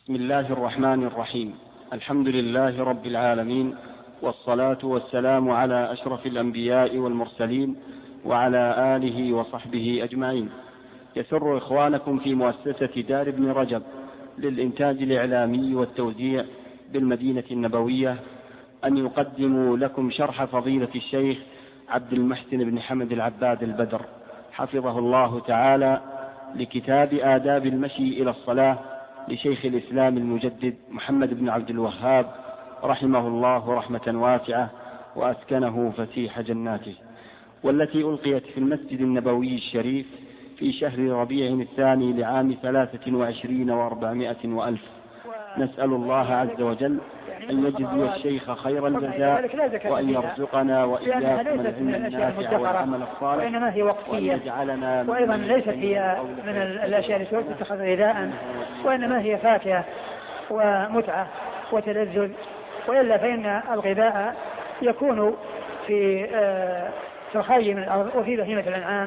بسم الله الرحمن الرحيم. الحمد لله رب العالمين، والصلاة والسلام على أشرف الأنبياء والمرسلين وعلى آله وصحبه أجمعين. يسر إخوانكم في مؤسسة دار ابن رجب للإنتاج الإعلامي والتوزيع بالمدينة النبوية أن يقدموا لكم شرح فضيلة الشيخ عبد المحسن بن حمد العباد البدر حفظه الله تعالى لكتاب آداب المشي إلى الصلاة لشيخ الإسلام المجدد محمد بن عبد الوهاب رحمه الله رحمة واسعة وأسكنه فسيح جناته، والتي ألقيت في المسجد النبوي الشريف في شهر ربيع الثاني لعام 23 و400 وألف. نسأل الله عز وجل أن يجزي الشيخ خير الجزاء وأن يرزقنا وإياكم العلم النافع والعمل الصالح، وإنما هي وقتية، وأيضا ليست هي من الأشياء التي تتخذ غذاء، وإنما هي فاكهة ومتعة وتلذذ، وإلا فإن الغذاء يكون في الخارج من الأرض وفي بهيمة الأنعام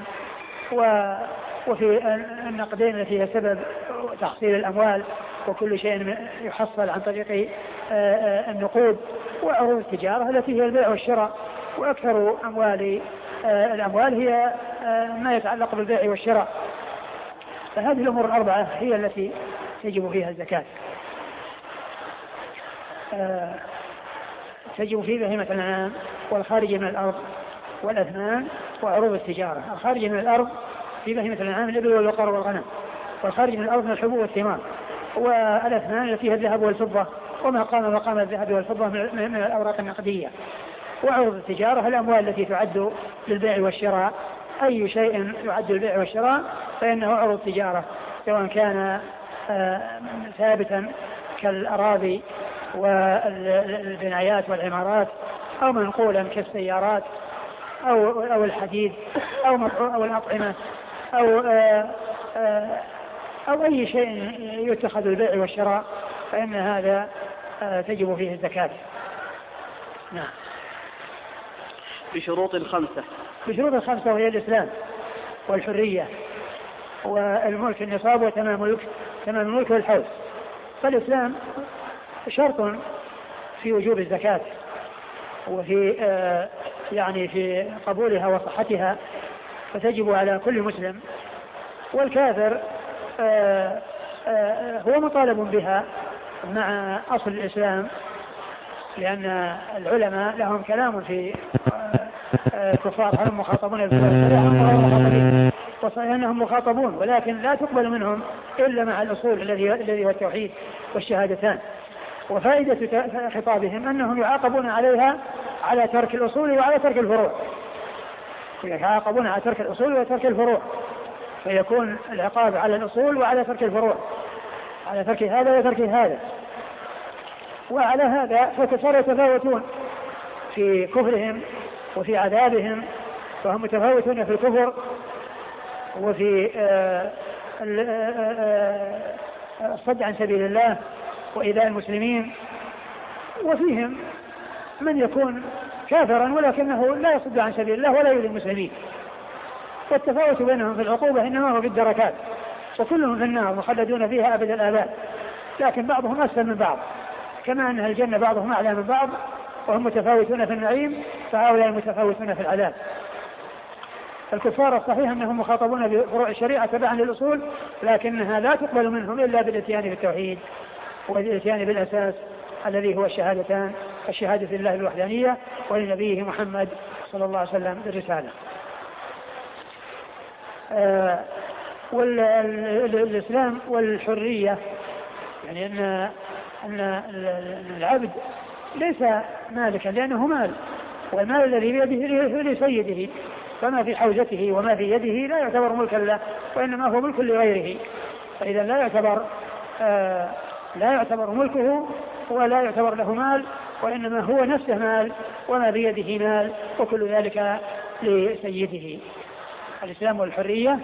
وفي النقدين التي هي سبب تحصيل الأموال، وكل شيء يحصل عن طريق النقود، وعروض التجارة التي هي البيع والشراء، وأكثر الأموال هي ما يتعلق بالبيع والشراء. فهذه الأمور الأربعة هي التي تجب فيها الزكاة. تجب في بهيمة الأنعام والخارج من الأرض والأثمان وعروض التجارة. الخارج من الأرض في بهيمة الأنعام الإبل والبقر والغنم، والخارج من الأرض من الحبوب والثمار، والأثمان التي هي الذهب والفضة وما قام مقام الذهب والفضة من الأوراق النقدية. وعروض التجارة الأموال التي تعد للبيع والشراء، أي شيء يعد للبيع والشراء فإنه عروض تجارة، سواء كان ثابتا كالأراضي والبنايات والعمارات، أو منقولا كالسيارات أو الحديد أو الأطعمة أو أي شيء يتخذ البيع والشراء، فإن هذا تجب فيه الزكاة. نعم. بشروط خمسة. وهي الإسلام والحرية والملك النصاب وتمام الملك والحول. فالإسلام شرط في وجوب الزكاة وفي يعني في قبولها وصحتها، فتجب على كل مسلم. والكافر هو مطالب بها مع أصل الإسلام، لأن العلماء لهم كلام في كفار هل هم مخاطبون بالشريعة وصحيح أنهم مخاطبون، ولكن لا تقبل منهم إلا مع الأصول الذي هو التوحيد والشهادتان. وفائدة خطابهم أنهم يعاقبون عليها على ترك الأصول وعلى ترك الفروع، يعاقبون على ترك الأصول وترك الفروع، فيكون العقاب على الأصول وعلى ترك الفروع، على ترك هذا وترك هذا. وعلى هذا فكفار يتفاوتون في كفرهم وفي عذابهم، فهم متفاوتون في الكفر وفي الصد عن سبيل الله وإيذاء المسلمين، وفيهم من يكون كافرا ولكنه لا يصد عن سبيل الله ولا يؤذي المسلمين. والتفاوت بينهم في العقوبة إنما هو في الدركات، وكلهم في النار مخلدون فيها أبد الآباد، لكن بعضهم أسفل من بعض، كما أن الجنة بعضهم أعلى من بعض، وهم متفاوتون في النعيم، فهؤلاء متفاوتون في العذاب. الكفار الصحيح أنهم مخاطبون بفروع الشريعة تبعا للأصول، لكنها لا تقبل منهم إلا بالاتيان بالتوحيد والاتيان بالأساس الذي هو الشهادتان، الشهادة لله بالوحدانية ولنبيه محمد صلى الله عليه وسلم بالرسالة. والإسلام والحرية، يعني أن العبد ليس مالكا لأنه مال، والمال الذي بيده لسيده، فما في حوزته وما في يده لا يعتبر ملكا له، وإنما هو ملك لغيره، فإذا لا يعتبر ملكه ولا يعتبر له مال، وإنما هو نفسه مال وما بيده مال، وكل ذلك لسيده. الإسلام والحرية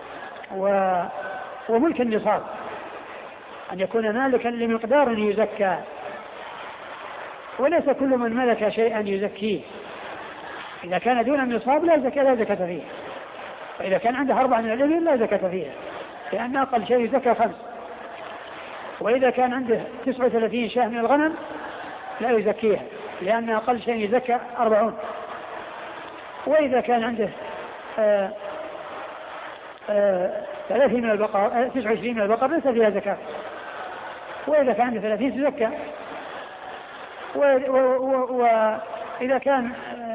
وملك النصاب، أن يكون مالكا لمقدار يزكى، وليس كل من ملك شيئا يزكيه. إذا كان دون النصاب لا زكاة فيه، وإذا كان عنده 4 من الإبل لا زكاة فيها، لأن أقل شيء زكاة 5. وإذا كان عنده 39 شاة من الغنم لا يزكيها، لأن أقل شيء يزكى 40. وإذا كان عنده 30 من البقر 29 من البقر ليس فيها زكاة، وإذا كان عنده 30 تزكى. وإذا كان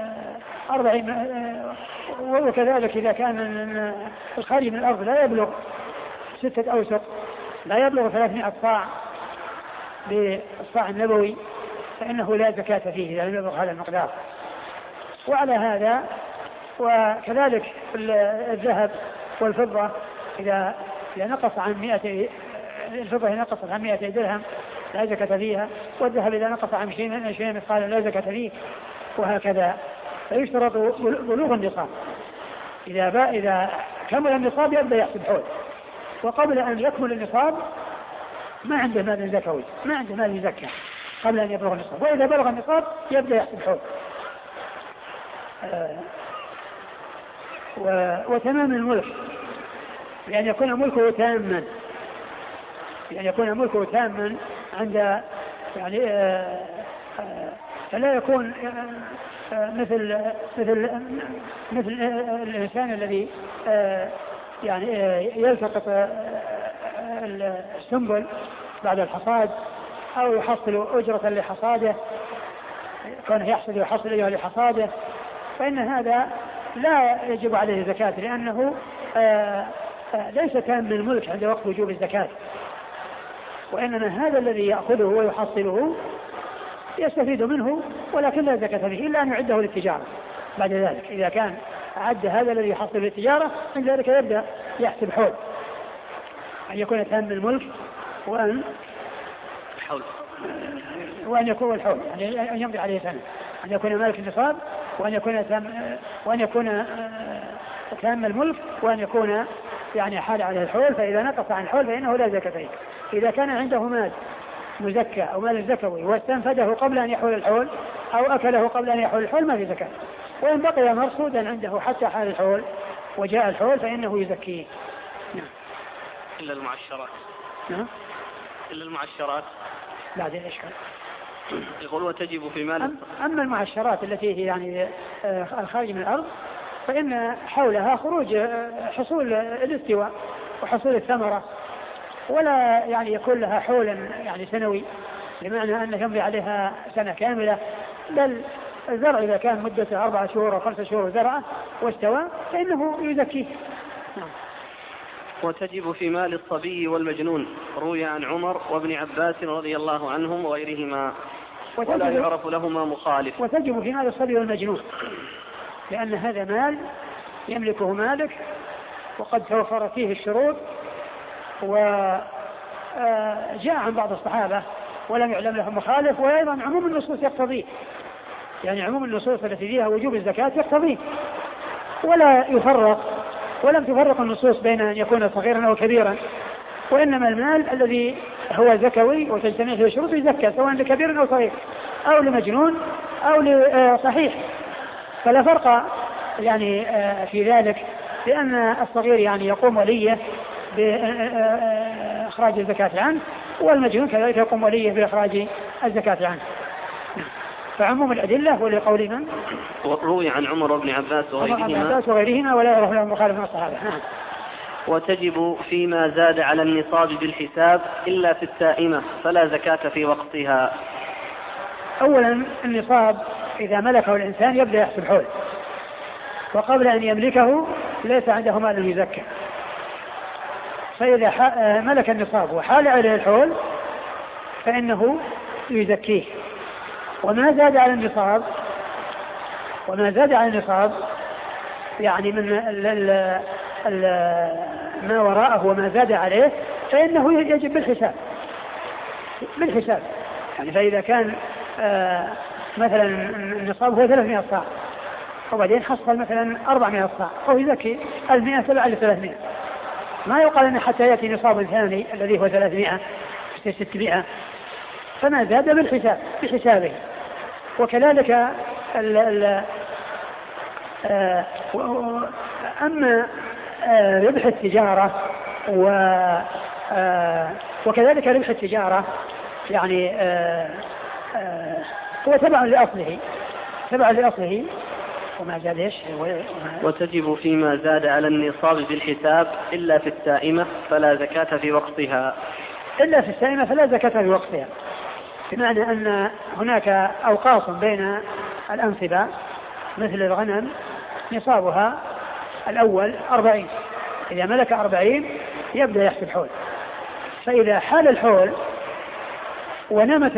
40 وكذلك إذا كان الخارج من الأرض لا يبلغ 6 أوسق، لا يبلغ 300 صاع بالصاع النبوي، فإنه لا زكاة فيه إذا لم يبلغ هذا المقدار. وعلى هذا وكذلك الذهب والفضة إذا نقص عن 200، الفضة إذا نقصت عن 200 درهم لا زكاة فيها، والذهب إذا نقص عن 20 مثقالا لا زكاة فيه، وهكذا. فيشترط بلوغ النصاب. إذا كمل النصاب يبدأ يحسب حول، وقبل أن يكمل النصاب ما عنده مال زكوي، ما عنده مال يزكى قبل أن يبلغ النصاب، وإذا بلغ النصاب يبدأ يحسب حول. وتمام الملك لأن يكون ملكه تاما، يعني يكون ملكه تاما عند يعني فلا يكون مثل الإنسان الذي يعني يلتقط السنبل بعد الحصاد أو يحصل أجرة لحصاده، كونه يحصل أجرة لحصاده، فإن هذا لا يجب عليه زكاة، لأنه ليس تام الملك عند وقت وجوب الزكاة، وإنما هذا الذي يأخذه ويحصله يستفيد منه ولكن لا زكاة فيه إلا أن يعده للتجارة. بعد ذلك إذا كان عد هذا الذي يحصل للتجارة عند ذلك يبدأ يحسب حول، أن يكون تام الملك وأن يكون الحول، يعني أن يمضي عليه سنة، أن يكون مالك النصاب، وأن يكون تام الملك، وأن يكون يعني حال على الحول. فإذا نقص عن الحول فإنه لا زكاة فيه. إذا كان عنده مال مزكى أو مال زكوي واستنفده قبل أن يحول الحول أو أكله قبل أن يحول الحول ما في زكاة. وإن بقي مرصودا عنده حتى حال الحول وجاء الحول فإنه يزكيه. نعم. إلا المعشرات. نعم. إلا المعشرات. لا دي إشكال. يقول وتجب في مال. أما المعشرات التي هي يعني الخارج من الأرض فإن حولها خروج حصول الاستواء وحصول الثمرة، ولا يعني يكون لها حول يعني سنوي بمعنى أن يمضي عليها سنة كاملة، بل الزرع إذا كان مدته 4 شهور أو 5 شهور زرعه واستوى فإنه يزكيه. وتجب في مال الصبي والمجنون، روي عن عمر وابن عباس رضي الله عنهم وغيرهما، ولا يعرف لهما مخالف. وتجب في مال الصبي والمجنون لأن هذا مال يملكه مالك وقد توفرت فيه الشروط، وجاء عن بعض الصحابة ولم يعلم لهم مخالف، وأيضا عموم النصوص يقتضيه، يعني عموم النصوص التي فيها وجوب الزكاة يقتضيه، ولا يفرق، ولم تفرق النصوص بين أن يكون صغيرا أو كبيرا، وإنما المال الذي هو زكوي وتجتمع فيه الشروط يزكى سواء لكبير أو صغير أو لمجنون أو لصحيح، فلا فرق يعني في ذلك، لأن الصغير يعني يقوم وليه بإخراج الزكاة عنه، والمجنون كذلك يقوم وليه بإخراج الزكاة عنه. فعموم الأدلة ولقول من روي عن عمر وابن عباس وغيرهما ولا يعرف لهم مخالف من الصحابة. وتجب فيما زاد على النصاب بالحساب إلا في التائمة فلا زكاة في وقتها. أولا النصاب إذا ملكه الإنسان يبدأ يحسب حول، وقبل أن يملكه ليس عنده مال يزكى، فإذا ملك النصاب وحال عليه الحول فإنه يزكيه. وما زاد على النصاب يعني من ما وراءه وما زاد عليه فإنه يجب بالحساب يعني. فإذا كان مثلا النصاب هو 300 صاع وبعدين حصل مثلا 400 صاع فهو يزكي 100 تبع ل 300، ما يقال أن حتى يأتي نصاب ثاني الذي هو 300 600، فما زاد بحسابه. وكذلك أما ربح التجارة وكذلك ربح التجارة يعني هو تبع لأصله وما زاد ايش. وتجب فيما زاد على النصاب بالحساب إلا في السائمة فلا زكاة في وقتها. إلا في السائمة فلا زكاة في وقتها، بمعنى أن هناك أوقاف بين الأنصبة مثل الغنم نصابها الأول 40، إذا ملك 40 يبدأ يحسب حول، فإذا حال الحول ونمت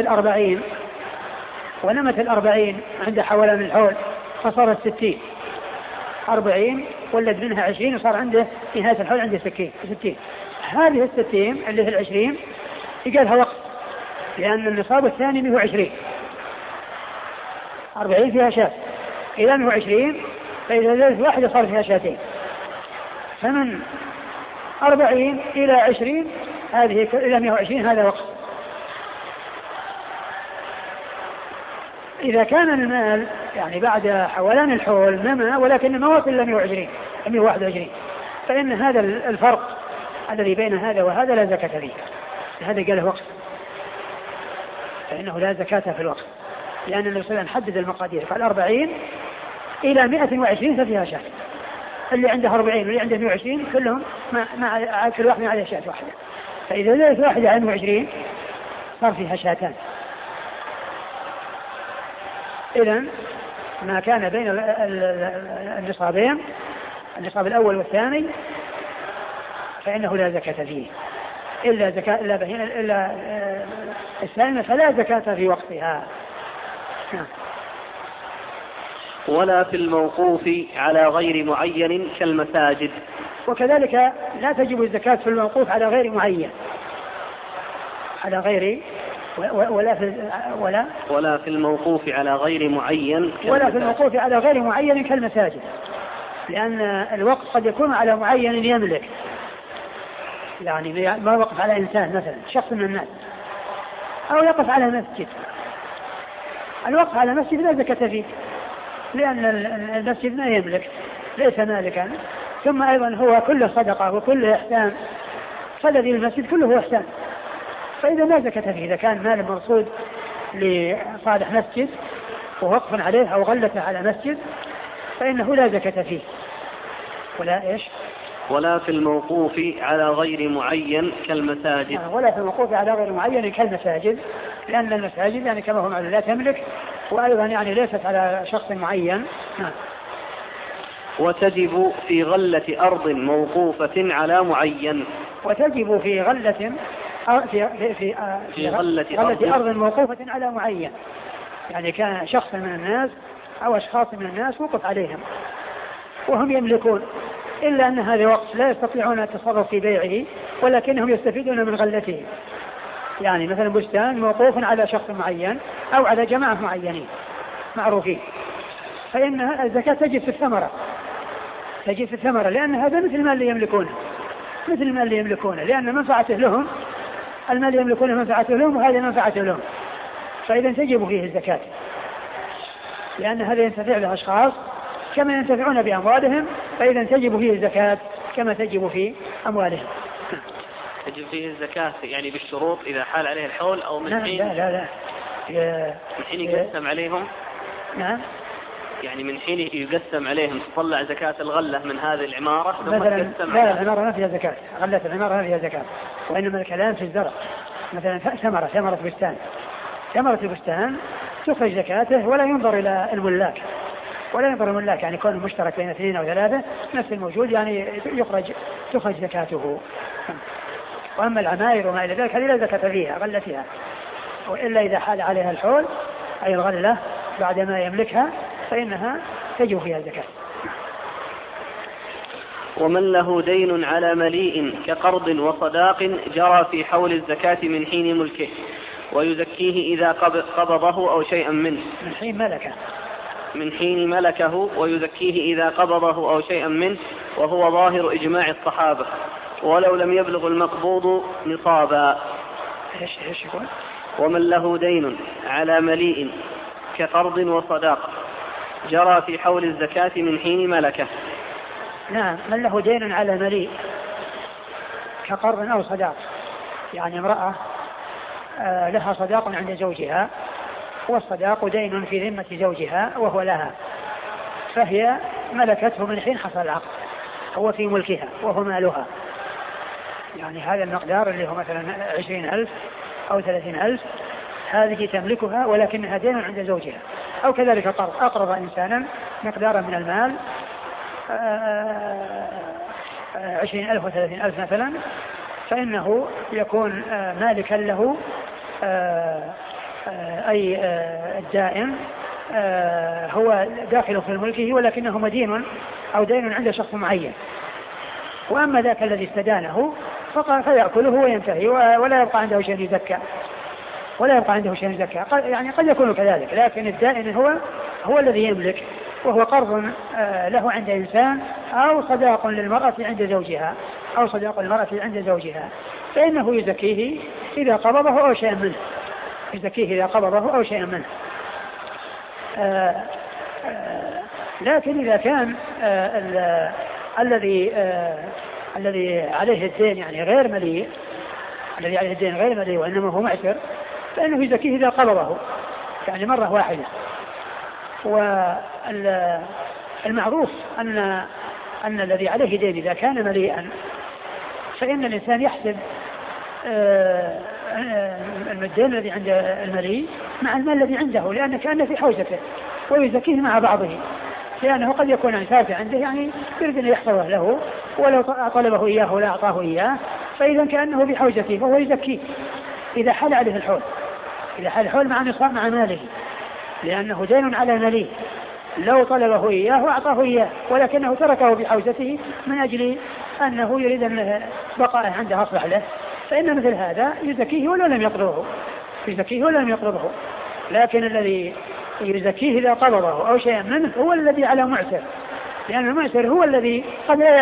40 عند حولان الحول فصارت 60، 40 ولد منها 20 وصار عنده نهاية الحول عنده 60. هذه 60 اللي في 20 يقالها وقت، لأن النصاب الثاني منه 20، 40 فيها شاة، إذا منه 20، فإذا زادت واحدة صار فيها شاتين، فمن 40 إلى 20 هذه إلى 120 هذا وقت. إذا كان المال يعني بعد حولان الحول نما ولكن ما وصل إلى 121، فإن هذا الفرق الذي بين هذا وهذا لا زكاة فيه، هذا قال وقت، فإنه لا زكاة في الوقت، لأن النبي صلى الله عليه وسلم حدد المقادير، قال 40 إلى 120 ففيها شاة، اللي عنده 40 واللي عنده 120 كلهم مع كل واحد عليه شاة واحدة، فإذا زادت واحدة عن 120 صار فيها شاتان. إذن ما كان بين النصابين، النصاب الأول والثاني، فإنه لا زكاة فيه إلا السائمة فلا زكاة في وقتها. ولا في الموقوف على غير معين كالمساجد. وكذلك لا تجب الزكاة في الموقوف على غير معين، ولا في الموقوف على غير معين ولا في الموقوف على غير معين كالمساجد، لأن الوقف قد يكون على معين يملك، يعني ما وقف على إنسان مثلا شخص من الناس، أو يقف على مسجد. الوقف على مسجد لا زكاة فيه، لأن المسجد ما يملك، ليس مالكا، ثم أيضا هو كله صدقة وكله إحسان، فالذي المسجد كله إحسان، فإذا لا زكاة فيه. إذا كان مال مرصود لصالح مسجد ووقف عليه أو غلة على مسجد فإنه لا زكاة فيه. ولا في الموقوف على غير معين كالمساجد. ولا في الموقوف على غير معين كالمساجد، لأن المساجد يعني كما هو معلوم لا تملك، وأيضا يعني ليست على شخص معين. وتجب في غلة أرض موقوفة على معين. وتجب في غلة أرض موقوفة على معين، يعني كان شخص من الناس أو أشخاص من الناس وقف عليهم وهم يملكون، إلا أن هذا وقت لا يستطيعون التصرف في بيعه، ولكنهم يستفيدون من غلته. يعني مثلا بستان موقوف على شخص معين أو على جماعة معينين معروفين، فإن الزكاة تجب في الثمرة، لأن هذا مثل المال اللي يملكونه، لأن منفعته لهم، المال يملكونه منفعته لهم وهذا منفعته لهم، فإذا تجب فيه الزكاة، لأن هذا ينتفع له أشخاص كما ينتفعون بأموالهم، فإذا تجب فيه الزكاة كما تجب في أموالهم. تجب فيه الزكاة يعني بالشروط إذا حال عليه الحول أو من حين؟ لا من حين يقسم عليهم. نعم، يعني من حين يقسم عليهم تطلع زكاة الغلة من هذه العمارة ثم تقسم. لا، العمارة ما فيها زكاة، غلة العمارة ما فيها زكاة، وإنما الكلام في الزرع. مثلا ثمرة البستان تخرج زكاته ولا ينظر إلى الملاك، يعني كون مشترك بين 2 أو 3 نفس الموجود يعني تخرج زكاته. وأما العماير وما إلى ذلك هذه لا زكاة فيها، غلتها، وإلا إذا حال عليها الحول أي الغلة بعد ما يملكها فإنها تجب فيها الزكاة. ومن له دين على مليء كقرض وصداق جرى في حول الزكاة من حين ملكه، ويزكيه إذا قبضه أو شيئا منه. من حين ملكه ويزكيه إذا قبضه أو شيئا منه، وهو ظاهر إجماع الصحابة، ولو لم يبلغ المقبوض نصابا. ومن له دين على مليء كقرض وصداق جرى في حول الزكاة من حين ملكه. نعم، من له دين على مليء كقرض أو صداق يعني امرأة لها صداق عند زوجها، والصداق دين في ذمة زوجها وهو لها، فهي ملكته من حين حصل العقد، هو في ملكها وهو مالها. يعني هذا المقدار اللي هو مثلا 20,000 أو 30,000 هذه تملكها ولكنها دين عند زوجها. أو كذلك أقرض إنسانا مقدارا من المال 20,000 و 30,000 مثلا، فإنه يكون مالكا له أي الدائن هو داخل في ملكه ولكنه مدين أو دين عند شخص معين. وأما ذاك الذي استدانه فيأكله وينتهي ولا يبقى عنده شيء يزكى، يعني قد يكون كذلك، لكن الدائن هو الذي يملك، وهو قرض له عند إنسان أو صداق للمرأة عند زوجها، فإنه يزكيه إذا قبضه أو شيئا منه. لكن إذا كان الذي عليه الدين يعني غير مليء وإنما هو معسر، فإنه يزكيه إذا قبضه يعني مرة واحدة. والمعروف أن الذي عليه دين إذا كان مليئا فإن الإنسان يحسب الدين الذي عند المليء مع المال الذي عنده، لأن كأنه في حوزته، ويزكيه مع بعضه، لأنه قد يكون ثابت عنده يعني يريد أن يحفظه له، ولو طلبه إياه ولا أعطاه إياه فإذا كأنه بحوزته فهو يزكيه إذا حل عليه الحول مع ماله، لأنه دين على مليء، لو طلبه إياه وأعطاه إياه ولكنه تركه بحوزته من أجل أنه يريد أن بقاءه عنده أصلح له، فإن مثل هذا يزكيه ولو لم يقرضه. لكن الذي يزكيه إذا قبضه أو شيئا منه هو الذي على معسر، لأن المعسر هو الذي قد لا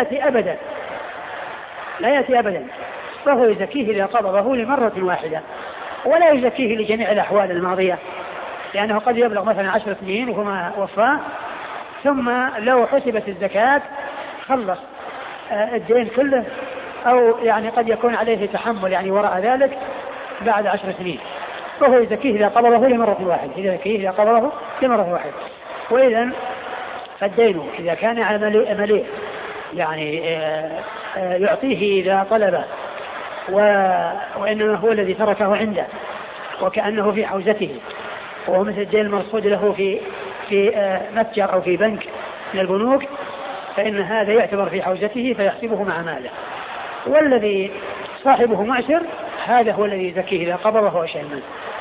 يأتي أبدا، فهو يزكيه إذا قبضه لمرة واحدة، ولا يزكيه لجميع الأحوال الماضية، لأنه قد يبلغ مثلا 10 سنين وهما وفاه، ثم لو حسبت الزكاة خلص الدين كله، أو يعني قد يكون عليه تحمل يعني وراء ذلك بعد 10 سنين، فهو يزكيه إذا قبضه لمرة واحدة. وإذا فالدين إذا كان على مليء يعني يعطيه إذا طلبه، وإنما هو الذي تركه عنده وكأنه في حوزته، وهو مثل الدين المرصود له في متجر أو في بنك من البنوك، فإن هذا يعتبر في حوزته فيحسبه مع ماله. والذي صاحبه معسر هذا هو الذي يزكيه إذا قبضه أو شيء منه.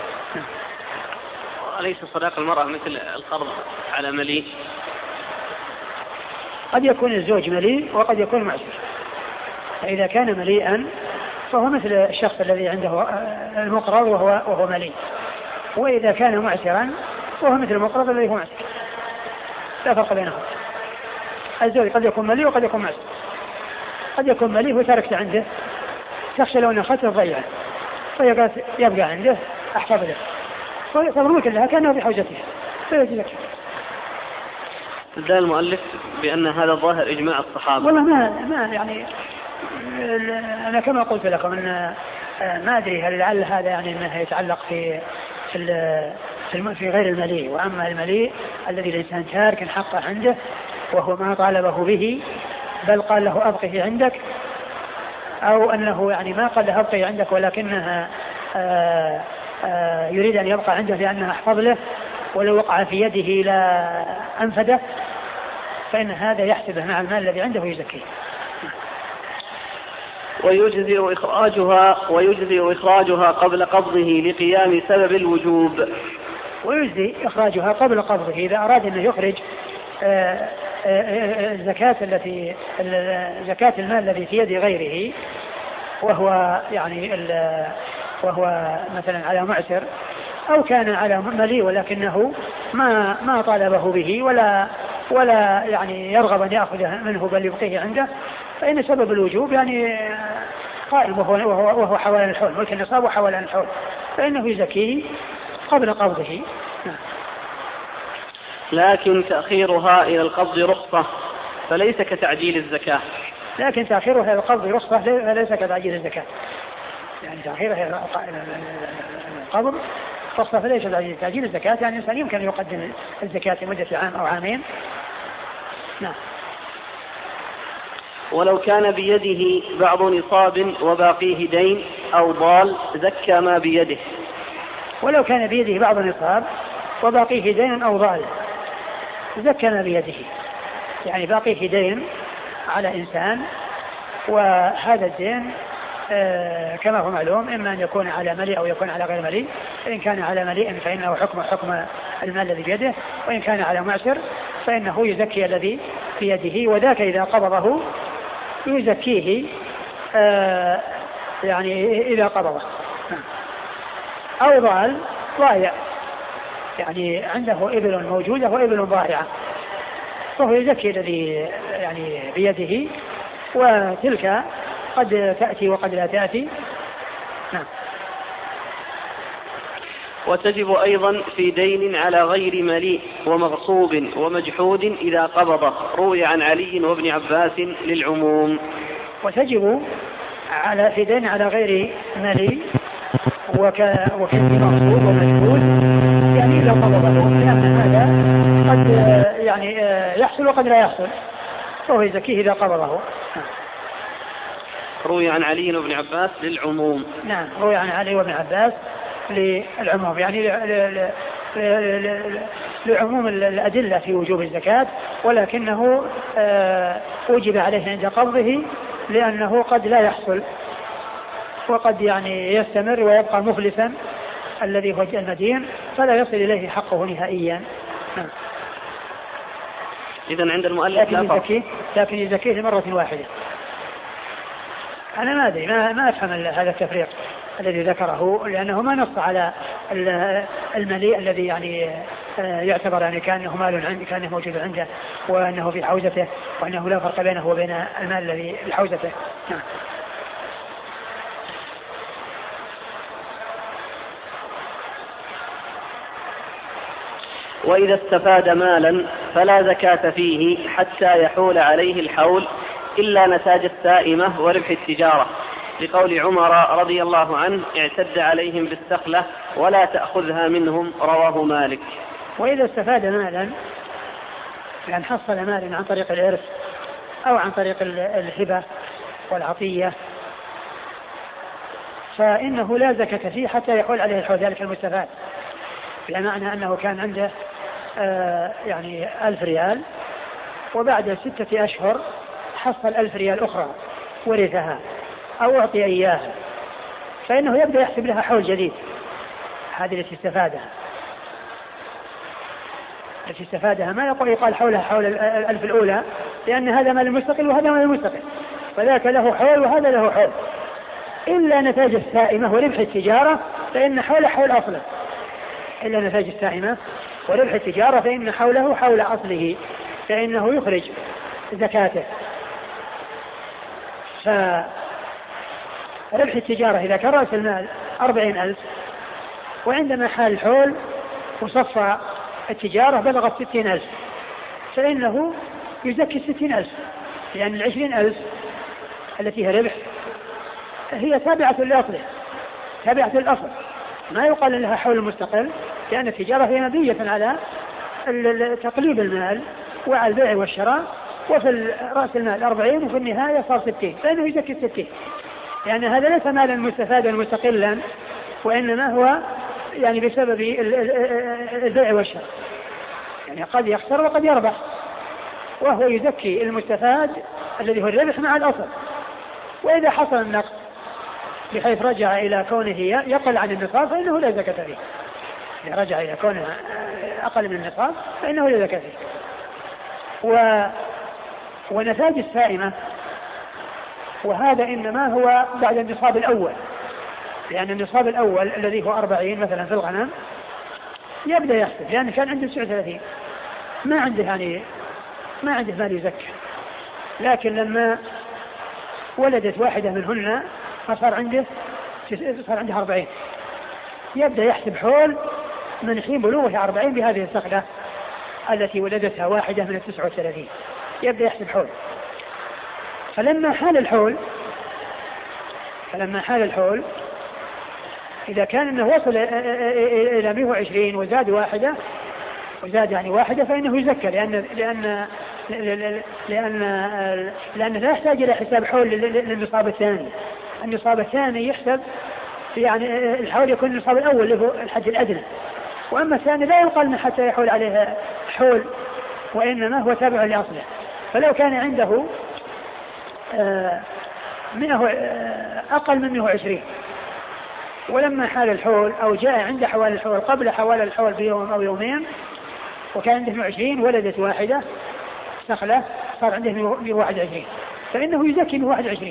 أليس صداق المرأة مثل القرض على مليء؟ قد يكون الزوج مليء وقد يكون معسر، فإذا كان مليئا فهو مثل الشخص الذي عنده المقرض وهو مليء، وإذا كان معسرا فهو مثل المقرض الذي هو معسر، لا فرق بينهم. الزوج قد يكون مليء وقد يكون معسر، قد يكون مليء وتركت عنده تخشى لو أن أخذته ضيعه فيبقى عنده أحفظ له، فالملك لها كأنه بحوزته فيجزك. استدل المؤلف بأن هذا ظاهر إجماع الصحابة. والله ما يعني أنا كما قلت لكم أن ما أدري هل لعل هذا يعني أنه يتعلق في غير المليء، وأما المليء الذي الإنسان تارك حقه عنده وهو ما طالبه به بل قال له أبقه عندك، أو أنه يعني ما قال له أبقه عندك ولكنها يريد أن يبقى عنده لأنها أحفظ له، ولو وقع في يده لا أنفده، فإن هذا يحسبه مع المال الذي عنده ويزكيه. ويجزئ إخراجها قبل قبضه لقيام سبب الوجوب. ويجزئ إخراجها قبل قبضه إذا أراد أن يخرج زكاة المال الذي في يد غيره، وهو مثلا على معسر، أو كان على مليء ولكنه ما طالبه به ولا يعني يرغب أن يأخذه منه بل يبقيه عنده، فإن سبب الوجوب يعني قائم وهو حوالين الحول، ملك النصاب وحوالين الحول، فإنه يزكيه قبل قبضه. لكن تأخيرها إلى القبض رخصة فليس كتعجيل الزكاة. لكن تأخيرها إلى القبض رخصة فليس كتعجيل الزكاة. يعني تأخيرها إلى القبض خاصة فليس تعجيل الزكاة، يعني الإنسان يمكن أن يقدم الزكاة لمدة عام أو عامين. نعم. ولو كان بيده بعض نصاب وباقيه دين أو ضال زكى ما بيده. ولو كان بيده بعض نصاب وباقيه دين أو ضال زكى ما بيده، يعني باقيه دين على إنسان، وهذا الدين كما هو معلوم إما أن يكون على مليء أو يكون على غير مليء. إن كان على مليء فإنه حكم المال الذي بيده، وإن كان على معسر فإنه يزكي الذي في يده، وذاك إذا قبضه يزكيه يعني إذا قبضه. أو ضايع، يعني عنده إبل موجودة وإبل ضائعة فهو يزكي الذي يعني بيده، وتلك قد تأتي وقد لا تأتي. نعم. وتجب أيضا في دين على غير مليء ومغصوب ومجحود إذا قبضه، روي عن علي وابن عباس للعموم. وتجب في دين على غير مليء وفي مغصوب ومجحود، يعني إذا قبضه، لأن هذا قد يعني يحصل وقد لا يحصل فهو يزكيه إذا قبضه. روي عن علي وابن عباس للعموم. نعم، روي عن علي وابن عباس للعموم، يعني لعموم الأدلة في وجوب الزكاة، ولكنه وجب عليه عند قبضه لأنه قد لا يحصل وقد يعني يستمر ويبقى مفلسا الذي هو المدين فلا يصل إليه حقه نهائيا. إذن عند المؤلف لكن يزكيه لمرة واحدة. أنا ما أدري، ما أفهم هذا التفريق الذي ذكره، لأنه ما نص على المليء الذي يعني يعتبر يعني كأنه مال عنده، كأنه موجود عنده وأنه في حوزته، وأنه لا فرق بينه وبين المال الذي في حوزته. نعم. وإذا استفاد مالا فلا زكاة فيه حتى يحول عليه الحول إلا نتاج السائمة وربح التجارة، لقول عمر رضي الله عنه اعتد عليهم بالسخلة ولا تأخذها منهم، رواه مالك. وإذا استفاد مالا، يعني حصل مالا عن طريق الإرث أو عن طريق الهبة والعطية، فإنه لا زكاة فيه حتى يحول عليه الحول، ذلك المستفاد، بمعنى أنه كان عنده يعني 1000 ريال، وبعد 6 أشهر حصل 1000 ريال أخرى ورثها أو أعطي إياها، فإنه يبدأ يحسب لها حول جديد. هذه التي استفادها ما يقال حولها حول 1000 الأولى، لأن هذا مال المستقل وهذا مال المستقل، فذاك له حول وهذا له حول، إلا نتاج السائمة وربح التجارة فإن حول حول أصله، إلا نتاج السائمة وربح التجارة فإن حوله حول أصله، فإنه يخرج زكاته. فربح التجارة إذا كان رأس المال 40,000، وعندما حال الحول وصفى التجارة بلغت 60,000، فإنه يزكي 60,000، لأن 20,000 التي هي ربح هي تابعة لأصله، تابعة للأصل، ما يقال لها حول مستقل، لأن التجارة هي مبنية على تقليب المال وعلى البيع والشراء، وفي رأس المال 40 وفي النهاية صار 60، فإنه يزكي 60، يعني هذا ليس مالا مستفادا مستقلا، وإنما هو يعني بسبب البيع والشراء، يعني قد يخسر وقد يربح، وهو يزكي المستفاد الذي هو الربح مع الأصل. وإذا حصل النقص بحيث رجع إلى كونه يقل عن النصاب فإنه لا زكاة فيه، إذا رجع إلى كونه أقل من النصاب فإنه لا زكاة فيه. ونتاج السائمة، وهذا إنما هو بعد النصاب الأول، لأن النصاب الأول الذي هو 40 مثلا في الغنم يبدأ يحسب، لأن كان عنده 39 ما عنده مال يزكى، لكن لما ولدت واحدة منهن فصار عنده 40، يبدأ يحسب حول من حين بلوغه 40 بهذه الصقلة التي ولدتها واحدة من 39، يبدأ يحسب حول. فلما حال الحول إذا كان أنه وصل إلى 120 وزاد واحدة يعني واحدة فإنه يزكى لأن لا يحتاج إلى حساب حول للنصاب الثاني. النصاب الثاني يحسب يعني الحول يكون النصاب الأول اللي هو الحد الأدنى، وأما الثاني لا يقال من حتى يحول عليه حول، وإنما هو تابع لأصله. فلو كان عنده أقل من 120 ولما حال الحول أو جاء عند حوال الحول قبل حوال الحول بيوم أو يومين وكان عنده 120 ولدت واحدة نخلة صار عنده 121 فإنه يزكي 121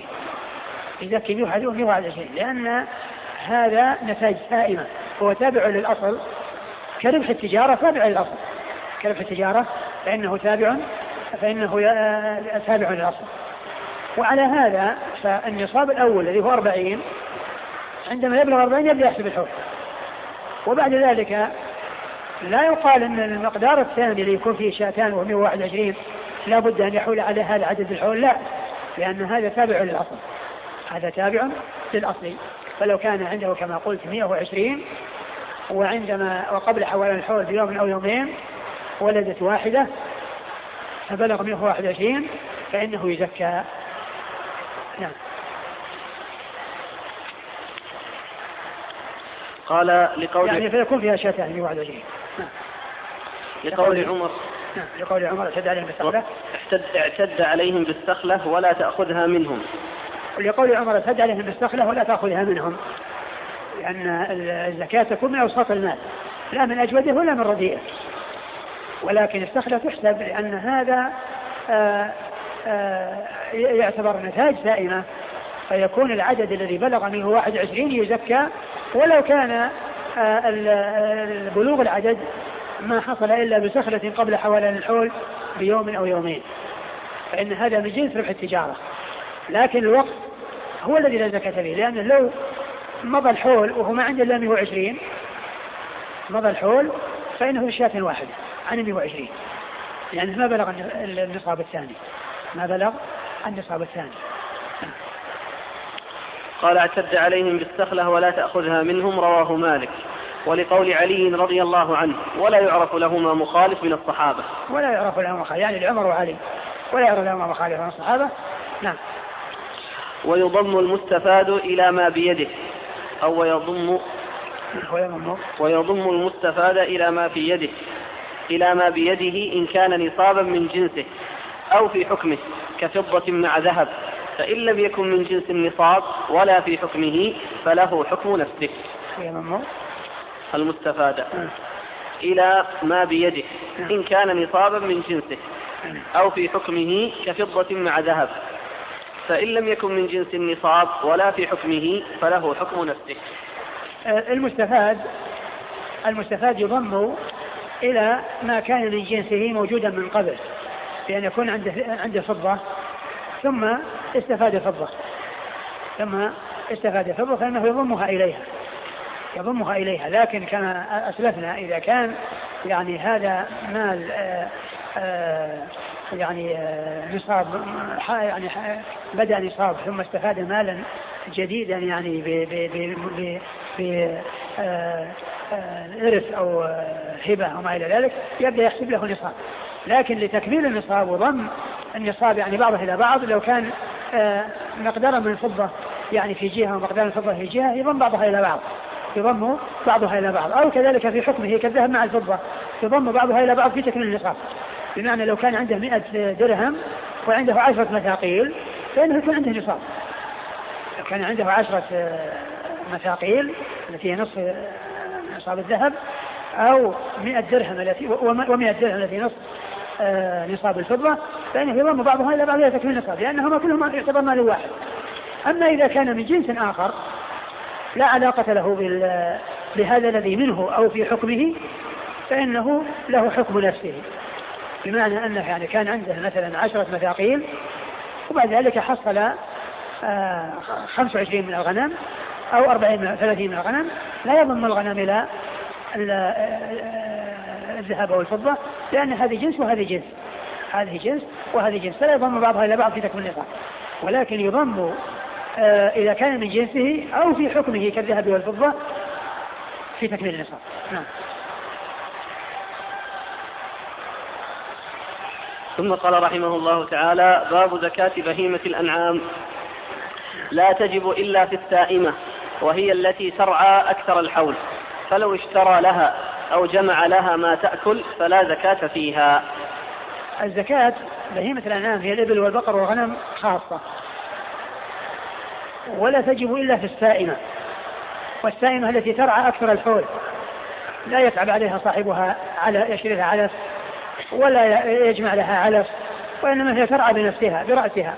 لأن هذا نتاج سائمة هو تابع للأصل كربح التجارة تابع للأصل كربح التجارة فإنه تابع للأصل. وعلى هذا فالنصاب الأول الذي هو 40 عندما يبلغ 40 يبدأ يحسب الحول، وبعد ذلك لا يقال أن المقدار الثاني اللي يكون فيه شاتان وهو 121 لا بد أن يحول على هذا عدد الحول، لا، لأن هذا تابع للأصل، هذا تابع للأصل. فلو كان عنده كما قلت 120 وقبل حوالي الحول بيوم أو يومين ولدت واحدة فبلغ 121 فإنه يزكى. نعم. قال لقول يعني فيكون فيها شاتان 121. نعم. لقول عمر نعم. لقول عمر اعتد عليهم بالسخلة ولا تأخذها منهم. لقول عمر اعتد عليهم بالسخلة ولا تأخذها منهم، لأن الزكاة تكون من أوساط المال لا من أجوده ولا من رديئه، ولكن السخلة تحسب لأن هذا يعتبر نتاج سائمة، فيكون العدد الذي بلغ 121 يزكى ولو كان البلوغ العدد ما حصل إلا بسخلة قبل حوالي الحول بيوم أو يومين، فإن هذا من جنس ربح التجارة. لكن الوقت هو الذي لا زكاة فيه، لأن لو مضى الحول وهو ما عنده إلا 120 مضى الحول فإنه شاة واحدة عن 120 يعني ما بلغ النصاب الثاني قال اعتد عليهم بالسخلة ولا تأخذها منهم رواه مالك. ولقول علي رضي الله عنه ولا يعرف لهما مخالف من الصحابة. ولا يعرف لهما مخالف يعني لعمر وعلي ولا يعرف لهما مخالف من الصحابة. نعم. ويضم المستفاد إلى ما بيده أو ويضم المستفاد إلى ما بيده إن كان نصابا من جنسه أو في حكمه كفضة مع ذهب، فإن لم يكن من جنس النصاب ولا في حكمه فله حكم نفسه. المستفاد إلى ما بيده إن كان نصابا من جنسه أو في حكمه كفضة مع ذهب، فإن لم يكن من جنس النصاب ولا في حكمه فله حكم نفسه. المستفاد يضم إلى ما كان من جنسه موجودا من قبل، لأن يكون عنده فضة ثم استفاد فضة فإنه يضمها إليها. لكن كما أسلفنا إذا كان يعني هذا مال يعني نصاب يعني بدأ نصاب ثم استفاد مالا جديدا يعني إرث أو هبة وما إلى ذلك يبدأ يحسب له نصاب. لكن لتكميل النصاب وضم النصاب يعني بعضه إلى بعض لو كان مقدارا من الفضة يعني في جهة ومقدار الفضة في جهة يضم بعضها إلى بعض أو كذلك في حكمه كالذهب مع الفضة يضم بعضها إلى بعض في تكميل النصاب. بمعنى لو كان عنده 100 درهم وعنده 10 مثاقيل فإنه يكون عنده نصاب. لو كان عنده 10 مثاقيل التي هي نصف نصاب الذهب أو 100 درهم التي نصف نصاب الفضة فإنه يضم بعضها إلى بعض في تكميل النصاب، لأنهما كلهما يعتبر مال واحد. أما إذا كان من جنس آخر لا علاقة له بهذا الذي منه أو في حكمه فإنه له حكم نفسه، بمعنى أنه يعني كان عنده مثلا 10 مثاقيل وبعد ذلك حصل 25 من الغنم أو 30 من الغنم لا يضم الغنم إلى الذهب أو الفضة، لأن هذه جنس وهذه جنس فلا يضم بعضها إلى بعض في تكميل النصاب، ولكن يضم إذا كان من جنسه أو في حكمه كالذهب والفضة في تكميل النصاب. نعم. ثم قال رحمه الله تعالى: باب زكاة بهيمة الأنعام. لا تجب إلا في السائمة، وهي التي ترعى أكثر الحول، فلو اشترى لها أو جمع لها ما تأكل فلا زكاة فيها. الزكاة بهيمة الأنعام هي الإبل والبقر والغنم خاصة، ولا تجب إلا في السائمة، والسائمة التي ترعى أكثر الحول لا يتعب عليها صاحبها على يشتري لها علف ولا يجمع لها علف، وإنما هي ترعى بنفسها برأسها.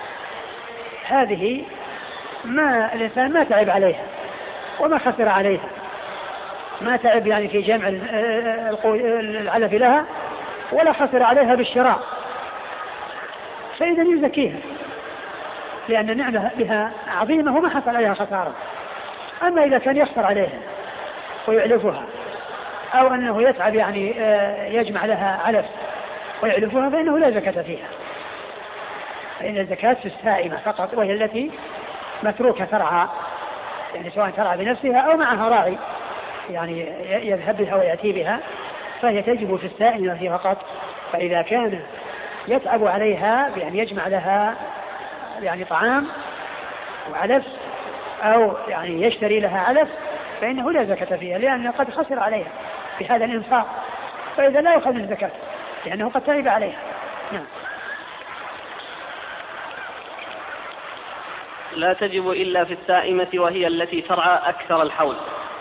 هذه ما الإنسان ما تعب عليها وما خسر عليها، ما تعب يعني في جمع العلف لها ولا خسر عليها بالشراء، فإذا يزكيها لأن النعمة بها عظيمة وما حصل عليها خسارة. أما إذا كان يخسر عليها ويعلفها أو أنه يتعب يعني يجمع لها علف ويعلفها فإنه لا زكاة فيها، فإن الزكاة في السائمة فقط، وهي التي متروكة ترعى، يعني سواء ترعى بنفسها أو معها راعي يعني يذهب بها ويأتي بها، فهي تجب في السائمة فقط. فإذا كان يتعب عليها بأن يجمع لها يعني طعام وعلف أو يعني يشتري لها علف فإنه لا زكاة فيها، لأنه قد خسر عليها بهذا الإنفاق، فإذا لا يأخذ الزكاة لأنه قد تعب عليها. نعم. لا تجب إلا في السائمة، وهي التي ترعى أكثر الحول.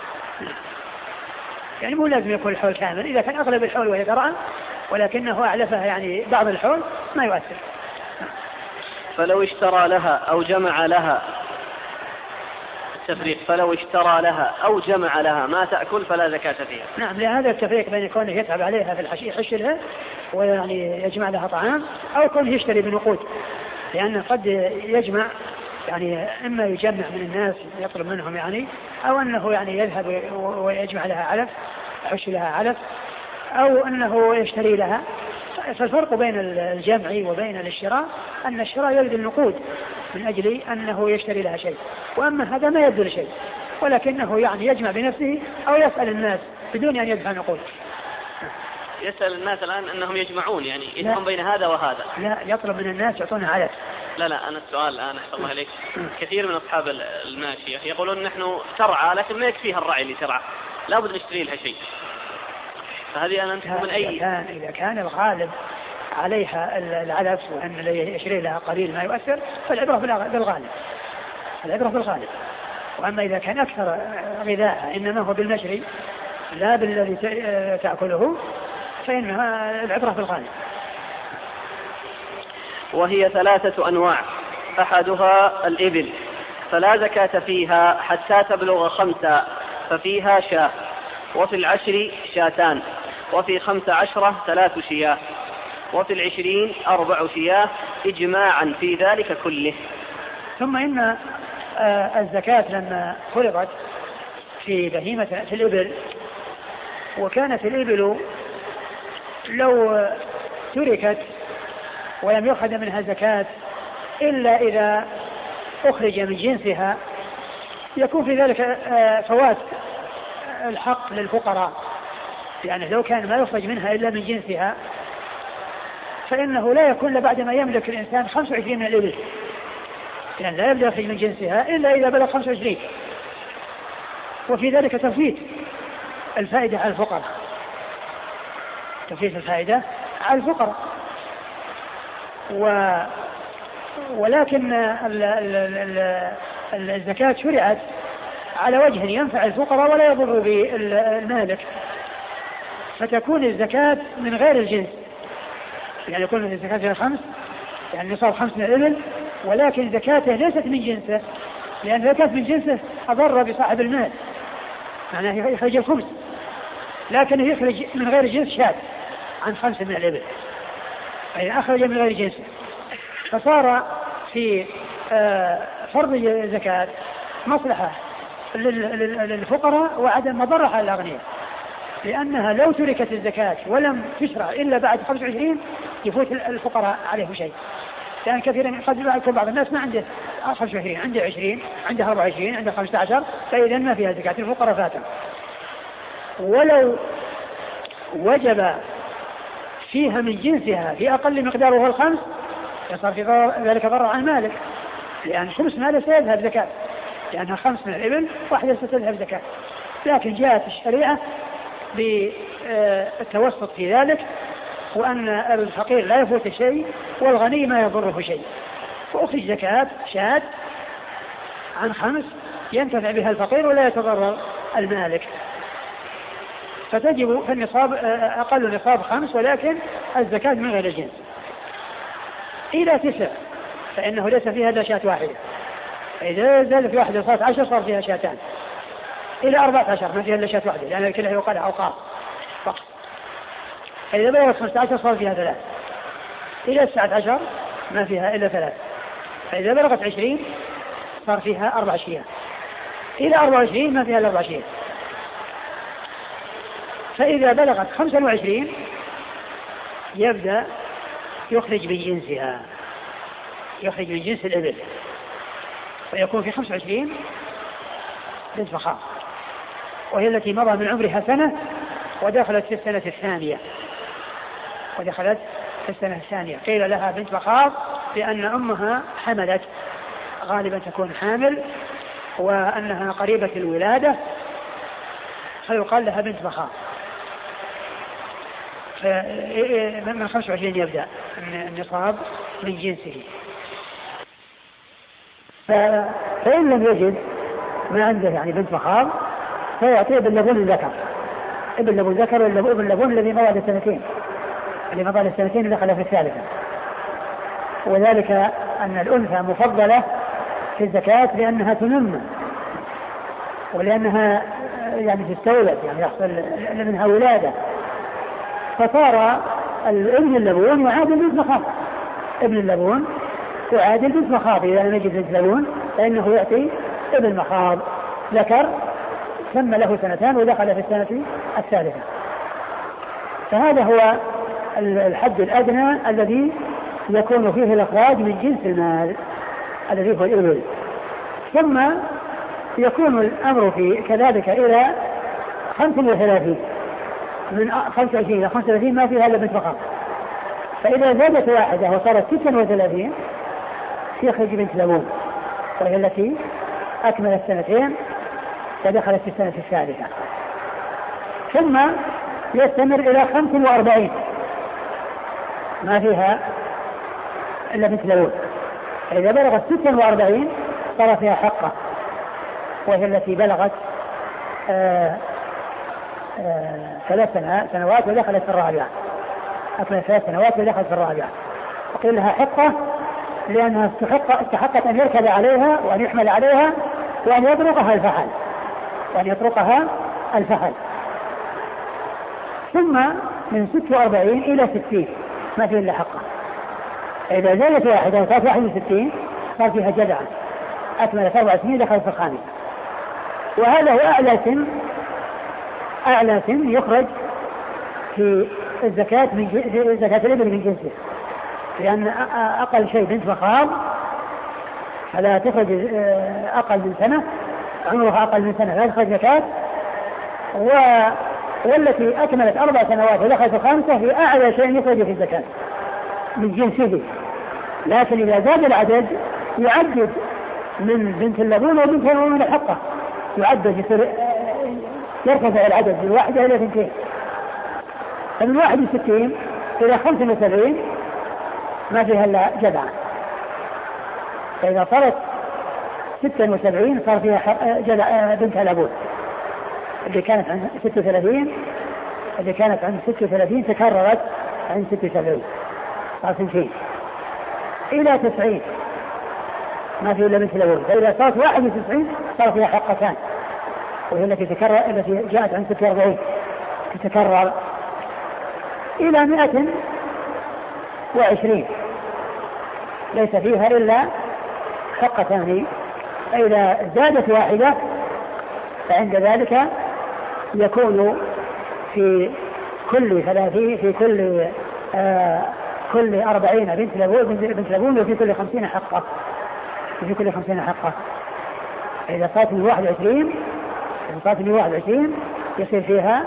يعني مو لازم يكون الحول كامل، إذا كان أغلب الحول وهي ترعى ولكنه أعلفها يعني بعض الحول ما يؤثر. فلو اشترى لها أو جمع لها، التفريق فلو اشترى لها أو جمع لها ما تأكل فلا زكاة فيها. نعم، لهذا التفريق بين كونه يتعب عليها في الحشي يحشلها ويعني يجمع لها طعام، أو كونه يشتري بنقود، لأنه قد يجمع يعني إما يجمع من الناس يطلب منهم يعني، أو أنه يعني يذهب ويجمع لها علف يحش لها علف، أو أنه يشتري لها. فالفرق بين الجمع وبين الاشتراء أن الشراء يبذل النقود من أجل أنه يشتري لها شيء، وأما هذا ما يبذل شيء ولكنه يعني يجمع بنفسه أو يسأل الناس بدون أن يدفع نقود. يسأل الناس الآن أنهم يجمعون يعني يجمعون بين هذا وهذا؟ لا، يطلب من الناس يعطونه علف. لا أنا السؤال الآن أحسن الله عليك، كثير من أصحاب الماشية يقولون نحن ترعى لكن ما يكفيها الرعي اللي ترعى، لا بد نشتري لها شيء، فهذه أنا أنتم من أي؟ إذا كان الغالب عليها العلف وأن يشتري لها قليل ما يؤثر فالعبرة بالغالب، العبرة بالغالب. وأما إذا كان أكثر غذاء إنما هو بالمشري لا بالذي تأكله فإنها العبرة بالغالب. وهي 3 أنواع، أحدها الإبل فلا زكاة فيها حتى تبلغ 5 ففيها شاة، وفي 10 شاتان، وفي 15 3 شياه، وفي 20 4 شياه، إجماعا في ذلك كله. ثم إن الزكاة لما فرضت في بهيمة في الإبل، وكانت الإبل لو تركت ولم يؤخذ منها زكاة إلا إذا أخرج من جنسها يكون في ذلك فوات الحق للفقراء، يعني لو كان ما يخرج منها إلا من جنسها فإنه لا يكون بعد ما يملك الإنسان 25 من الإبل، يعني لا يبدأ يخرج من جنسها إلا إذا بلغ 25، وفي ذلك تفويت الفائدة على الفقراء، تفويت الفائدة على الفقراء. ولكن الزكاة شرعت على وجه ينفع الفقراء ولا يضر بالمالك، فتكون الزكاة من غير الجنس، يعني يكون الزكاة فيها 5، يعني نصاب 5 من الإبل، ولكن زكاته ليست من جنسه، لأن زكاة من جنسه أضر بصاحب المال، معناه يخرج الخبز، لكنه يخرج من غير جنس شاة عن 5 من الإبل، فإذا أخرج من غير جنسه فصار في فرض الزكاة مصلحة للفقراء وعدم مضرة على الأغنياء، لأنها لو تركت الزكاة ولم تشرع إلا بعد 25 يفوت الفقراء عليه شيء، لأن كثيرا قد يكون بعض الناس ما عنده 25، عنده 20، عنده 24، عنده 15، فإذا ما فيها زكاة الفقراء فاتهم. ولو وجب فيها من جنسها في أقل مقدار وهو الخمس يصار في ذلك ضرر عن مالك، لأن خمس ماله سيذهب زكاة، لأنها 5 من الإبل واحدة ستذهب زكاة. لكن جاءت الشريعة بالتوسط في ذلك، وأن الفقير لا يفوت شيء والغني ما يضره شيء، فأخرج زكاة شاة عن 5 ينتفع بها الفقير ولا يتضرر المالك. فتجب في النصاب أقل نصاب 5 ولكن الزكاة من غير الجنس. إلى 9 فإنه ليس فيها إلا شاة واحدة، فإذا زادت واحدة صارت 10 صار فيها شاتان. إلى 14 ما فيها إلا شاة واحدة لأن كلها يقال عقار فقط. فإذا بلغت 15 صار فيها 3. إلى 19 ما فيها إلا 3. فإذا بلغت 20 صار فيها 4 شياه. إلى 24 ما فيها إلا 4 شياه. فإذا بلغت 25 يبدأ يخرج من جنسها، يخرج من جنس الإبل، فيكون في 25 بنت فخار، وهي التي مضى من عمرها سنة ودخلت في السنة الثانية. قيل لها بنت فخار لأن أمها حملت، غالبا تكون حامل وأنها قريبة الولادة فيقال لها بنت فخار. من 25 يبدأ النصاب من جنسه. فإن لم يجد ما عنده يعني بنت فخار فيعطيه باللبون الذكر، ابن لبون ذكر وابن اللبون الذي مضى للسنتين، دخل في الثالثة. وذلك أن الأنثى مفضلة في الزكاة لأنها تنمى ولأنها يعني تستولد، يعني يحصل منها ولادة، فصار ابن اللبون يعادل بنت مخاض. ابن اللبون يعادل بنت مخاض إذا لم يجد بنت لبون فإنه يعطي ابن مخاض ذكر ثم له 2 ودخل في السنة الثالثة. فهذا هو الحد الأدنى الذي يكون فيه الإخراج من جنس المال الذي هو الإبل. ثم يكون الأمر في كذلك إلى 35، من 25 إلى 35 ما فيها إلا بنت فخار. فإذا زادت واحدة وصارت 36 يخرج بنت لبون، وهي التي أكملت 2 ودخلت في السنة الثالثة. ثم يستمر إلى 45 ما فيها إلا بنت لبون. فإذا بلغت 46 صار فيها حقة، وهي التي بلغت 3 سنوات ودخلت في الرابعة، أكملت 3 سنوات ودخلت في الرابعة. وقيل لها حقة لأنها استحقت أن يركب عليها وأن يحمل عليها وأن يطرقها الفحل. ثم من 46 إلى 60 ما فيه إلا حقة. إذا زادت واحدة وصارت 61 صار فيها جدعة، أكملت 4 سنين دخلت في الخامسة. وهذا هو أعلى سن يخرج في الزكاة في زكاة الإبل من جنسه، لأن أقل شيء بنت مخاض فلا تخرج أقل من سنة، عمرها أقل من سنة لا تخرج زكاة. والتي أكملت 4 سنوات ودخلت في 5 هي أعلى شيء يخرج في الزكاة من جنسه. لكن إذا زاد العدد يعدد من بنت اللبون وبنت اللبون من الحقة، يعدد يرتفع العدد من 1 إلى 2. فمن 61 إلى 75 ما فيها إلا جدعة. فإذا صارت 76 صار فيها بنت لبون. اللي كانت عن 36 تكررت عن 76 صار 2. إلى 90 ما فيه إلا بنت لبون. فإذا صارت 91 صار فيها حقتان، وهي التي جاءت عن 46 تتكرر. إلى 120 ليس فيها إلا حقتان. فإذا زادت واحدة فعند ذلك يكون في كل 30 في كل 40 بنت لبون وفي كل 50 حقة. إذا صارت من 21 يصير فيها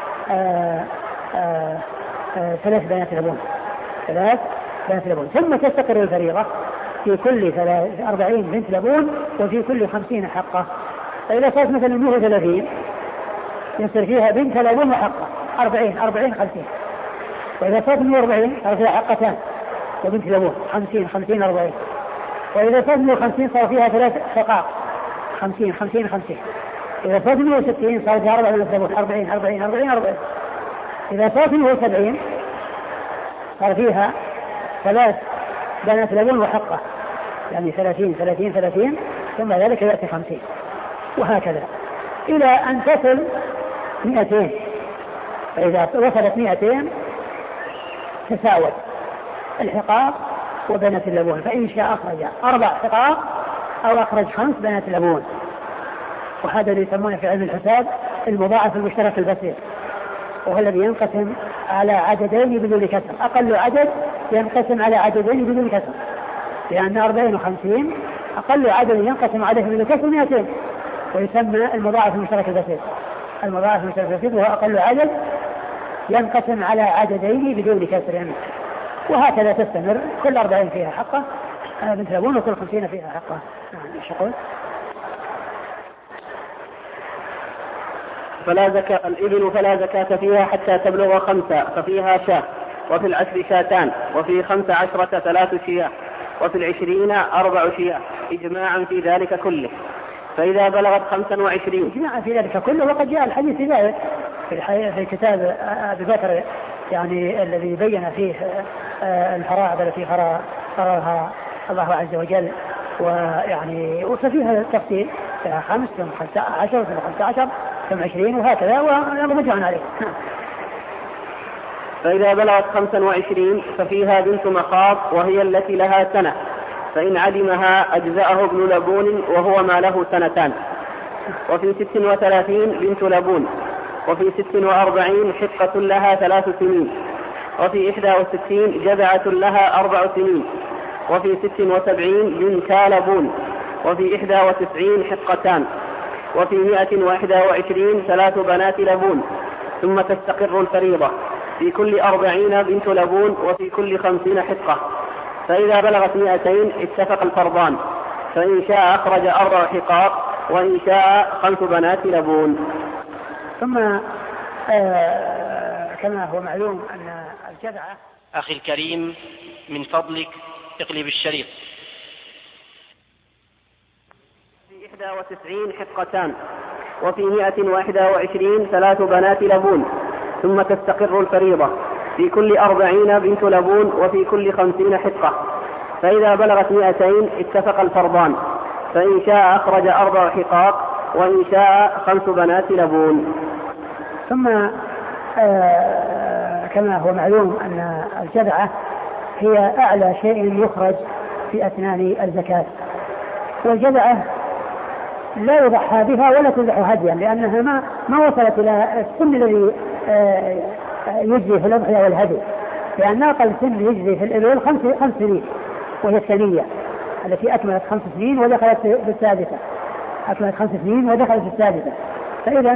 3 بنات لبون، 3 بنات لبون. ثم تستقر الفريضة في كل 40 بنت لبون وفي كل 50 حقة. فإذا صارت مثلا 130 يصير فيها بنت لبون وحقة 40 50. وإذا صارت 140 صار فيها حقتان وبنت لبون 50 40. وإذا صارت 150 صار فيها 3 حقاق 50. إذا صارت 160 صار فيها 4 بنات لبون 40. إذا صارت 170 صار فيها 3 بنات لبون وحقة، يعني 30 ثم ذلك يأتي 50 وهكذا إلى أن تصل 200. فإذا وصلت 200 تساوت الحقاق وبنات اللبون، فإن شاء أخرج 4 حقاق أو أخرج 5 بنات لبون. وهذا اللي يسمونه في علم الحساب المضاعف المشترك البسيط، وهو الذي ينقسم على عددين بدون كسر. أقل عدد ينقسم على عددين بدون كسر، لأن 40 و50 أقل عدد ينقسم عليه بدون كسر 200، ويسمى المضاعف المشترك البسيط. المضاعف المشترك البسيط وهو أقل عدد ينقسم على عددين بدون كسر يعني. وهكذا تستمر، كل 40 فيها حقة بنت لبون وكل 50 فيها حقة. ايش يقول؟ الإبل فلا زكاة فيها حتى تبلغ 5 ففيها شاة، وفي العشر شاتان، وفي 15 3 شياه، وفي 20 4 شياه، إجماعا في ذلك كله. فإذا بلغت 25 إجماعا في ذلك كله. وقد جاء الحديث في ذلك في كتاب أبي بكر يعني الذي بين فيه الفرائض التي فرضها الله عز وجل، ويعني وفيها التفصيل 5 ثم 15 ثم 15 ثم 20 وهكذا، وأنا مجمع عليه. فإذا بلغت 25 ففيها بنت مخاض وهي التي لها سنة، فإن عدمها أجزأه ابن لبون وهو ما له 2 سنين. وفي 36 بنت لبون، وفي 46 حقة لها 3 سنين، وفي 61 جذعة لها 4 سنين، وفي 76 بنتا لبون، وفي 91 حقتان، وفي 121 3 بنات لبون. ثم تستقر الفريضة في كل 40 بنت لبون وفي كل 50 حقة. فإذا بلغت 200 اتفق الفرضان، فإن شاء أخرج 4 حقاق، وإن شاء 5 بنات لبون. ثم كما هو معلوم أن الجذعة. أخي الكريم من فضلك اقلب الشريط. في 91 حقتان، وفي 121 3 بنات لبون. ثم تستقر الفريضة في كل 40 بنت لبون وفي كل 50 حقة. فإذا بلغت 200 اتفق الفرضان، فإن شاء أخرج 4 حقاق، وإن شاء 5 بنات لبون. ثم كما هو معلوم أن الجذعة هي أعلى شيء يخرج في أثناء الزكاة، والجذعة لا يضحى بها ولا تذبح هديا، لأنها ما وصلت إلى السن الذي يجزي في الأضحية والهدي، لأن أقل سن يجزي في الإبل 5 سنين، وهي الثانية التي أكملت 5 سنين ودخلت بالسادسة، أكملت 5 سنين ودخلت بالسادسة. فإذا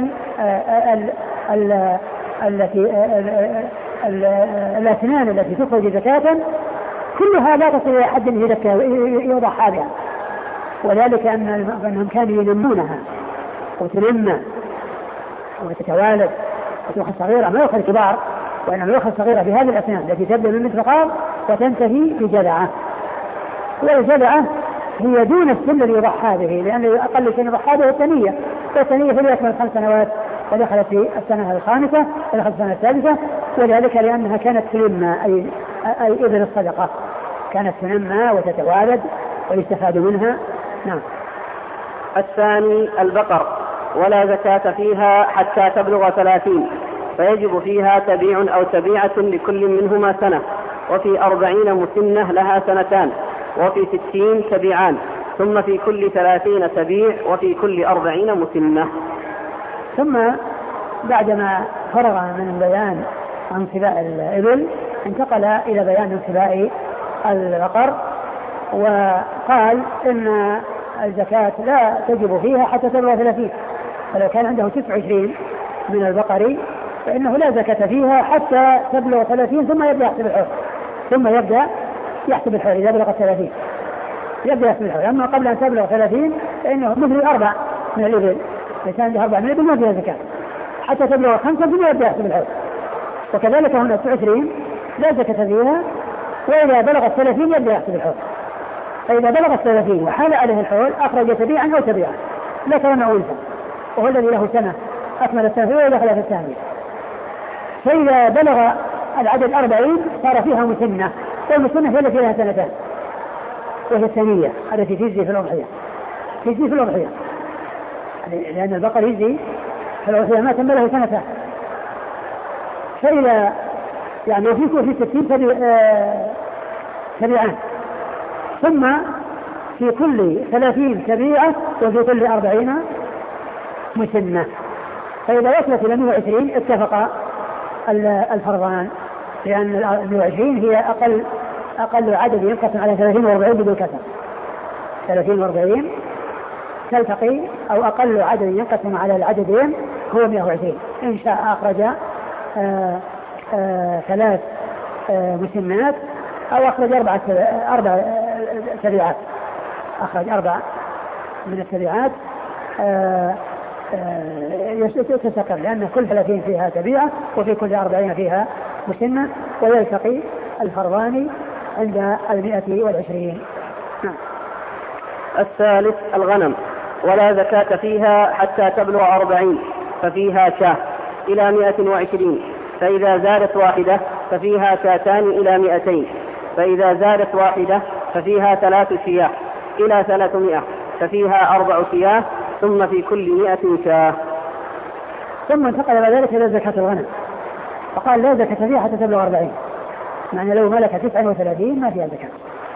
الأسنان التي تخرج زكاة كلها لا تصل إلى حد يضحى بها، وذلك أنهم كانوا ينمونها وتنمى وتتوالد وتؤخذ صغيرة، ما يؤخذ كبار، وإنما يؤخذ صغيرة بهذه الأسنان التي تبدأ من مثل وتنتهي بجذعة. والجذعة هي دون السن الذي يضحى به، لأن أقل شيء يضحى به الثانية، والثانية في أكمل 5 سنوات ودخلت في السنة الخامسة ودخلت السنة السادسة، وذلك لأنها كانت تنمى أي إبل الصدقة كانت تنمى وتتوالد ويستفاد منها. نعم. الثاني البقر، ولا زكاة فيها حتى تبلغ 30، فيجب فيها تبيع أو تبيعة لكل منهما سنة، وفي 40 مسنة لها 2 سنين، وفي 60 تبيعان، ثم في كل 30 تبيع، وفي كل 40 مسنة. ثم بعدما فرغ من البيان عن سباع الإبل انتقل إلى بيان سباع البقر، وقال إن الزكاة لا تجب فيها حتى تبلغ 30، فلو كان عنده 29 من البقر فإنه لا زكاة فيها حتى تبلغ 30 ثم يبدأ يحسب الحول. إذا بلغت 30 يبدأ يحسب الحول. أما قبل أن تبلغ 30 فإنه مثل 4 من الإبل، إذا عنده 4 من الإبل ما فيها زكاة حتى تبلغ 5 ثم يبدأ يحسب الحول. وكذلك هنا 29 لا زكاة فيها، وإذا بلغت 30 يبدأ يحسب الحول. فإذا بلغت 30 وحال عليه الحول أخرج تبيعا أو تبيعا لا كان أولفا، وهو الذي له سنة أكمل السنة ودخل في الثانية. فإذا بلغ العدد 40 صار فيها مسنة، والمسنة هي التي لها سنتان، وهي الثانية التي تجزي في الأضحية، لأن البقر يجزي في الأضحية ما تم له سنتان. فإذا يعني في 60 تبيعان، ثم في كل 30 تبيعة، وفي كل 40 مسنة. فإذا وصلت إلى 120 اتفق الفرضان، لأن 120 هي أقل عدد ينقسم على 30 و40 بدون كسر. 30 و40 تلتقي، أو أقل عدد ينقسم على العددين هو 120. إن شاء أخرج 3 مسنات، أو أخرج 4 تبيعات، أخرج 4 من التبيعات يتسكر، لأن كل 30 فيها تبيعة وفي كل 40 فيها مسنة، ويلتقي الفرضان عند 120. الثالث الغنم، ولا زكاة فيها حتى تبلغ 40 ففيها شاة إلى 120، فإذا زادت واحدة ففيها شاتان إلى 200، فإذا زادت واحدة ففيها 3 شياه إلى 300، ففيها 4 شياه، ثم في كل 100 شاه. ثم انتقل إلى ذلك إلى زكاة الغنم، فقال لا زكاة فيها حتى تبلغ 40، يعني لو ملك 39 ما فيها زكاة،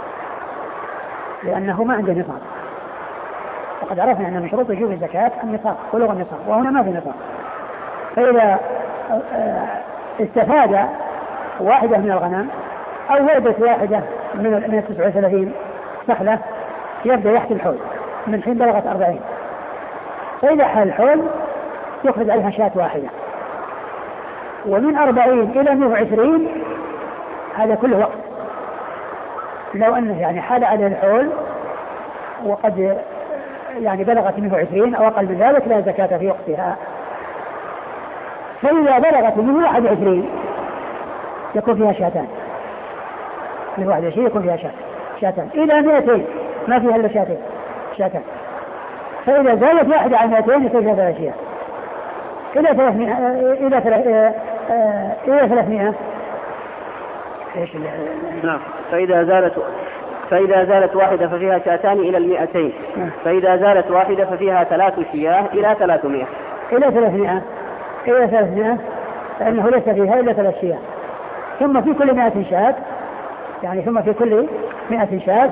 لأنه ما عنده نصاب. وقد عرفنا أن من شروط وجوب الزكاة النصاب، بلوغ النصاب، وهنا ما في نصاب. فإذا استفاد واحدة من الغنم أو ولدت واحدة من 39 سخلة يبدأ يحسب الحول من حين بلغت 40. فإذا حال الحول يخرج عليها شاة واحدة، ومن 40 إلى 120 هذا كله وقت. لو أنه يعني حال على الحول وقد يعني بلغت 120 أو أقل من ذلك لا زكاة في وقتها. فإذا بلغت 121 يكون فيها شاتان، 121 يكون فيها شاتان، إلى 200 ما فيها إلا شاتان. فإذا زادت واحدة عن 200 يكون فيها 3 شياه، إلى 300 ايش نعم. فإذا زالت واحدة ففيها شاتان إلى 200، فإذا زالت واحدة ففيها 3 شياه إلى 300. إلى 300 فإنه ليس فيها إلا 3 شياه. ثم في كل 100 شاة، يعني ثم في كل 100 شاة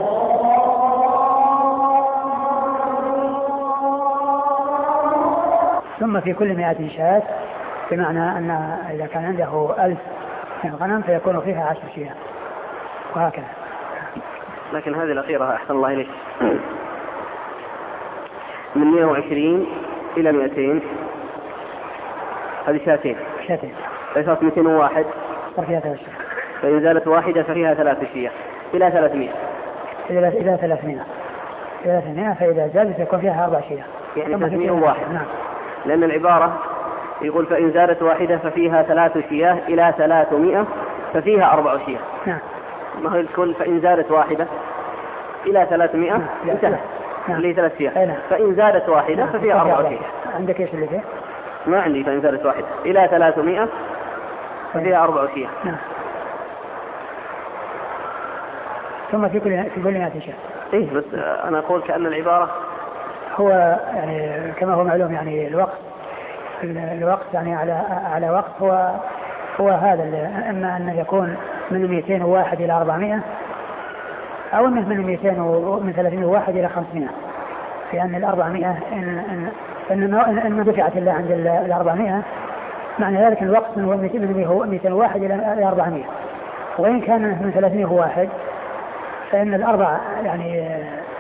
بمعنى أن إذا كان عنده 1000 من غنم فيكون فيها 10 شياه، وهكذا. لكن هذه الأخيرة أحسن الله إليك، من 120 إلى 200 هذه شاتين، فصارت 201 فيها 3 شياه. فإن زالت واحدة ففيها 3 شياه إلى 300. إلى 300 فإذا زادت يكون فيها 4 شياه، يعني 301. نعم. لأن العبارة يقول فإن زادت واحدة ففيها 3 شياه إلى 300 ففيها 4 شياه. نعم. ما هو الكل فإن زادت واحدة إلى 300 انتهى اللي 3 شياه. فإن زادت واحدة ففيها 4 شياه. عندك ايش اللي فيه؟ ما عندي. فإن زادت واحدة إلى 300 ففيها 4 شياه. نعم. ثم في كل 100 شاة. إيه بس أنا أقول كأن العبارة هو يعني كما هو معلوم، يعني الوقت يعني على وقت هو هذا، إما أن يكون من 201 إلى 400 أو أنه من 301 إلى 500، لأن 400 إن دفعت الله عند 400 معنى ذلك الوقت هو من 201 إلى 400. وإن كان من 301 فإن الأربع يعني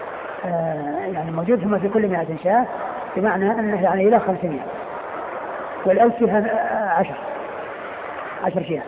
موجود ثم في كل 100 شاة، بمعنى أنه يعني إلى 500 والألف فيها 10 شياه.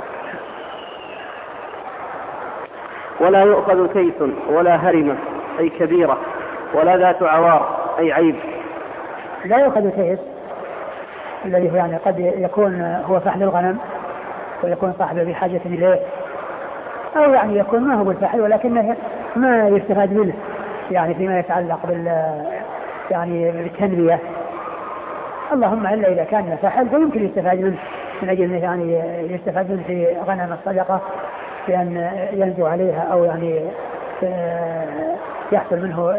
ولا يؤخذ كيس ولا هرمة أي كبيرة ولا ذات عوار أي عيب. لا يؤخذ كيس الذي هو يعني قد يكون هو فحل الغنم ويكون صاحبه بحاجة إليه، أو يعني يكون ما هو بالفحل ولكنه ما يستفاد منه يعني فيما يتعلق يعني بالتنمية، اللهم إلا إذا كان فحل فيمكن يستفاد منه من أجل يعني يستفاد منه في غنم الصدقة بأن ينزو عليها أو يعني يحصل منه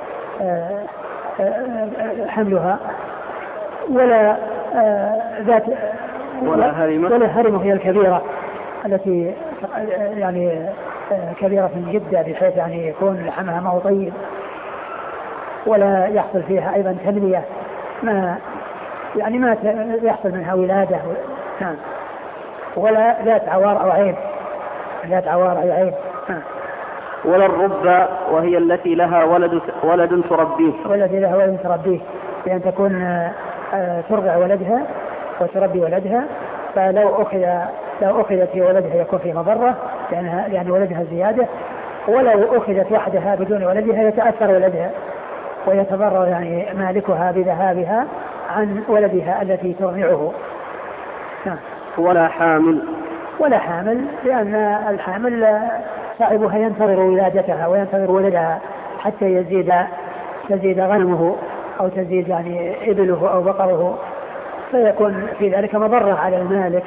حملها. ولا ذات ولا هرمة هي الكبيرة التي يعني كبيرة جدا بحيث يعني يكون لحمها ما هو طيب ولا يحصل فيها أيضا تنمية، ما يعني ما يحصل منها ولادة. ولا ذات عوار أو عيب، ذات عوار أو عيب. ولا الربة وهي التي لها ولد تربيه، والتي لها ولد تربيه بأن تكون ترضع ولدها وتربي ولدها، فلو أخذت في ولدها يكون في مضرة لأن ولدها زيادة، ولو أخذت وحدها بدون ولدها يتأثر ولدها ويتضرر يعني مالكها بذهابها عن ولدها التي ترضعه. ولا حامل لأن الحامل صاحبها ينتظر ولادتها وينتظر ولدها حتى تزيد غنمه أو تزيد يعني إبله أو بقره، فيكون في ذلك مضرة على المالك.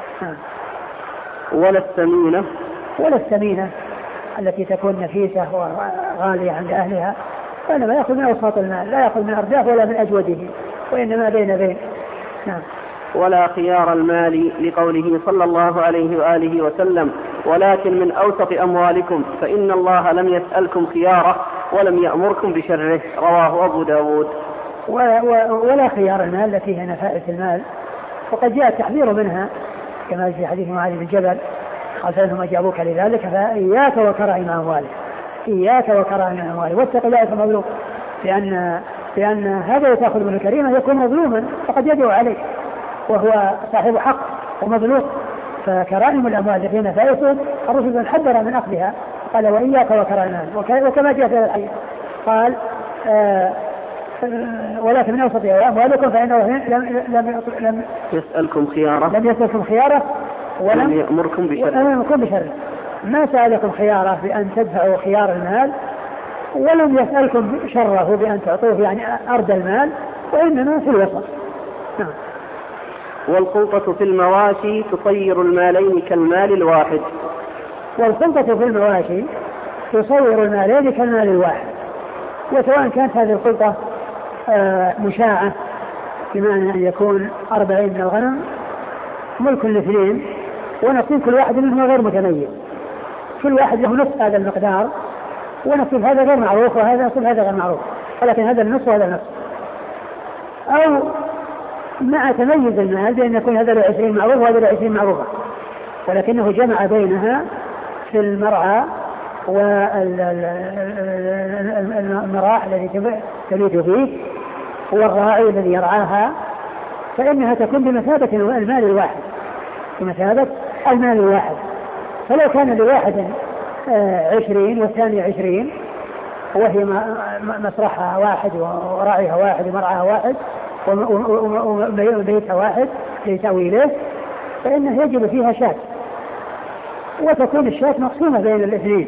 ولا الثمينة التي تكون نفيسة وغالية عند أهلها، فإنما يأخذ من أوساط المال، لا يأخذ من أرداه ولا من أجوده، وإنما بين. ولا خيار المال لقوله صلى الله عليه وآله وسلم ولكن من أوسط أموالكم فإن الله لم يسألكم خياره ولم يأمركم بشره، رواه أبو داود. ولا خيار المال التي هي نفائس المال، وقد جاء التحذير منها كما في حديث معاذ بن جبل قال فإنهم جابوك لذلك فإياك وكرائم أموالك واتق الله المظلوم، لأن هذا تأخذ من الكريمة يكون مظلوما فقد يدعو عليه وهو صاحب حق ومظلوم، فكرائم الأموال التي نفائسه الرسول حذر من أخذها، قال وإياك وكرائم الأموال، وكما جاء في الحديث قال ولكن من أوسط أموالكم فإنه لم يسألكم خياره ولم يأمركم بشره. ما سألكم خياره بأن تدفعوا خيار المال، ولم يسألكم شره بأن تعطوه يعني أرض المال، وإنما في الوسط. والخلطة في المواشي تصير المالين كالمال الواحد. والخلطة في المواشي تصير المالين كالمال الواحد، وسواء كانت هذه الخلطة مشاعة بمعنى أن يكون 40 من الغنم ملك الاثنين ونصيب كل واحد منهم غير متميز، كل واحد له نصف هذا المقدار ونصيب هذا غير معروف وهذا نصيب هذا غير معروف، ولكن هذا النصف وهذا النصف، أو مع تميز المال بأن يكون هذا له 20 معروف وهذا له 20 معروفة، ولكنه جمع بينها في المرعى والمراح الذي تبيت فيه والراعي الذي يرعاها، فإنها تكون بمثابة المال الواحد، فلو كان لواحد 20 والثاني 20 وهي مسرحها واحد وراعيها واحد ومرعاها واحد وبيتها واحد لتأويله، فإنه يجب فيها شاة، وتكون الشاة مقسومة بين الاثنين،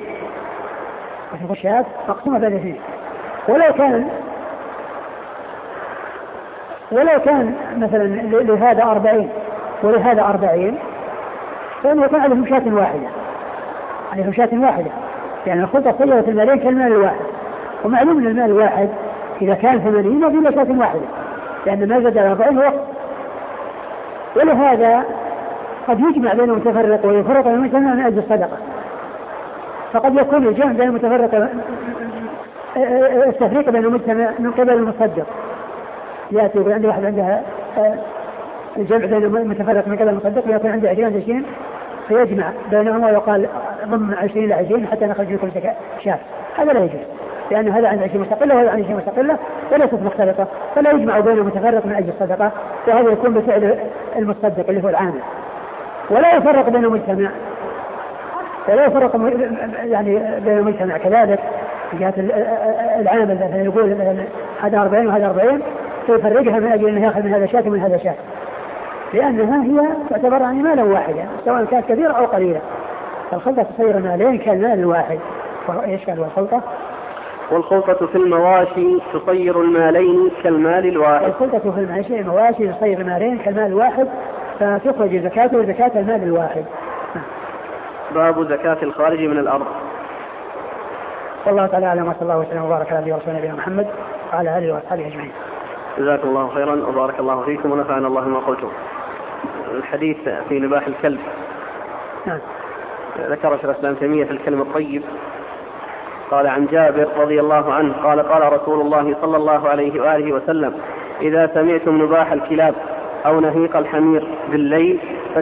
ولو كان مثلا لهذا 40 ولهذا 40 فإنه يكون عليهم شاة واحدة، يعني الخلطة صيغة المالين كالمال الواحد، ومعلوم أن المال الواحد إذا كان 80 فإنه شاة واحدة، لأن ما زاد 40 هو، ولهذا قد يجمع بين المتفرق ويفرق المجتمع من أجل الصدقة، فقد يكون الجمع بين المتفرق التفريق بين المجتمع من قبل المصدق، يأتي عند واحد عندها الجمع بين المتفرق من قبل المصدق ويكون عنده 20 فيجمع بينهم ويقال ضم 20 إلى 20 حتى نخرج لكم شاف، هذا لا يجوز، لأن هذا عن 20 مستقلة وهذا عن 20 مستقلة وليست مختلطة، فلا يجمع بين المتفرق من أجل الصدقة وهذا يكون بفعل المصدق اللي هو العامل، ولا يفرق بين المجتمع، ولا يفرق يعني بين المجتمع كذلك في جهة العامل مثلا يقول هذا 40 وهذا 40 فيفرقها من أجل أنه يأخذ من هذا شاة ومن هذا شاة، لأنها هي تعتبر يعني مالا واحدا سواء كانت كثيرة أو قليلة. فالخلطة تصير مالين كالمال الواحد. وإيش قال والخلطة؟ والخلطة في المواشي تصير المالين كالمال الواحد. الخلطة في المواشي تصير المالين كالمال الواحد، فتخرج زكاته وزكاة المال الواحد. باب زكاة الخارج من الأرض. والله تعالى أعلم، وصلى الله وسلم وبارك على رسول نبينا محمد وعلى آله وأصحابه أجمعين. جزاكم الله خيرا وبارك الله فيكم ونفعنا الله ما قلتم. الحديث في نباح الكلب. نعم. ذكر شيخ الإسلام تيمية في الكلم الطيب قال عن جابر رضي الله عنه قال قال رسول الله صلى الله عليه وآله وسلم: إذا سمعتم نباح الكلاب أو نهيق الحمير بالليل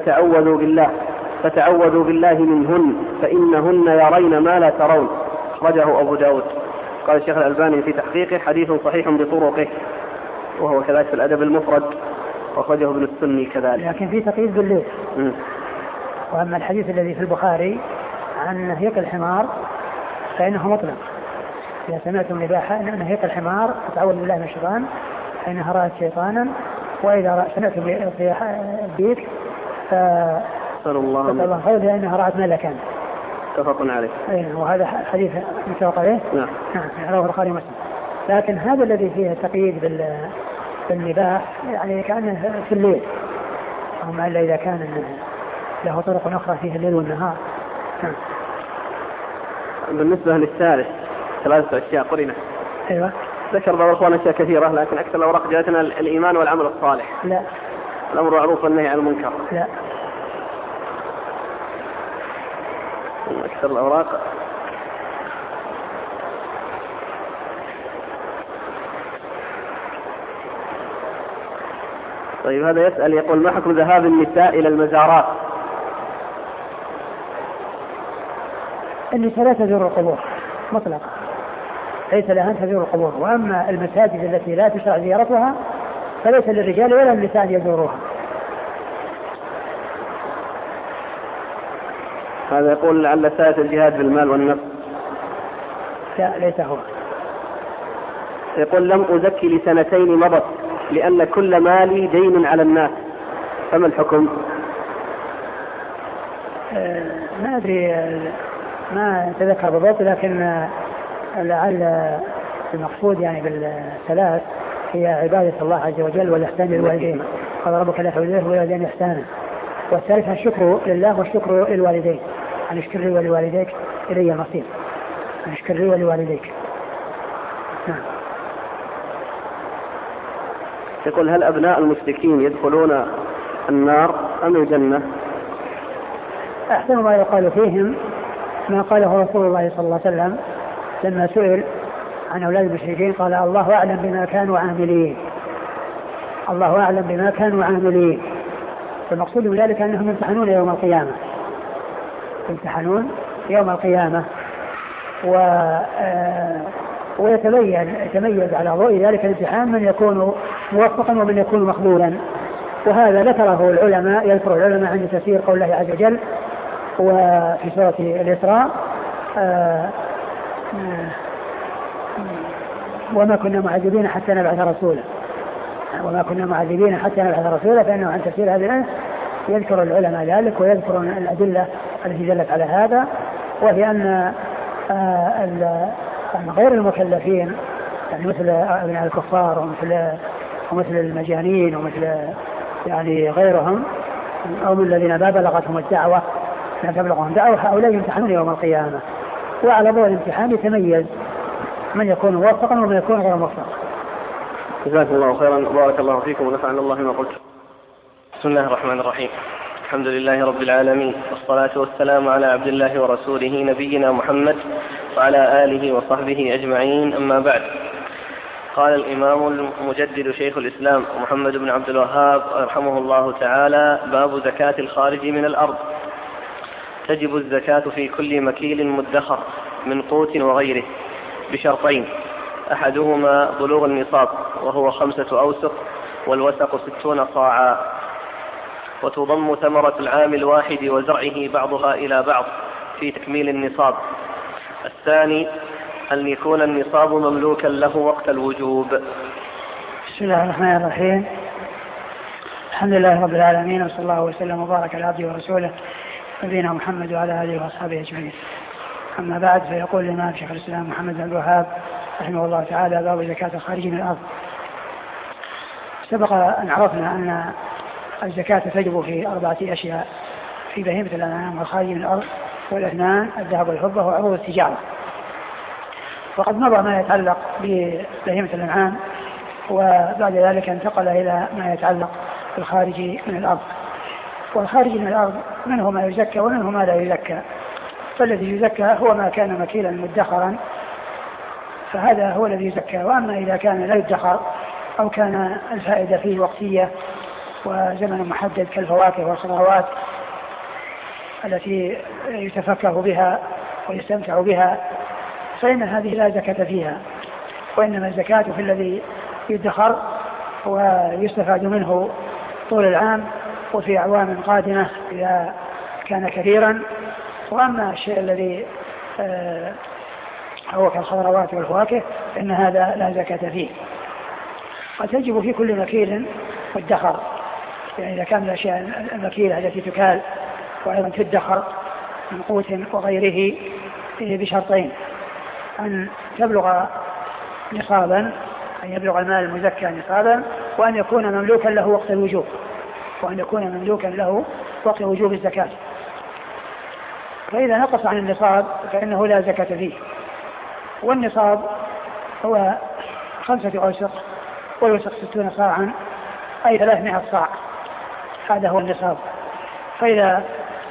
فتعوذوا بالله منهن فإنهن يرين ما لا ترون. أخرجه أبو داود. قال الشيخ الألباني في تحقيقه: حديث صحيح بطرقه، وهو كذلك في الأدب المفرد، وأخرجه ابن السني كذلك. لكن في تقييد بالليل. وأما الحديث الذي في البخاري عن نهيق الحمار فإنه مطلق. إذا سمعتم نهيق الحمار فتعوذوا بالله من الشيطان فإنها رأت شيطانا، وإذا سمعتم الديك صلى الله خير لأنها رأت ملكا. متفق عليه. وهذا حديث متفق عليه. نعم. رواه البخاري ومسلم. لكن هذا الذي فيه التقييد بالنباح يعني كأنه في الليل، أما إلا إذا كان له طرق أخرى فيه الليل والنهار. بالنسبة للثالث 3 أشياء قرنة. أيوة. ذكر بعض الأخوان أشياء كثيرة، لكن أكثر الأوراق جاءتنا الإيمان والعمل الصالح. لا. الأمر معروف والنهي عن المنكر. لا. أكثر الأوراق طيب. هذا يسأل يقول: ما حكم ذهاب النساء إلى المزارات؟ النساء لا تزور القبور مطلقا، ليس لها أن تزور القبور. وأما المساجد التي لا تشرع زيارتها فليس للرجال ولا للنساء أن يزوروها. هذا يقول: لعل ساعة الجهاد بالمال والنفس. لا، ليس هو. يقول: لم أزكي لسنتين مضت لأن كل مالي دين على الناس، فما الحكم؟ ما أدري، ما أتذكر بالضبط، لكن لعل المقصود يعني بالثلاث هي عبادة الله عز وجل والإحسان للوالدين. قال ربك لا تعبدوا إلا والوالدين إحسانا. والثالث الشكر لله والشكر للوالدين، أن اشكر لي ولوالديك إلي المصير، أن اشكر لي ولوالديك. نعم. يقول: هل أبناء المشركين يدخلون النار أم الجنة؟ أحسن ما يقال فيهم ما قاله رسول الله صلى الله عليه وسلم لما سئل عن أولاد المشركين قال: الله أعلم بما كانوا عاملين، الله أعلم بما كانوا عاملين. فالمقصود من ذلك أنهم يمتحنون يوم القيامة، يمتحنون يوم القيامة، ويتميز على ضوء ذلك الامتحان من يكون موفقا ومن يكون مخذولا. وهذا ذكره العلماء، يذكر العلماء عند تفسير قول الله عز وجل وفي سورة الإسراء: وما كنا معذبين حتى نبعث رسولا، وما كنا معذبين حتى نبعث رسولا. فإنه عن تفسير هذه الآية يذكر العلماء ذلك ويذكر الأدلة التي دلت على هذا، وهي أن غير المكلفين يعني مثل أبناء الكفار ومثل المجانين ومثل يعني غيرهم أو من الذين ما بلغتهم الدعوة لا تبلغهم دعوة، هؤلاء يمتحنون يوم القيامة، وعلى ضوء الامتحان يتميز من يكون موفقا ومن يكون غير موفق. جزاكم الله خيرا وبارك الله فيكم ونفعنا الله ما قلت. بسم الله الرحمن الرحيم. الحمد لله رب العالمين، والصلاة والسلام على عبد الله ورسوله نبينا محمد وعلى آله وصحبه أجمعين، أما بعد. قال الإمام المجدد شيخ الإسلام محمد بن عبد الوهاب رحمه الله تعالى: باب زكاة الخارج من الأرض. تجب الزكاة في كل مكيل مدخر من قوت وغيره بشرطين: أحدهما بلوغ النصاب وهو 5 أوسق، والوسق 60 صاعا. وتضم ثمرة العام الواحد وزرعه بعضها إلى بعض في تكميل النصاب. الثاني أن يكون النصاب مملوكا له وقت الوجوب. بسم الله الرحمن الرحيم. الحمد لله رب العالمين، وصلى الله وسلم وبارك على عبده ورسوله نبينا محمد وعلى آله وأصحابه أجمعين. أما بعد، فيقول الإمام شيخ الإسلام محمد بن الوهاب رحمه الله تعالى: باب زكاة الخارج من الأرض. سبق أن عرفنا أن الزكاة تجب في 4 أشياء: في بهيمة الأنعام والخارج من الأرض، والاثنان الذهب والفضة وعروض التجارة. وقد مضى ما يتعلق ببهيمة الأنعام، وبعد ذلك انتقل إلى ما يتعلق بالخارج من الأرض. والخارج من الأرض منه ما يزكى ومنه ما لا يزكى. فالذي يزكى هو ما كان مكيلا مدخرا، فهذا هو الذي يزكى. وأما إذا كان لا يدخر أو كان الفائدة فيه وقتية وزمن محدد كالفواكه والخضروات التي يتفكه بها ويستمتع بها، فإن هذه لا زكاة فيها، وإنما الزكاة في الذي يدخر ويستفاد منه طول العام وفي أعوام قادمة إذا كان كثيرا. وأما الشيء الذي هو كالخضروات والفواكه فإن هذا لا زكاة فيه. وتجب في كل مكيل والدخر، يعني إذا كان الأشياء المكيلة التي تكال وأيضا تدخر من قوت وغيره بشرطين: أن تبلغ نصابا، أن يبلغ المال المزكى نصابا، وأن يكون مملوكا له وقت الوجوب، وأن يكون مملوكا له وقت وجوب الزكاة. فإذا نقص عن النصاب فإنه لا زكاة فيه. والنصاب هو 5 أوسق، والوسق 60 صاعا، أي 300 صاع. هذا هو النصاب. فإذا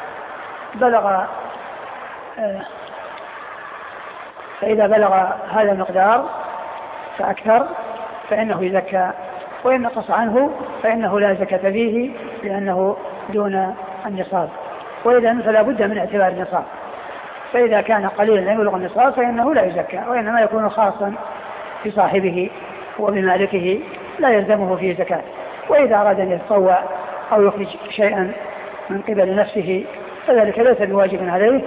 بلغ هذا المقدار فأكثر فإنه يزكى، وإن نقص عنه فإنه لا زكاة فيه لأنه دون النصاب. وإذا فلا بد من اعتبار النصاب. فإذا كان قليلا لا يبلغ النصاب فإنه لا يزكى، وإنما يكون خاصا بصاحبه وبمالكه لا يلزمه فيه زكاة. وإذا أراد أن يتطوع أو يخرج شيئا من قبل نفسه فذلك ليس بواجب عليه،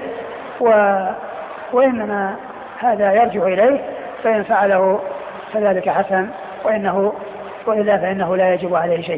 وإنما هذا يرجع إليه، فإن فعله فذلك حسن، وإلا فإنه لا يجب عليه شيء.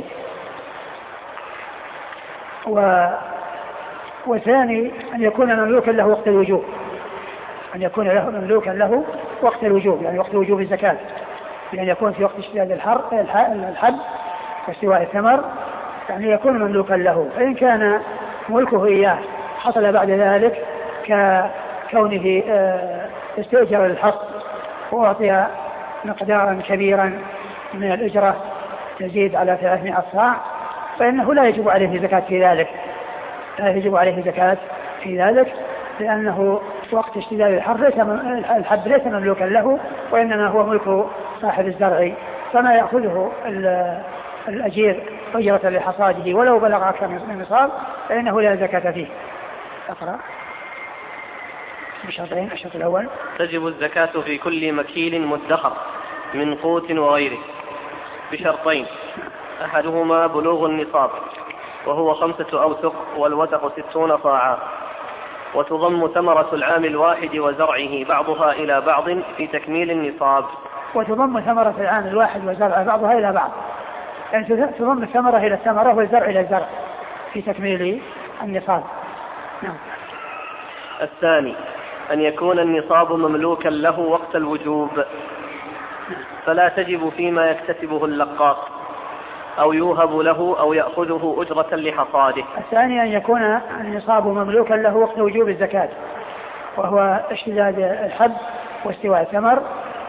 والثاني أن يكون مملوكا له وقت الوجوب، أن يكون مملوكا له وقت الوجوب، يعني وقت وجوب الزكاة، لأن يكون في وقت اشتداد الحب واستواء الثمر، يعني يكون مملوكا له. فإن كان ملكه إياه حصل بعد ذلك ككونه استئجر الحصد وأعطي مقدارا كبيرا من الأجرة يزيد على 300 صاع، فإنه لا يجب عليه زكاة في ذلك، لا يجب عليه زكاة في ذلك، لأنه وقت اشتداد الحب ليس مملوكا له، وإنما هو ملك صاحب الزرع، فما يأخذه الأجير أجرة لحصاده ولو بلغ أكثر من النصاب فإنه لا زكاة فيه. أقرأ بشرطين: الشرط الأول: تجب الزكاة في كل مكيل مدخر من قوت وغيره بشرطين: أحدهما بلوغ النصاب وهو 5 أوسق، والوسق 60 صاعا. وتضم ثمرة العام الواحد وزرعه بعضها إلى بعض في تكميل النصاب. وتضم ثمرة العام الواحد وزرع بعضها إلى بعض، يعني تضم الثمرة إلى الثمرة والزرع إلى الزرع في تكميل النصاب. نعم. الثاني أن يكون النصاب مملوكا له وقت الوجوب، فلا تجب فيما يكتسبه اللقاط أو يوهب له أو يأخذه أجرة لحصاده. الثاني أن يكون النصاب مملوكا له وقت وجوب الزكاة، وهو اشتداد الحب واستواء الثمر،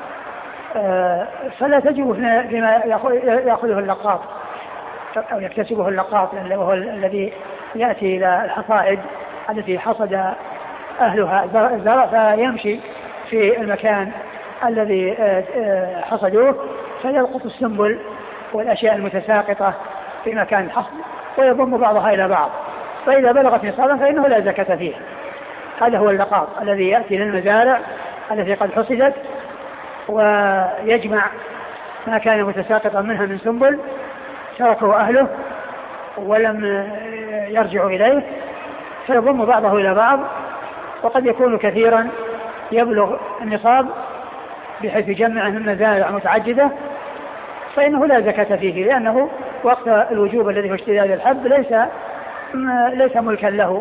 فلا تجب فيما يأخذه اللقاط أو يكتسبه اللقاط، وهو الذي يأتي إلى الحصائد التي حصد أهلها الزرع فيمشي في المكان الذي حصدوه فيلقط السنبل والأشياء المتساقطة في مكان الحصد ويضم بعضها إلى بعض، فإذا بلغت نصابا فإنه لا زكاة فيه. هذا هو اللقاط الذي يأتي للمزارع التي قد حصدت ويجمع ما كان متساقطا منها من سنبل تركه أهله ولم يرجعوا إليه فيضم بعضه إلى بعض، وقد يكون كثيرا يبلغ النصاب بحيث يجمع من مزارع متعددة، فإنه لا زكاة فيه، لأنه وقت الوجوب الذي هو اشتداد الحب ليس ملكا له.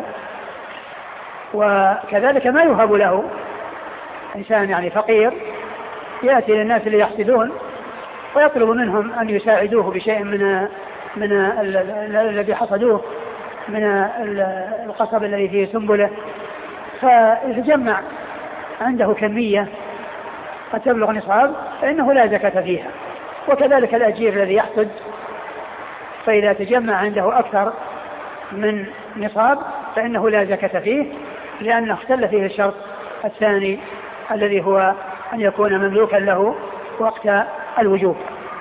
وكذلك ما يهب له إنسان يعني فقير يأتي للناس اللي يحصدون ويطلب منهم أن يساعدوه بشيء من الذي حصدوه من القصب الذي فيه سنبله، فيتجمع عنده كمية قد تبلغ نصاب فإنه لا زكاة فيها. وكذلك الأجير الذي يحصد، فإذا تجمع عنده أكثر من نصاب فإنه لا زكاة فيه، لأنه اختل فيه الشرط الثاني الذي هو أن يكون مملوكا له وقت الوجوب.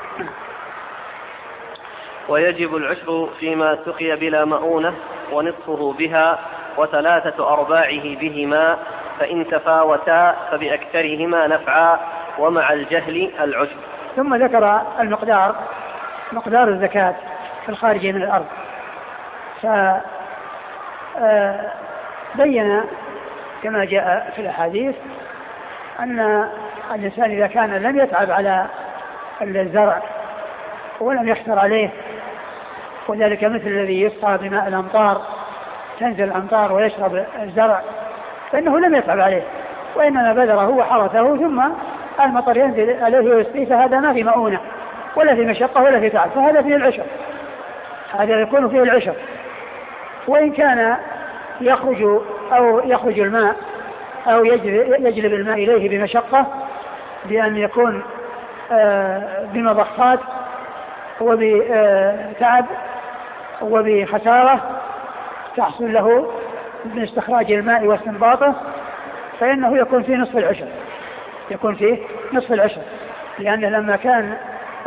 ويجب العشر فيما سقي بلا مؤونة ونصفه بها وثلاثة أرباعه بهما، فإن تفاوتا فبأكثرهما نفعا ومع الجهل العشر. ثم ذكر مقدار الزكاة في الخارج من الأرض، فبين كما جاء في الأحاديث أن الإنسان إذا كان لم يتعب على الزرع ولم يحصر عليه، وذلك مثل الذي يسقى بماء الأمطار، تنزل الأمطار ويشرب الزرع، فإنه لم يتعب عليه وإنما بذره وحرثه ثم المطر ينزل عليه ويسقيه، فهذا ما في مؤونة ولا في مشقة ولا في تعب، فهذا فيه العشر، هذا يكون فيه العشر. وإن كان يخرج الماء أو يجلب الماء إليه بمشقة، بأن يكون بمضخات وبتعب وبخسارة تحصل له من استخراج الماء واستنباطه، فإنه يكون فيه نصف العشر، لأنه لما كان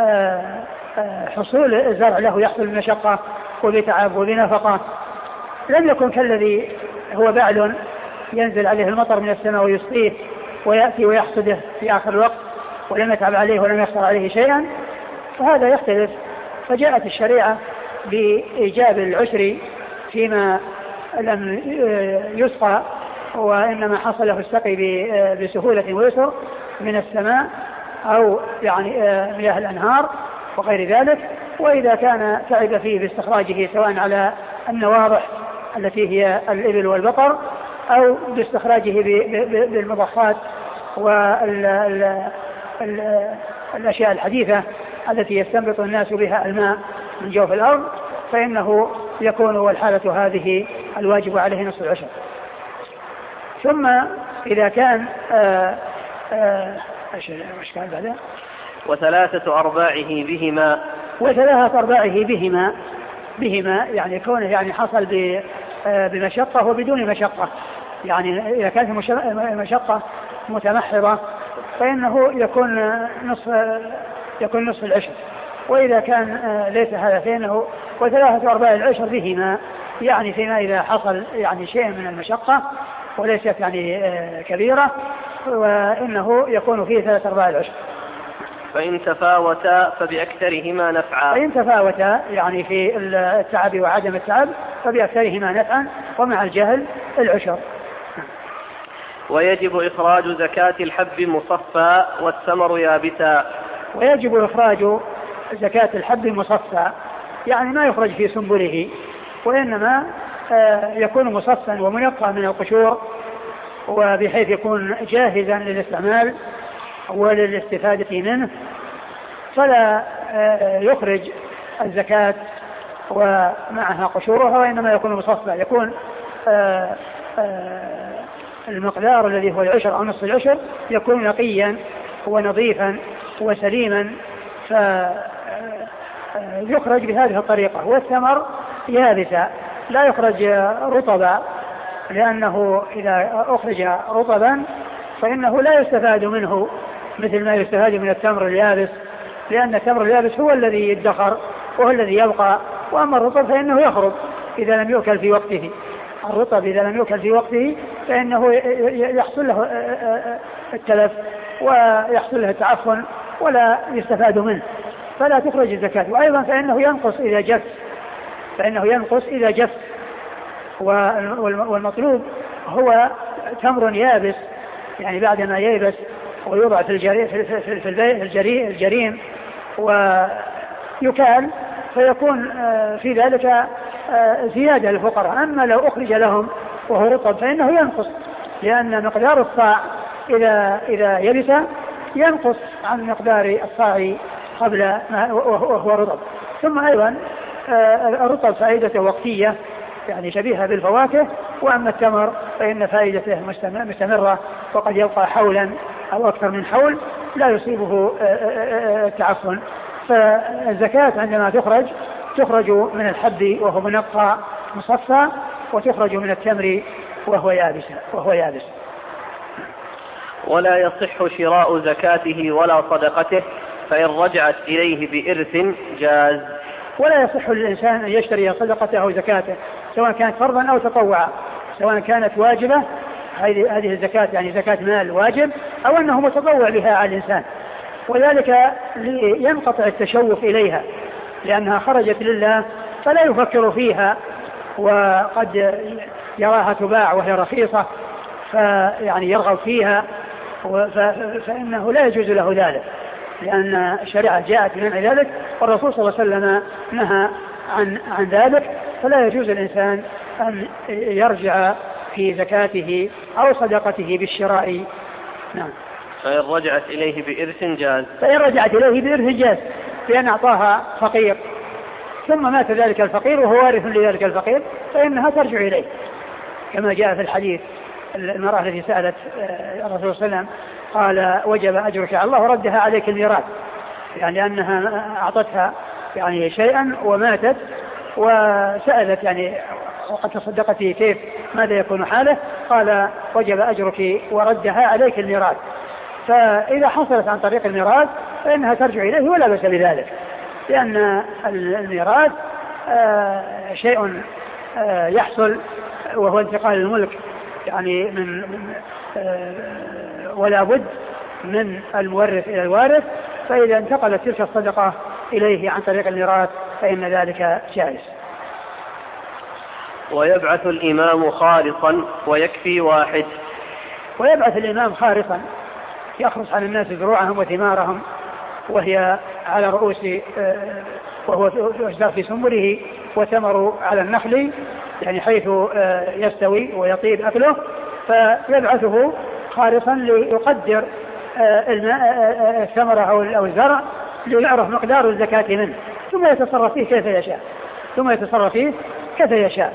حصول الزرع له يحصل بمشقة وبتعب وبنفقة، لم يكن كالذي هو بعل ينزل عليه المطر من السماء ويسقيه ويأتي ويحصده في آخر الوقت ولم يتعب عليه ولم يخسر عليه شيئا، فهذا يختلف. فجاءت الشريعة بإيجاب العشر فيما لم يسقى وإنما حصل له السقي بسهولة ويسر من السماء أو يعني مياه الأنهار وغير ذلك. وإذا كان تعب فيه باستخراجه سواء على النواضح التي هي الإبل والبقر أو باستخراجه بالمضخات والأشياء الحديثة التي يستنبط الناس بها الماء من جوف الأرض، فإنه يكون والحالة هذه الواجب عليه نصف العشر. ثم إذا كان ايش كان بعده؟ وثلاثة أرباعه بهما يعني كونه يعني حصل بمشقة وبدون مشقة، يعني إذا كانت مشقة متمحضة فإنه يكون نصف العشر، وإذا كان ليس هذا فإنه وثلاثة أرباع العشر بهما، يعني فيما إذا حصل يعني شيء من المشقة وليست يعني كبيرة، وإنه يكون فيه ثلاثة أرباع العشر. فإن تفاوتا فبأكثرهما نفعا. فإن تفاوتا يعني في التعب وعدم التعب فبأكثرهما نفعا ومع الجهل العشر. ويجب إخراج زكاة الحب مصفى والثمر يابسا. ويجب إخراج زكاة الحب مصفى، يعني ما يخرج في سنبله وإنما يكون مصفى ومنقى من القشور، وبحيث يكون جاهزا للاستعمال وللاستفادة منه، فلا يخرج الزكاة ومعها قشورها، وإنما يكون مصفى، يكون المقدار الذي هو العشر أو نصف العشر يكون نقيا ونظيفا وسليما، فيخرج بهذه الطريقة. والثمر يابسا لا يخرج رطبا، لأنه إذا أخرج رطبا فإنه لا يستفاد منه مثل ما يستفاد من التمر اليابس، لأن التمر اليابس هو الذي يدخر وهو الذي يبقى، وأما الرطب فإنه يخرج إذا لم يؤكل في وقته. الرطب إذا لم يؤكل في وقته فإنه يحصل له التلف ويحصل له التعفن ولا يستفاد منه. فلا تخرج الزكاة. وأيضا فإنه ينقص إذا جف. والمطلوب هو تمر يابس يعني بعدما ييبس ويوضع في الجريم ويكال فيكون في ذلك زيادة للفقراء. أما لو أخرج لهم وهو رطب فإنه ينقص، لأن مقدار الصاع إذا يبس ينقص عن مقدار الصاع قبل وهو رطب. ثم أيضا الرطب فائدته وقتية يعني شبيهة بالفواكه، وأما التمر فإن فائدته مستمرة وقد يبقى حولا أو أكثر من حول لا يصيبه تعفن. فالزكاة عندما تخرج من الحب وهو منقى مصفى، وتخرج من التمر وهو يابس. ولا يصح شراء زكاته ولا صدقته، فإن رجعت إليه بإرث جاز. ولا يصح للإنسان أن يشتري صدقته أو زكاته سواء كانت فرضا أو تطوعا، سواء كانت واجبة هذه الزكاة يعني زكاة مال واجب، أو أنه متطوع بها على الإنسان، وذلك لينقطع التشوف إليها لأنها خرجت لله فلا يفكر فيها، وقد يراها تباع وهي رخيصة فيعني يرغب فيها، فإنه لا يجوز له ذلك، لأن الشريعة جاءت بمنع ذلك، والرسول صلى الله عليه وسلم نهى عن ذلك. فلا يجوز الإنسان أن يرجع في زكاته أو صدقته بالشراء. نعم. فإن رجعت إليه بإرث جاز. بأن أعطاها فقير ثم مات ذلك الفقير وهو وارث لذلك الفقير فإنها ترجع إليه، كما جاء في الحديث المرأة التي سألت الرسول صلى الله عليه وسلم قال وجب أجرك على الله وردها عليك الميراث، يعني أنها أعطتها يعني شيئا وماتت وسألت يعني وقد تصدقت كيف ماذا يكون حاله، قال وجب أجرك وردها عليك الميراث. فإذا حصلت عن طريق الميراث فإنها ترجع إليه ولا بأس بذلك، لأن الميراث شيء يحصل وهو انتقال الملك يعني من ولا بد من المورث إلى الوارث، فإذا انتقلت تلك الصدقة إليه عن طريق الميراث فإن ذلك جائز. ويبعث الإمام خالصا ويكفي واحد. ويبعث الإمام خالصا يخرص على الناس ذروعهم وثمارهم وهي على رؤوس وهو في سنبله وثمر على النخل يعني حيث يستوي ويطيب أكله، فيبعثه خالصا ليقدر الثمرة أو الزرع ليعرف مقدار الزكاة منه، ثم يتصرف فيه كيف يشاء،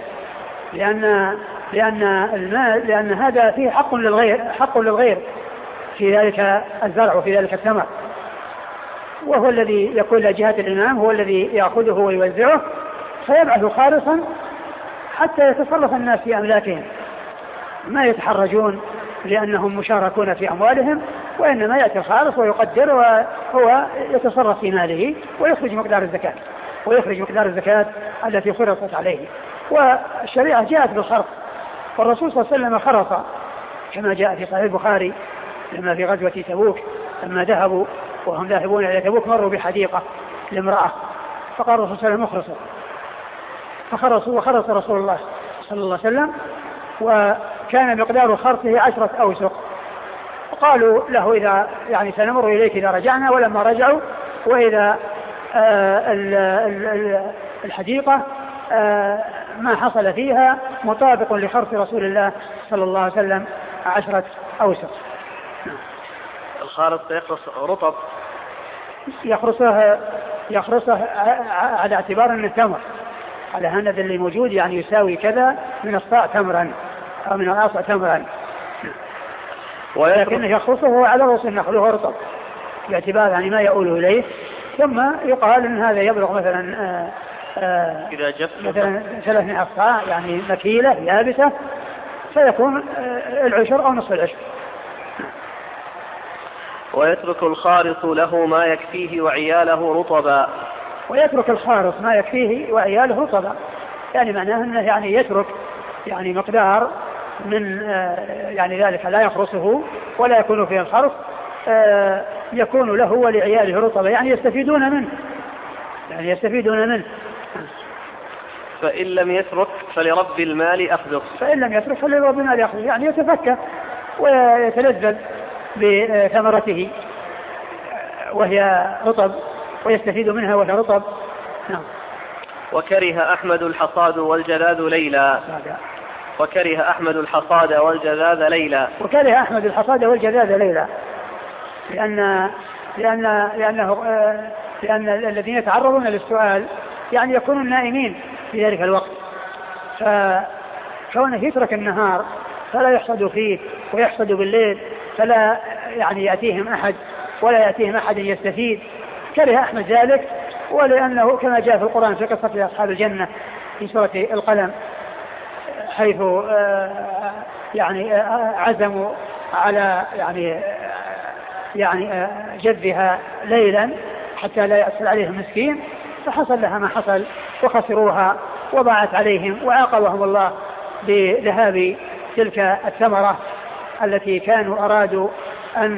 لأن هذا فيه حق للغير في ذلك الزرع وفي ذلك الثمر، وهو الذي يكون لجهة الإمام هو الذي يأخذه ويوزعه، فيبعث خالصا حتى يتصرف الناس في أملاكهم، ما يتحرجون لأنهم مشاركون في أموالهم، وإنما يأتي الخالص ويقدر وهو يتصرف في ماله ويخرج مقدار الزكاة التي فرضت عليه. والشريعة جاءت بالخرق، والرسول صلى الله عليه وسلم خرق كما جاء في صحيح البخاري لما في غزوة تبوك لما ذهبوا وهم ذاهبون إلى تبوك مروا بحديقة لامرأة، فقال الرسول صلى الله عليه وسلم فخرص رسول الله صلى الله عليه وسلم، وكان مقدار خرصه 10 أوسق، وقالوا له إذا يعني سنمر إليك إذا رجعنا، ولما رجعوا وإذا الحديقة ما حصل فيها مطابق لخرص رسول الله صلى الله عليه وسلم 10 أوسق. الخارص يخرص رطب يخرصه على اعتبار أنه تمر، على هذا اللي موجود يعني يساوي كذا من الصاع تمرا أو من الأصع تمرا، ولكنه يخرصه على رؤوس النخل وهو رطب باعتبار يعني ما يؤول إليه، ثم يقال أن هذا يبلغ مثلا إذا جف مثلا 3 صاع يعني مكيلة يابسة، فيكون العشر أو نصف العشر. ويترك الخارص له ما يكفيه وعياله رطبا. ويترك الخارص ما يكفيه وعياله رطبا، يعني معناه أنه يعني يترك يعني مقدار من يعني ذلك لا يخرصه ولا يكون فيه الخرص، يكون له ولعياله رطبا، يعني يستفيدون منه يعني يستفيدون منه. فإن لم يترك فلرب المال أخذه. فإن لم يترك فلرب المال أخذه، يعني يتفكه ويتلذذ بثمرته وهي رطب ويستفيد منها وهي رطب. نعم. وكره أحمد الحصاد والجذاذ ليلا. وكره أحمد الحصاد والجذاذ ليلا. وكره أحمد الحصاد والجذاذ ليلا لأن الذين يتعرضون للسؤال يعني يكونون نائمين في ذلك الوقت، فكونه يترك النهار فلا يحصد فيه ويحصد بالليل فلا يعني يأتيهم أحد ولا يأتيهم أحد يستفيد. كره أحمد ذلك، ولأنه كما جاء في القرآن في قصة أصحاب الجنة في سورة القلم حيث يعني عزموا على يعني جذها ليلا حتى لا يأسل عليهم مسكين، فحصل لها ما حصل وخسروها وضاعت عليهم، وعاقبهم الله بذهاب تلك الثمرة التي كانوا أرادوا أن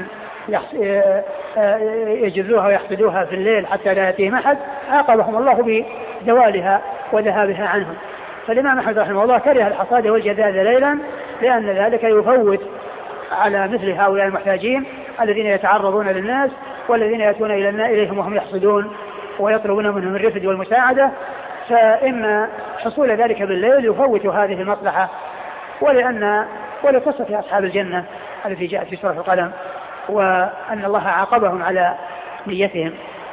يجذوها ويحصدوها في الليل حتى لا يأتيهم أحد، عاقبهم الله بزوالها وذهابها عنهم. فالإمام أحمد رحمه الله كره الحصاد والجذاذ ليلا لأن ذلك يفوت على مثل هؤلاء المحتاجين الذين يتعرضون للناس والذين يأتون إليهم وهم يحصدون ويطلبون منهم الرفد والمساعدة، فإن حصول ذلك بالليل يفوت هذه المصلحة. ولقصة أصحاب الجنة التي جاءت في سورة القلم وأن الله عاقبهم على نيتهم.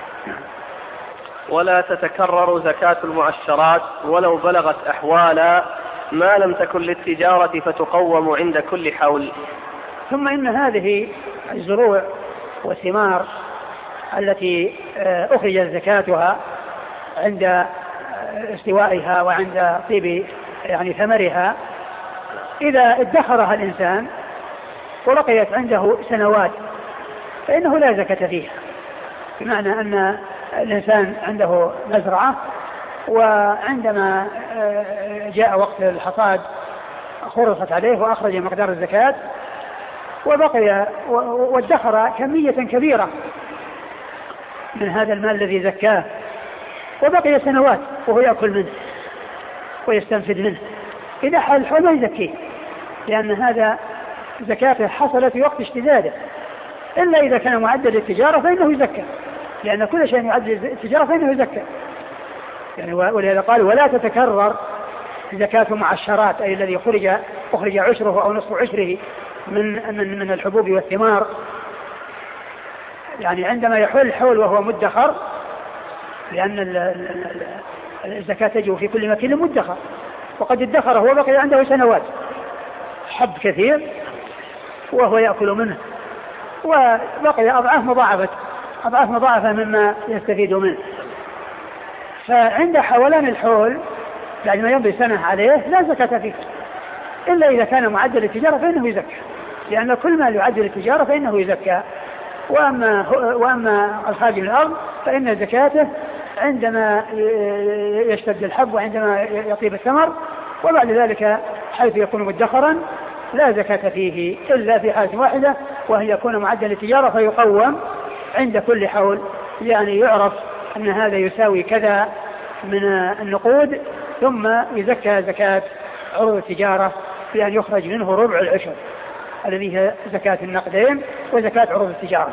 ولا تتكرر زكاة المعشرات ولو بلغت أحوالا ما لم تكن للتجارة فتقوم عند كل حول. ثم إن هذه الزروع والثمار التي أخرجت زكاتها عند استوائها وعند طيب يعني ثمرها إذا ادخرها الإنسان ولقيت عنده سنوات فإنه لا زكاة فيها، بمعنى أن الإنسان عنده مزرعة وعندما جاء وقت الحصاد خرصت عليه وأخرج مقدار الزكاة وبقي وادخر كمية كبيرة من هذا المال الذي زكاه وبقي سنوات وهو يأكل منه ويستنفد منه، إذا حال الحول ما يزكيه لأن هذا زكاته حصلت في وقت اشتداده، إلا إذا كان معدل للتجارة فإنه يزكى، لأن كل شيء معدل للتجارة فإنه يزكى يعني. ولهذا قال ولا تتكرر زكاة معشرات، أي الذي أخرج عشره أو نصف عشره من الحبوب والثمار، يعني عندما يحول الحول وهو مدخر، لأن الزكاة تجب في كل مكان مدخر، وقد ادخره وبقي عنده سنوات حب كثير وهو يأكل منه وبقي أضعاف مضاعفة مما يستفيد منه. فعند حولان الحول بعد ما يمضي سنة عليه لا زكاة فيه، إلا إذا كان معدل التجارة فإنه يزكى، لأن كل ما يعدل التجارة فإنه يزكى. وأما الخارج من الأرض فإن زكاته عندما يشتد الحب وعندما يطيب الثمر، وبعد ذلك حيث يكون مدخرا لا زكاة فيه إلا في حالة واحدة وهي يكون معدل التجارة فيقوم عند كل حول، يعني يعرف أن هذا يساوي كذا من النقود ثم يزكى زكاة عروض التجارة بأن يخرج منه ربع العشر الذي هي زكاة النقدين وزكاة عروض التجارة.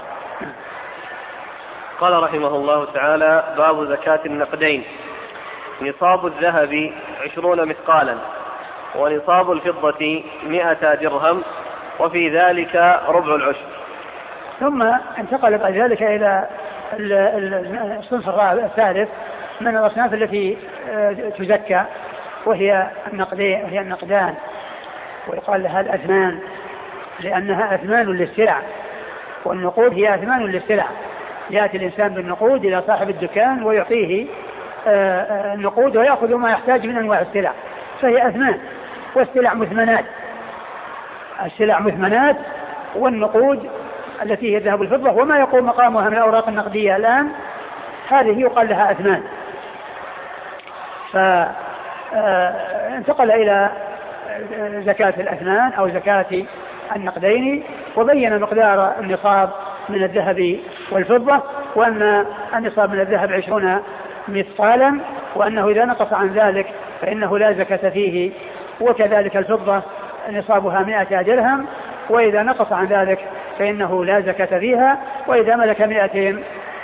قال رحمه الله تعالى باب زكاة النقدين. نصاب الذهب 20 مثقالا ونصاب الفضة 100 درهم وفي ذلك ربع العشر. ثم انتقل بعد ذلك إلى الصنف الثالث من الأصناف التي تزكى وهي النقدان، ويقال لها الأثمان لأنها أثمان للسلع، والنقود هي أثمان للسلع. يأتي الإنسان بالنقود إلى صاحب الدكان ويعطيه النقود ويأخذ ما يحتاج من أنواع السلع، فهي أثمان. والسلع مثمنات، السلع مثمنات، والنقود التي هي الذهب والفضة وما يقوم مقامها من الأوراق النقدية الآن هذه يقال لها أثمان. فانتقل إلى زكاة الأثمان أو زكاة النقدين، وبين مقدار النصاب من الذهب والفضة، وأن النصاب من الذهب 20 مثقالا، وأنه إذا نقص عن ذلك فإنه لا زكاة فيه. وكذلك الفضة نصابها 100 درهم، وإذا نقص عن ذلك فإنه لا زكاة فيها. وإذا ملك 200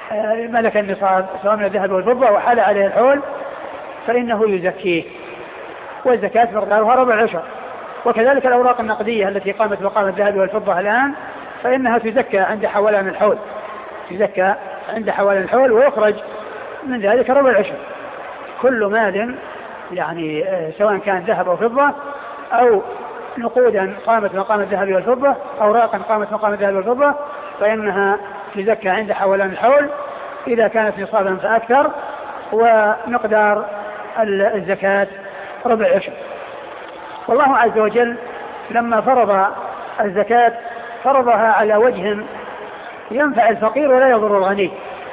ملك النصاب سواء من الذهب والفضة وحال عليه الحول فإنه يزكيه، والزكاة مقدارها ربع العشر. وكذلك الأوراق النقدية التي قامت مقام الذهب والفضة الآن فإنها تزكى عند حولان الحول، تزكى عند حولان الحول ويخرج من ذلك ربع العشر. كل مال يعني سواء كان ذهب أو فضة أو نقودا قامت مقام الذهب والفضة، أوراقا قامت مقام الذهب والفضة، فإنها تزكى عند حولان الحول إذا كانت نصابا فأكثر، ومقدار الزكاة ربع العشر. والله عز وجل لما فرض الزكاة فرضها على وجه ينفع الفقير ولا يضر الغني،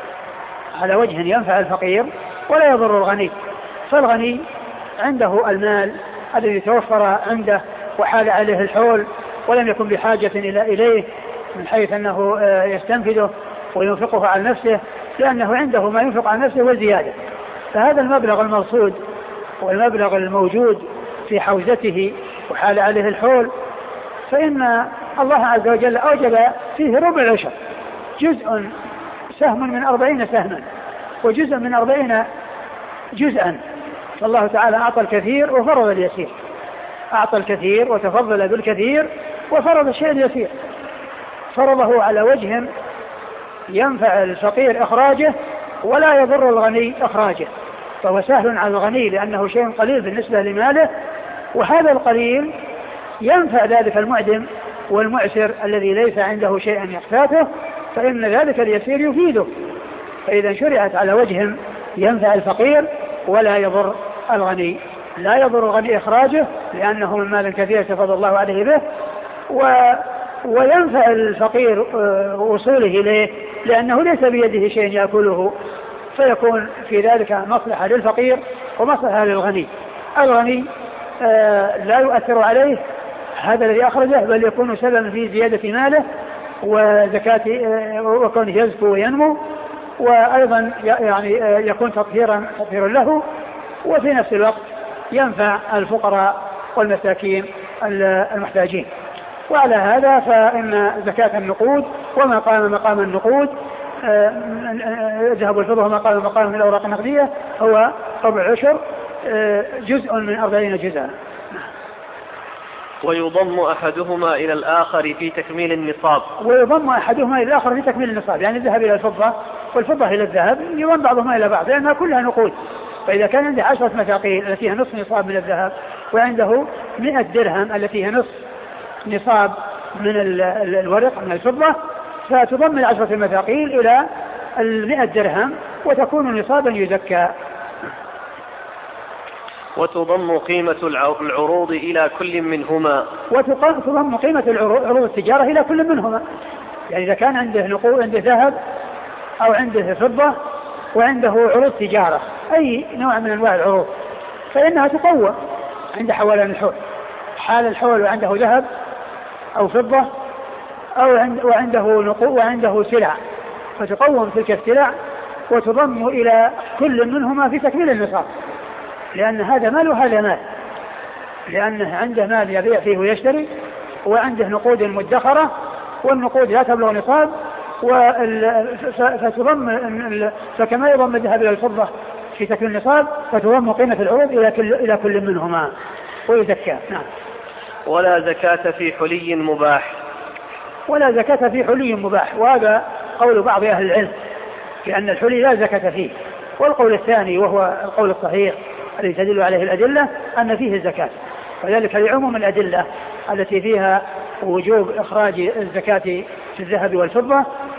على وجه ينفع الفقير ولا يضر الغني. فالغني عنده المال الذي توفر عنده وحال عليه الحول ولم يكن بحاجة إليه من حيث أنه يستنفذه وينفقه على نفسه، لأنه عنده ما ينفق على نفسه وزيادة. فهذا المبلغ المرصود والمبلغ الموجود في حوزته وحال عليه الحول فإن الله عز وجل أوجب فيه ربع العشر، جزء سهم من 40 سهما وجزء من 40 جزءا. فالله تعالى أعطى الكثير وفرض اليسير، أعطى الكثير وتفضل بالكثير وفرض الشيء اليسير، فرضه على وجه ينفع الفقير إخراجه ولا يضر الغني إخراجه، فهو سهل على الغني لأنه شيء قليل بالنسبة لماله، وهذا القليل ينفع ذلك المعدم والمعسر الذي ليس عنده شيء يحتاجه، فإن ذلك اليسير يفيده. فإذا شرعت على وجه ينفع الفقير ولا يضر الغني، لا يضر الغني إخراجه لأنه من مال كثير تفضل الله عليه به، وينفع الفقير وصوله إليه لأنه ليس بيده شيء يأكله، فيكون في ذلك مصلحة للفقير ومصلحة للغني. الغني لا يؤثر عليه هذا الذي أخرجه، بل يكون سببا في زيادة ماله وزكاة وكونه يزكو وينمو، وأيضا يعني يكون تطهيرا له، وفي نفس الوقت ينفع الفقراء والمساكين المحتاجين. وعلى هذا فإن زكاة النقود وما قام مقام النقود الذهب والفضة وما قام مقام من الأوراق النقدية هو ربع العشر، جزء من 40 جزءا. ويضم أحدهما إلى الآخر في تكميل النصاب. ويضم أحدهما إلى الآخر في تكميل النصاب، يعني الذهب إلى الفضة والفضة إلى الذهب يضم بعضهما إلى بعض لأنها كلها نقود. فإذا كان عنده 10 مثاقيل التي هي نصف نصاب من الذهب، وعنده 100 درهم التي هي نصف نصاب من الورق من الفضة، فتضم 10 مثاقيل إلى 100 درهم وتكون نصابا يزكى. وتضم قيمة العروض إلى كل منهما. وتضم قيمة عروض التجارة إلى كل منهما، يعني إذا كان عنده نقود، عنده ذهب أو عنده فضة وعنده عروض تجارة أي نوع من أنواع العروض فإنها تقوى عند حولان الحول، حال الحول وعنده ذهب أو فضة وعنده نقود وعنده سلع، فتقوم تلك السلع وتضم إلى كل منهما في تكميل النصاب، لأن هذا مال وهذا مال، لأنه عنده مال يبيع فيه ويشتري، وعنده نقود مدخرة والنقود لا تبلغ نصاب، فكما يضم الذهب إلى الفضة في تكميل النصاب فتضم قيمة العروض إلى كل منهما ويزكى. نعم. ولا زكاة في حلي مباح. ولا زكاة في حلي مباح، وهذا قول بعض أهل العلم لأن الحلي لا زكاة فيه. والقول الثاني وهو القول الصحيح الذي تدل عليه الأدلة أن فيه الزكاة، وذلك لعموم الأدلة التي فيها وجوب إخراج الزكاة في الذهب والفضة،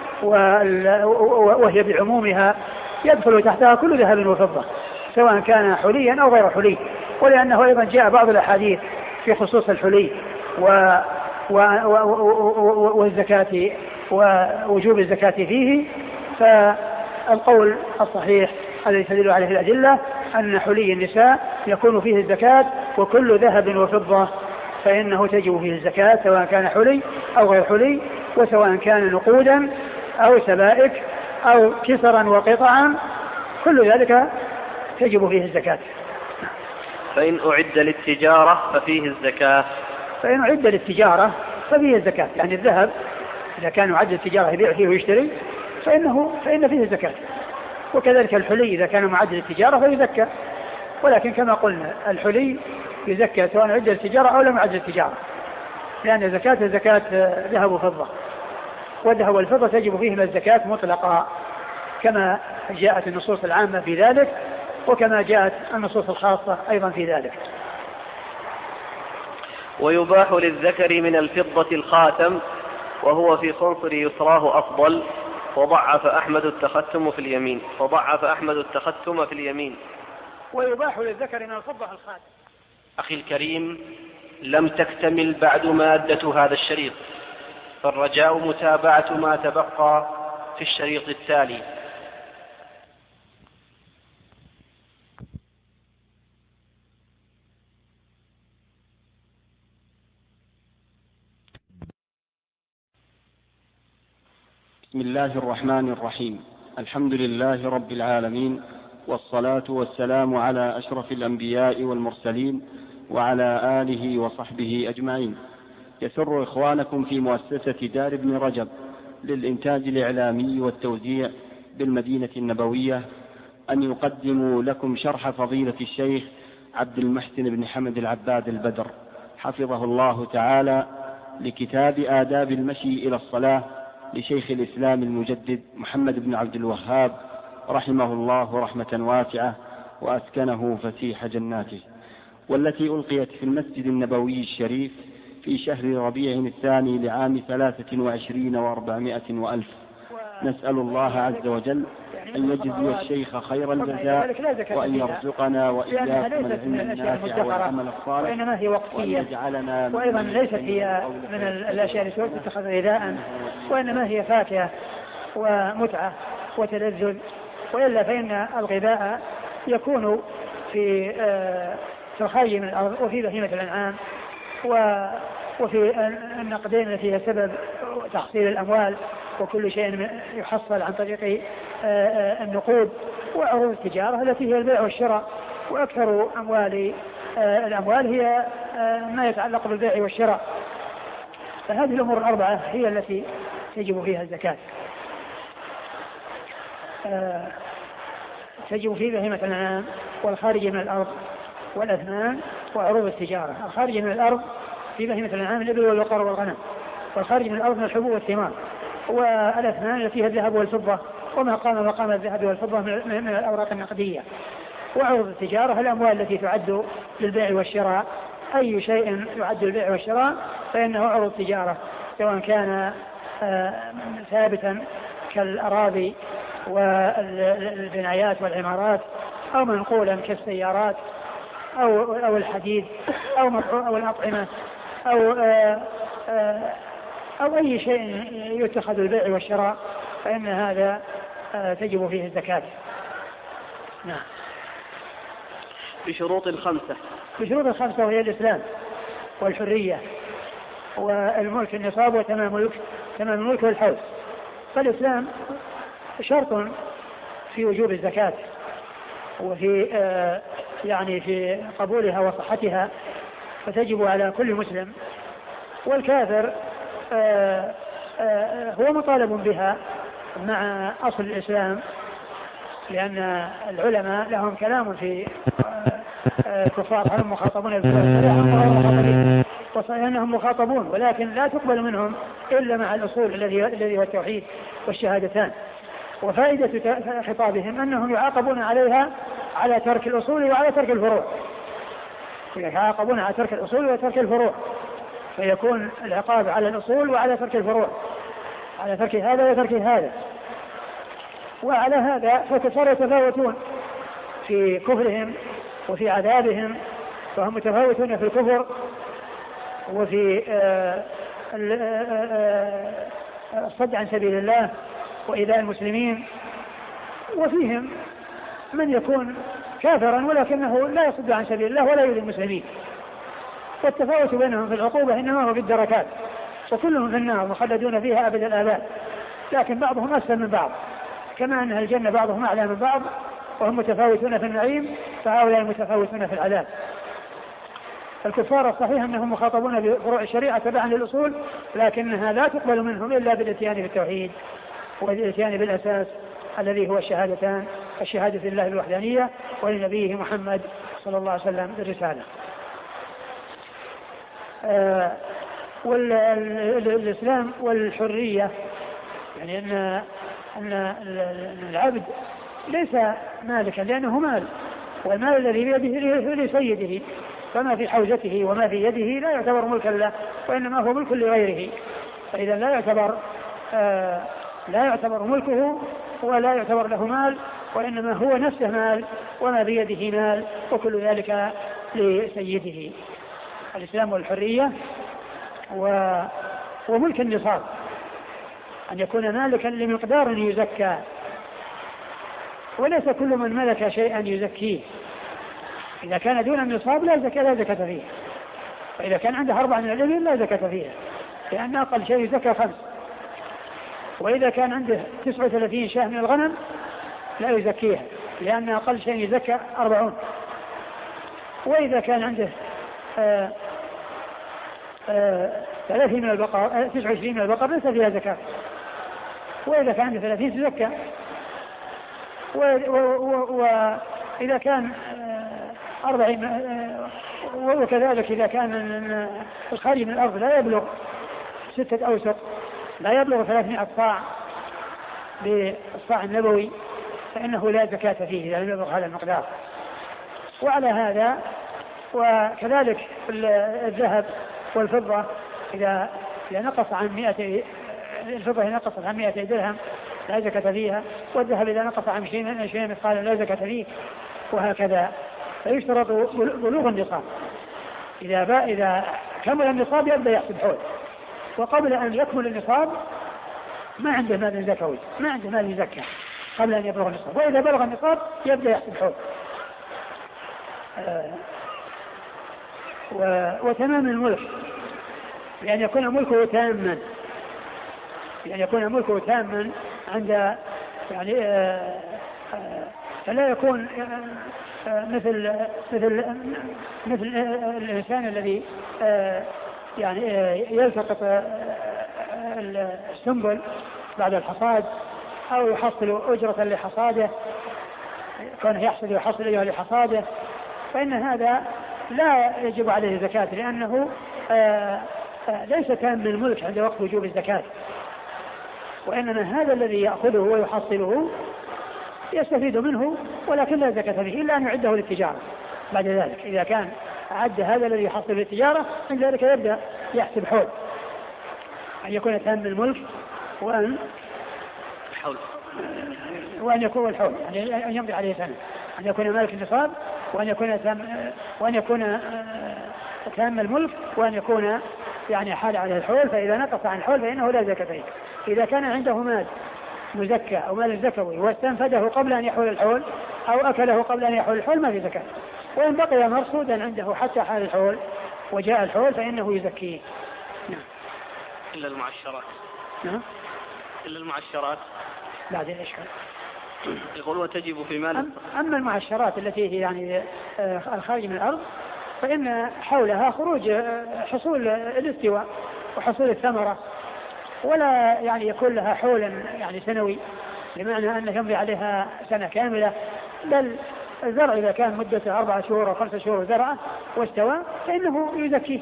وهي بعمومها يدخل تحتها كل ذهب وفضة سواء كان حليا أو غير حلي، ولأنه أيضا جاء بعض الأحاديث في خصوص الحلي والزكاة ووجوب الزكاة فيه. فالقول الصحيح الذي تدل عليه الأدلة أن حلي النساء يكون فيه الزكاة، وكل ذهب وفضة فإنه تجب فيه الزكاة سواء كان حلي أو غير حلي، وسواء كان نقودا أو سبائك أو كسرا وقطعا كل ذلك تجب فيه الزكاة. فإن أعد للتجارة ففيه الزكاة. فإن أعد للتجارة ففيه الزكاة، يعني الذهب إذا كان يعد للتجارة يبيع فيه ويشتري فإن فيه الزكاة. وكذلك الحلي إذا كان معد للتجارة فيزكى، ولكن كما قلنا الحلي يزكى سواء عد للتجارة أو لم يعد للتجارة، لأن زكاة ذهب وفضة، والذهب والفضة تجب فيهما الزكاة مطلقة كما جاءت النصوص العامة في ذلك، وكما جاءت النصوص الخاصة أيضا في ذلك. ويباح للذكر من الفضة الخاتم وهو في خنصر يسراه أفضل، وضعف أحمد التختم في اليمين. ويباح للذكر من الفضة الخاتم. أخي الكريم، لم تكتمل بعد مادة هذا الشريط، فالرجاء متابعة ما تبقى في الشريط التالي. بسم الله الرحمن الرحيم. الحمد لله رب العالمين، والصلاة والسلام على أشرف الأنبياء والمرسلين وعلى آله وصحبه أجمعين. يسر إخوانكم في مؤسسة دار ابن رجب للإنتاج الإعلامي والتوزيع بالمدينة النبوية أن يقدموا لكم شرح فضيلة الشيخ عبد المحسن بن حمد العباد البدر حفظه الله تعالى لكتاب آداب المشي إلى الصلاة لشيخ الإسلام المجدد محمد بن عبد الوهاب رحمه الله رحمة واسعة وأسكنه فسيح جناته، والتي ألقيت في المسجد النبوي الشريف في شهر ربيع الثاني لعام 23 و400 وألف. نسأل الله عز وجل أن يجزي الشيخ خير الجزاء، وأن يرزقنا وإياكم العلم النافع والعمل الصالح، وإنما هي وقتية، وأيضا ليست هي من الأشياء التي تتخذ غذاء، وإنما هي فاكهة ومتعة وتلذذ، وإلا فإن الغذاء يكون في الخارج من الأرض وفي بهيمة الأنعام وفي النقدين التي هي سبب تحصيل الأموال، وكل شيء يحصل عن طريق النقود وعروض التجارة التي هي البيع والشراء، وأكثر الأموال هي ما يتعلق بالبيع والشراء. فهذه الأمور الأربعة هي التي تجب فيها الزكاة. تجب في بهيمة الأنعام والخارج من الأرض والأثمان وعروض التجارة. الخارج من الأرض في بهيمة الأنعام الإبل والبقر والغنم، والخارج من الأرض من الحبوب والثمار، والأثمان التي فيها الذهب والفضة وما قام مقام الذهب والفضة من الأوراق النقدية، وعروض التجارة الأموال التي تعد للبيع والشراء. أي شيء يعد للبيع والشراء فإنه عروض تجارة، سواء كان ثابتا كالأراضي والبنايات والعمارات، أو منقولا كالسيارات أو الحديد أو الأطعمة أو أي شيء يتخذ البيع والشراء، فإن هذا تجب فيه الزكاة. نعم. بشروط الخمسة. وهي الإسلام والحرية والملك النصاب وتمام الملك والحوز. فالإسلام شرط في وجوب الزكاة وفي يعني في قبولها وصحتها، فتجب على كل مسلم. والكافر هو مطالب بها مع أصل الإسلام، لأن العلماء لهم كلام في كفار هم مخاطبون بالشريعة وأنهم مخاطبون، ولكن لا تقبل منهم إلا مع الأصول الذي هو التوحيد والشهادتان. وفائدة خطابهم أنهم يعاقبون عليها على ترك الأصول وعلى ترك الفروع، يعاقبون على ترك الأصول وترك الفروع، فيكون العقاب على الأصول وعلى ترك الفروع، على ترك هذا وترك هذا. وعلى هذا فصاروا يتفاوتون في كفرهم وفي عذابهم، فهم متفاوتون في الكفر وفي الصد عن سبيل الله وإيذاء المسلمين، وفيهم من يكون كافرا ولكنه لا يصد عن سبيل الله ولا يؤذي المسلمين. والتفاوت بينهم في العقوبة إنما هو في الدركات، وكلهم في النار مخلدون فيها أبد الآباد، لكن بعضهم أسفل من بعض، كما أن الجنة بعضهم أعلى من بعض وهم متفاوتون في النعيم فهؤلاء متفاوتون في العذاب. الكفار الصحيح أنهم مخاطبون بفروع الشريعة تبعا للأصول، لكنها لا تقبل منهم إلا بالاتيان بالتوحيد والاتيان بالأساس الذي هو الشهادتان، الشهادة لله بالوحدانية ولنبيه محمد صلى الله عليه وسلم بالرسالة. والإسلام والحرية يعني أن العبد ليس مالكا لأنه مال، والمال الذي بيده هو لسيده، فما في حوزته وما في يده لا يعتبر ملكا له وإنما هو ملك لغيره، فإذا لا يعتبر ملكه ولا يعتبر له مال، وإنما هو نفسه مال وما بيده مال وكل ذلك لسيده. الإسلام والحرية وملك النصاب، أن يكون مالكا لمقدار يزكى، وليس كل من ملك شيئا يزكيه. إذا كان دون النصاب لا زكاة فيه، وإذا كان عنده 4 من الإبل لا زكاة فيها لأن أقل شيء يزكى 5، وإذا كان عنده 39 شاة من الغنم لا يزكيها لأن أقل شيء يزكى 40، وإذا كان عنده 30 من البقر 29 من البقر ليس فيها زكاة، وإذا كان عنده 30 تزكى، وإذا كان 40 وكذلك إذا كان الخارج من الأرض لا يبلغ 6 أوسق، لا يبلغ 300 صاع بالصاع النبوي فإنه لا زكاة فيه إذا لم يبلغ هذا المقدار. وعلى هذا وكذلك الذهب والفضة إذا نقص عن 100 الفضة إذا نقصت عن 200 درهم لا زكاة فيها، والذهب إذا نقص عن 20 مثقالا لا زكاة فيه، وهكذا. فيشترط بلوغ النصاب، إذا كمل النصاب يبدأ يحسب حول، وقبل أن يكمل النصاب ما عنده مال زكوي، ما عنده مال يزكى قبل أن يبلغ النصاب، وإذا بلغ النصاب يبدأ يحسب حول. وتمام الملك لأن يكون ملكه تاما، يعني يكون ملكه تاما عند يعني فلا يكون مثل الإنسان الذي يعني يلتقط السنبل بعد الحصاد أو يحصل أجرة لحصاده، كونه يحصل أيها لحصاده، فإن هذا لا يجب عليه الزكاة لأنه ليس تام الملك عند وقت وجوب الزكاة، وإنما هذا الذي يأخذه ويحصله يستفيد منه ولكن لا زكاة فيه إلا أن يعده للتجارة. بعد ذلك إذا كان أعد هذا الذي يحصل للتجارة من ذلك يبدأ يحسب حول، أن يكون تام الملك وأن يكون الحول، يعني أن يمضي عليه سنة، أن يكون مالك النصاب وأن يكون تام الملك وأن يكون يعني حال على الحول، فإذا نقص عن الحول فإنه لا زكاة فيه. إذا كان عنده مال مزكى أو مال زكوي واستنفده قبل أن يحول الحول أو أكله قبل أن يحول الحول ما في زكاة، وإن بقي مرصودا عنده حتى حال الحول وجاء الحول فإنه يزكيه. نعم. إلا المعشرات. نعم. إلا المعشرات. بعدين إيش قال؟ يقول وتجب في مال. أما المعشرات التي هي يعني الخارج من الأرض فإن حولها خروج حصول الاستواء وحصول الثمرة، ولا يعني يكون لها حولا يعني سنوي بمعنى أنه يمضي عليها سنة كاملة، بل الزرع إذا كان مدته 4 شهور أو 5 شهور زرعه واستوى فإنه يزكيه.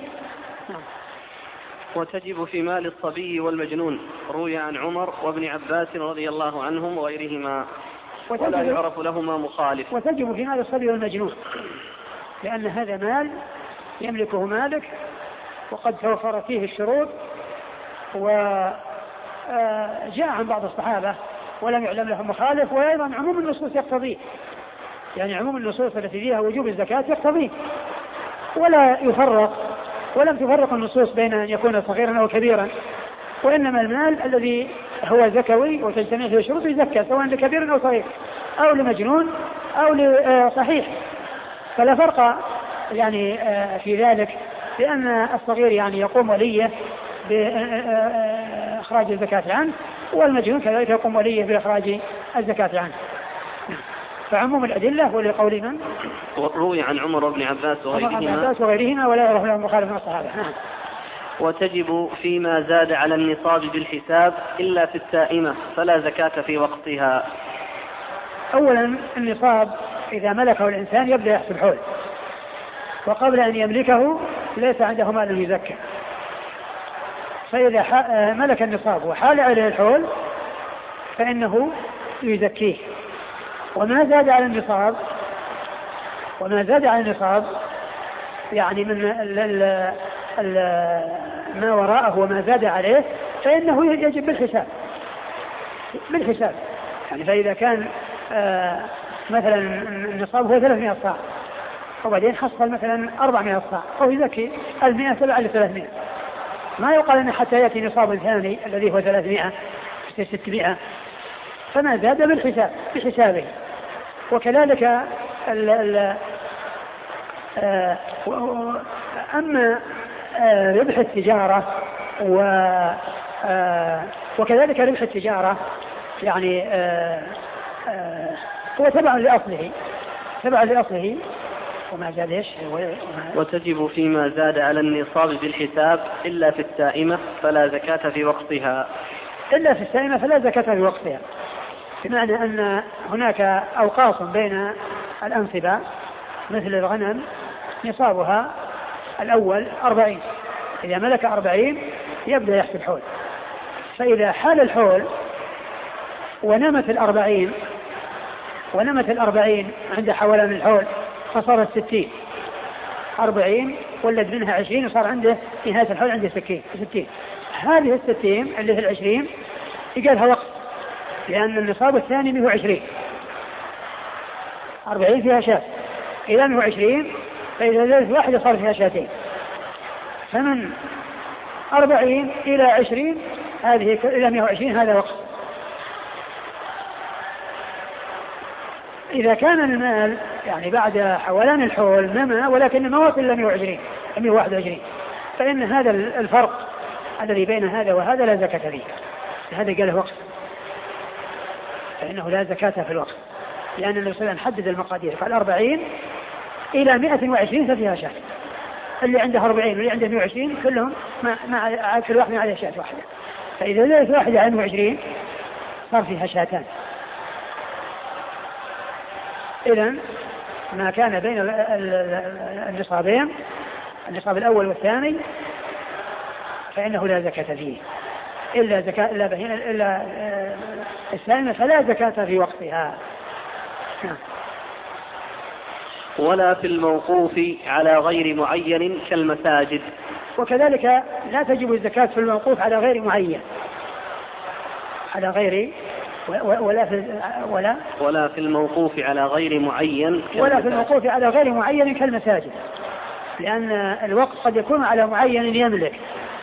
وتجب في مال الصبي والمجنون، روي عن عمر وابن عباس رضي الله عنهم وغيرهما ولا يعرف لهما مخالف. وتجب في مال الصبي والمجنون لأن هذا مال يملكه مالك وقد توفر فيه الشروط، وجاء عن بعض الصحابة ولم يعلم لهم مخالف، وأيضا عموم النصوص يقتضيه، يعني عموم النصوص التي فيها وجوب الزكاة يقتضيه، ولم تفرق النصوص بين أن يكون صغيرا أو كبيرا، وإنما المال الذي هو زكوي وتجتمع فيه الشروط يزكى سواء لكبير أو صغير أو لمجنون أو لصحيح، فلا فرق يعني في ذلك، لأن الصغير يعني يقوم وليه بإخراج الزكاة عنه، والمجنون كذلك يقوم وليه بإخراج الزكاة عنه. فعموم الأدلة ولقول من؟ روي عن عمر بن عباس وغيرهما ولا يعرف لهم مخالف من الصحابة. وتجب فيما زاد على النصاب بالحساب إلا في السائمة فلا زكاة في وقتها. أولا النصاب إذا ملكه الإنسان يبدأ يحسب حول، وقبل أن يملكه ليس عنده مال يزكى، فإذا ملك النصاب وحال عليه الحول فإنه يزكيه. وما زاد على النصاب يعني من ما وراءه وما زاد عليه فإنه يجب بالحساب. يعني فإذا كان مثلا النصاب هو 300 صاع وبعدين حصل مثلا 400 صاع أو يزكي 100 تبع ل 300، ما يقال أن حتى يأتي نصاب ثاني الذي هو 300 600، فما زاد بحسابه. وكذلك أما ربح التجارة وكذلك ربح التجارة يعني هو تبع لأصله وما زاد ايش. وتجب فيما زاد على النصاب بالحساب إلا في السائمة فلا زكاة في وقتها. بمعنى أن هناك أوقاص بين الأنصبة مثل الغنم نصابها الأول 40، إذا ملك 40 يبدأ يحسب حول، فإذا حال الحول ونمت 40 عند حولان الحول فصارت 60، 40 ولد منها 20 وصار عنده نهاية الحول عنده 60. هذه 60 اللي هي 20 يقالها وقت، لأن النصاب الثاني منه 20، 40 فيها شاة إلى 120، فإذا زادت واحدة صار فيها شاتين، فمن 40 إلى 20 هذه إلى 120 هذا وقت. إذا كان المال يعني بعد حولان الحول نما ولكن ما وصل إلى 121، فإن هذا الفرق الذي بين هذا وهذا لا زكاة فيه، هذا قال وقت، فإنه لا زكاة في الوقت، لأن النبي صلى الله عليه وسلم حدد المقادير، قال 40 إلى 120 ففيها شاة، اللي عنده 40 واللي عنده 120 كلهم مع كل واحد عليه شاة واحدة، فإذا زادت واحدة عن 120 صار فيها شاتان. إذن ما كان بين النصابين، النصاب الأول والثاني، فإنه لا زكاة فيه إلا السائمة فلا زكاة في وقتها. ولا في الموقوف على غير معين كالمساجد. وكذلك لا تجب الزكاة في الموقوف على غير معين، ولا في الموقوف على غير معين كالمساجد، لأن الوقف قد يكون على معين يملك،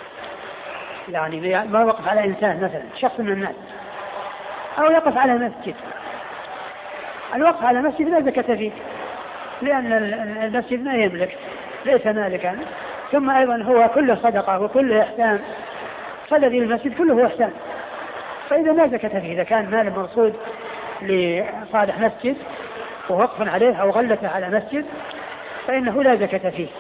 يعني ما وقف على إنسان مثلا شخص من الناس، أو يقف على مسجد. الوقف على مسجد لا زكاة فيه، لأن المسجد ما يملك، ليس مالكا، ثم أيضا هو كله صدقة وكله إحسان، فالذي المسجد كله إحسان، فإذا لا زكاة فيه. إذا كان مال مرصود لصالح مسجد ووقف عليه أو غلة على مسجد فإنه لا زكاة فيه.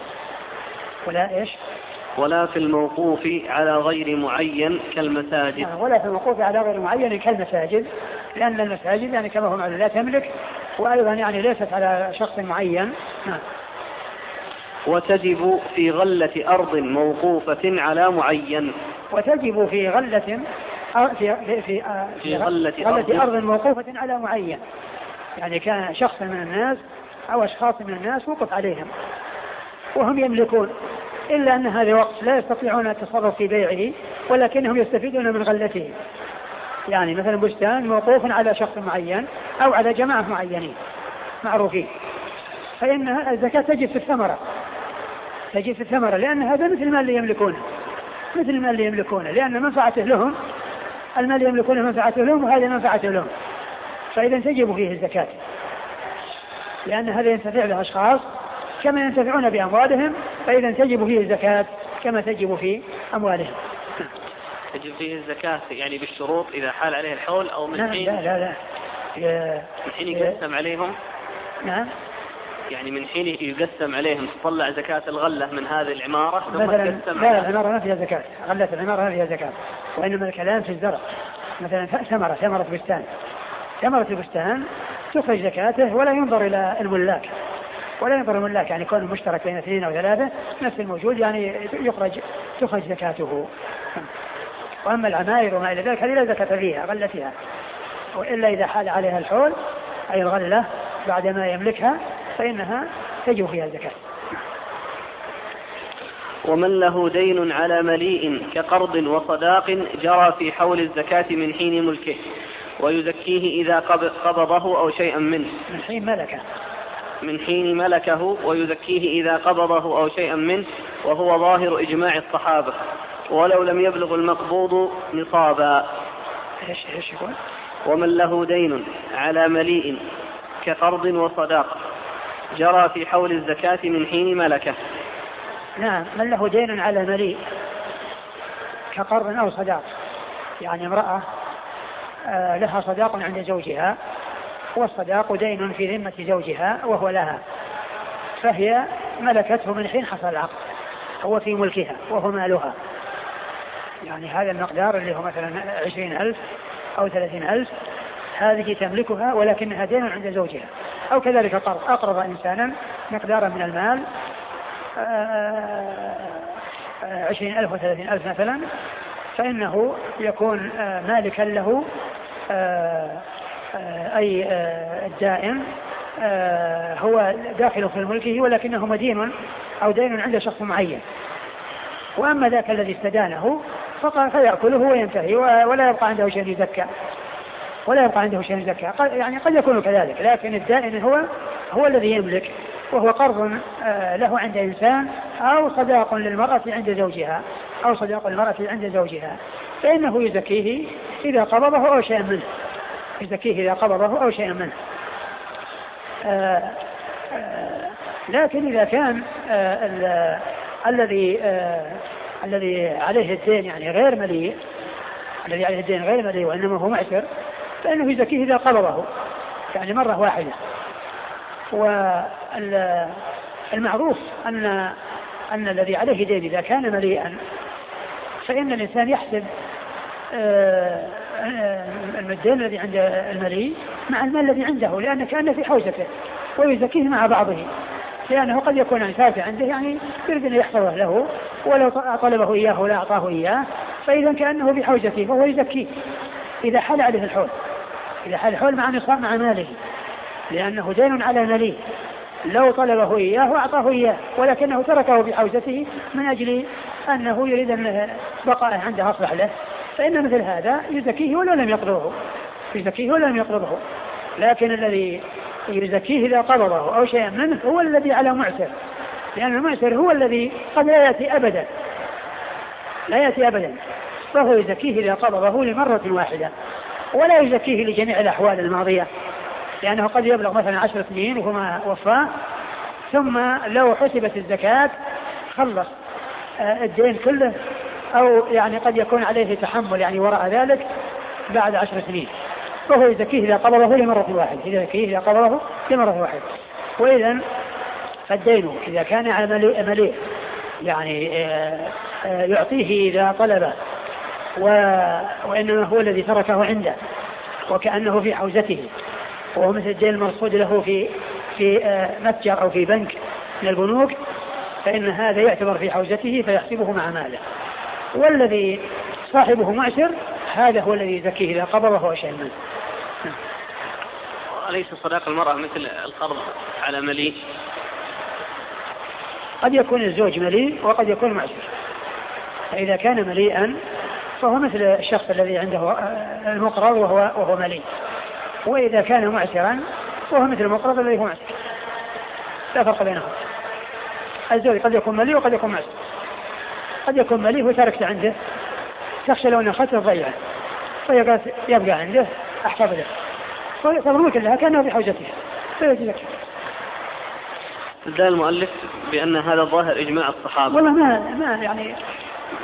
ولا في الموقوف على غير معين كالمساجد. ولا في الموقوف على غير معين كالمساجد، لأن المساجد يعني كما هو معلوم لا تملك، وأيضا يعني ليست على شخص معين. وتجب في غلة أرض موقوفة على معين. وتجب في غلة أرض موقوفة على معين، يعني كان شخص من الناس أو أشخاص من الناس وقف عليهم وهم يملكون، إلا أن هذا وقت لا يستطيعون التصرف في بيعه، ولكنهم يستفيدون من غلته. يعني مثلا بستان موقوف على شخص معين أو على جماعة معينين معروفين، فإن الزكاة تجب في الثمرة، لأن هذا مثل المال اللي يملكونه، لأن منفعته لهم، المال يملكونه منفعته لهم وهذا منفعته لهم، فإذا تجب فيه الزكاة، لأن هذا ينتفع بأشخاص كما ينتفعون بأموالهم، فإذا تجب فيه الزكاة كما تجب في أموالهم. تجب فيه الزكاة يعني بالشروط إذا حال عليه الحول أو من حين؟ من حين يقسم عليهم. نعم. يعني من حين يقسم عليهم تطلع زكاة الغلة من هذه العمارة ثم تقسم. لا العمارة ما فيها زكاة، غلة العمارة ما فيها زكاة، وإنما الكلام في الزرع. مثلا ثمرة بستان، ثمرة البستان تخرج زكاته ولا ينظر إلى الملاك، ولا ينظر الملاك يعني كون مشترك بين 2 أو 3 نفس الموجود يعني تخرج زكاته. وأما العماير وما إلى ذلك هذه لا زكاة فيها غلتها، وإلا إذا حال عليها الحول أي الغلة بعدما يملكها فإنها تجب فيها الزكاة. ومن له دين على مليء كقرض وصداق جرى في حول الزكاة من حين ملكه ويزكيه إذا قبضه أو شيئا منه. من حين ملكه ويزكيه إذا قبضه أو شيئا منه، وهو ظاهر إجماع الصحابة، ولو لم يبلغ المقبوض نصابا. ومن له دين على مليء كقرض وصداق جرى في حول الزكاة من حين ملكه. نعم، من له دين على مليء كقرض أو صداق، يعني امرأة لها صداق عند زوجها، والصداق دين في ذمة زوجها وهو لها، فهي ملكته من حين حصل العقد، هو في ملكها وهو مالها، يعني هذا المقدار اللي هو مثلا 20,000 أو 30,000 هذه تملكها ولكنها دين عند زوجها. أو كذلك قرض، أقرض إنسانا مقدارا من المال 20,000 و30,000 مثلا، فإنه يكون مالكا له أي الدائن هو داخل في ملكه ولكنه مدين أو دين عند شخص معين. وأما ذاك الذي استدانه فيأكله وينتهي ولا يبقى عنده شيء يزكى، يعني قد يكون كذلك، لكن الدائن هو الذي يملك، وهو قرض له عند إنسان أو صداق للمرأة عند زوجها، فإنه يزكيه إذا قبضه أو شيئا منه. لكن إذا كان الذي عليه الدين يعني غير مليء، وإنما هو معسر، فإنه يزكيه إذا قبضه يعني مرة واحدة. والمعروف أن الذي عليه دين إذا كان مليئا فإن الإنسان يحسب الدين الذي عند المليء مع المال الذي عنده، لأن كأنه في حوزته، ويزكيه مع بعضه، لأنه قد يكون انفاس عنده يعني يريد أن يحفظه له، ولو طلبه إياه ولا أعطاه إياه فإذا كأنه في حوزته فهو يزكيه إذا حال عليه الحول مع نصاب مع ماله، لأنه دين على مليء، لو طلبه إياه وأعطاه إياه ولكنه تركه في حوزته من أجل أنه يريد أن بقاءه عنده أصلح له، فإن مثل هذا يزكيه ولا لم يقرضه. لكن الذي يزكيه إذا قبضه أو شيئا منه هو الذي على معسر، لأن المعسر هو الذي قد لا يأتي أبدا، فهو يزكيه إذا قبضه لمرة واحدة، ولا يزكيه لجميع الأحوال الماضية، لأنه قد يبلغ مثلا 10 سنين وهما وفاه، ثم لو حسبت الزكاة خلص الدين كله، أو يعني قد يكون عليه تحمل يعني وراء ذلك بعد 10 سنين، فهو يزكيه إذا قبضه لمرة واحدة. وإذا فالدين إذا كان على مليء يعني يعطيه إذا طلبه، وإنما هو الذي تركه عنده وكأنه في حوزته، وهو مثل الدين المرصود له في متجر أو في بنك من البنوك، فإن هذا يعتبر في حوزته فيحسبه مع ماله. والذي صاحبه معسر هذا هو الذي يزكيه إذا قبضه أو شيء منه. أليس صداق المرأة مثل القرض على مليء؟ قد يكون الزوج مليء وقد يكون معسر، فإذا كان مليئا فهو مثل الشخص الذي عنده المقرض وهو مليء، وإذا كان معسرا فهو مثل المقرض الذي هو معسر، لا فرق بينهم. الزوج قد يكون مليء وقد يكون معسر، قد يكون مليء وتركت عنده تخشى لو أن أخذت الضيعة فيبقى عنده أحفظ له، فالملك لها كأنه بحوجتها فيجزك. استدل المؤلف بأن هذا ظاهر إجماع الصحابة. والله ما يعني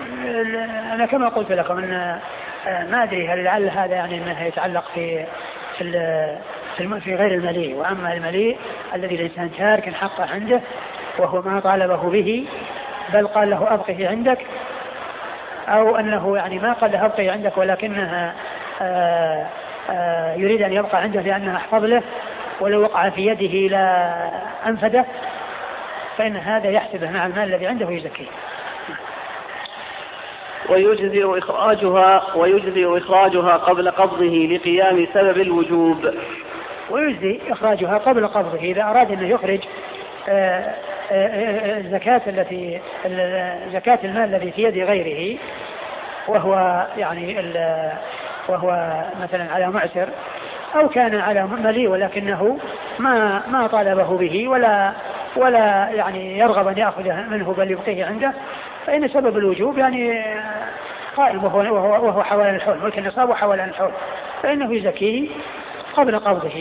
أنا كما قلت لكم أن ما أدري هل لعل هذا يعني أنه يتعلق في غير المليء. وأما المليء الذي الإنسان تارك حقه عنده وهو ما طالبه به، بل قال له أبقه عندك، أو أنه يعني ما قال له أبقه عندك ولكنها يريد أن يبقى عنده لأنها أحفظ له، ولو وقع في يده لا أنفده، فإن هذا يحسبه مع المال الذي عنده ويزكيه. ويجزئ إخراجها قبل قبضه لقيام سبب الوجوب. ويجزئ إخراجها قبل قبضه إذا أراد أن يخرج زكاة المال الذي في يد غيره، وهو مثلا على معسر، أو كان على مليء ولكنه ما طالبه به ولا يعني يرغب أن يأخذه منه بل يبقيه عنده، فإن سبب الوجوب يعني قائم وهو حوالين الحول، ملك النصاب وحوالين الحول، فإنه يزكيه قبل قبضه.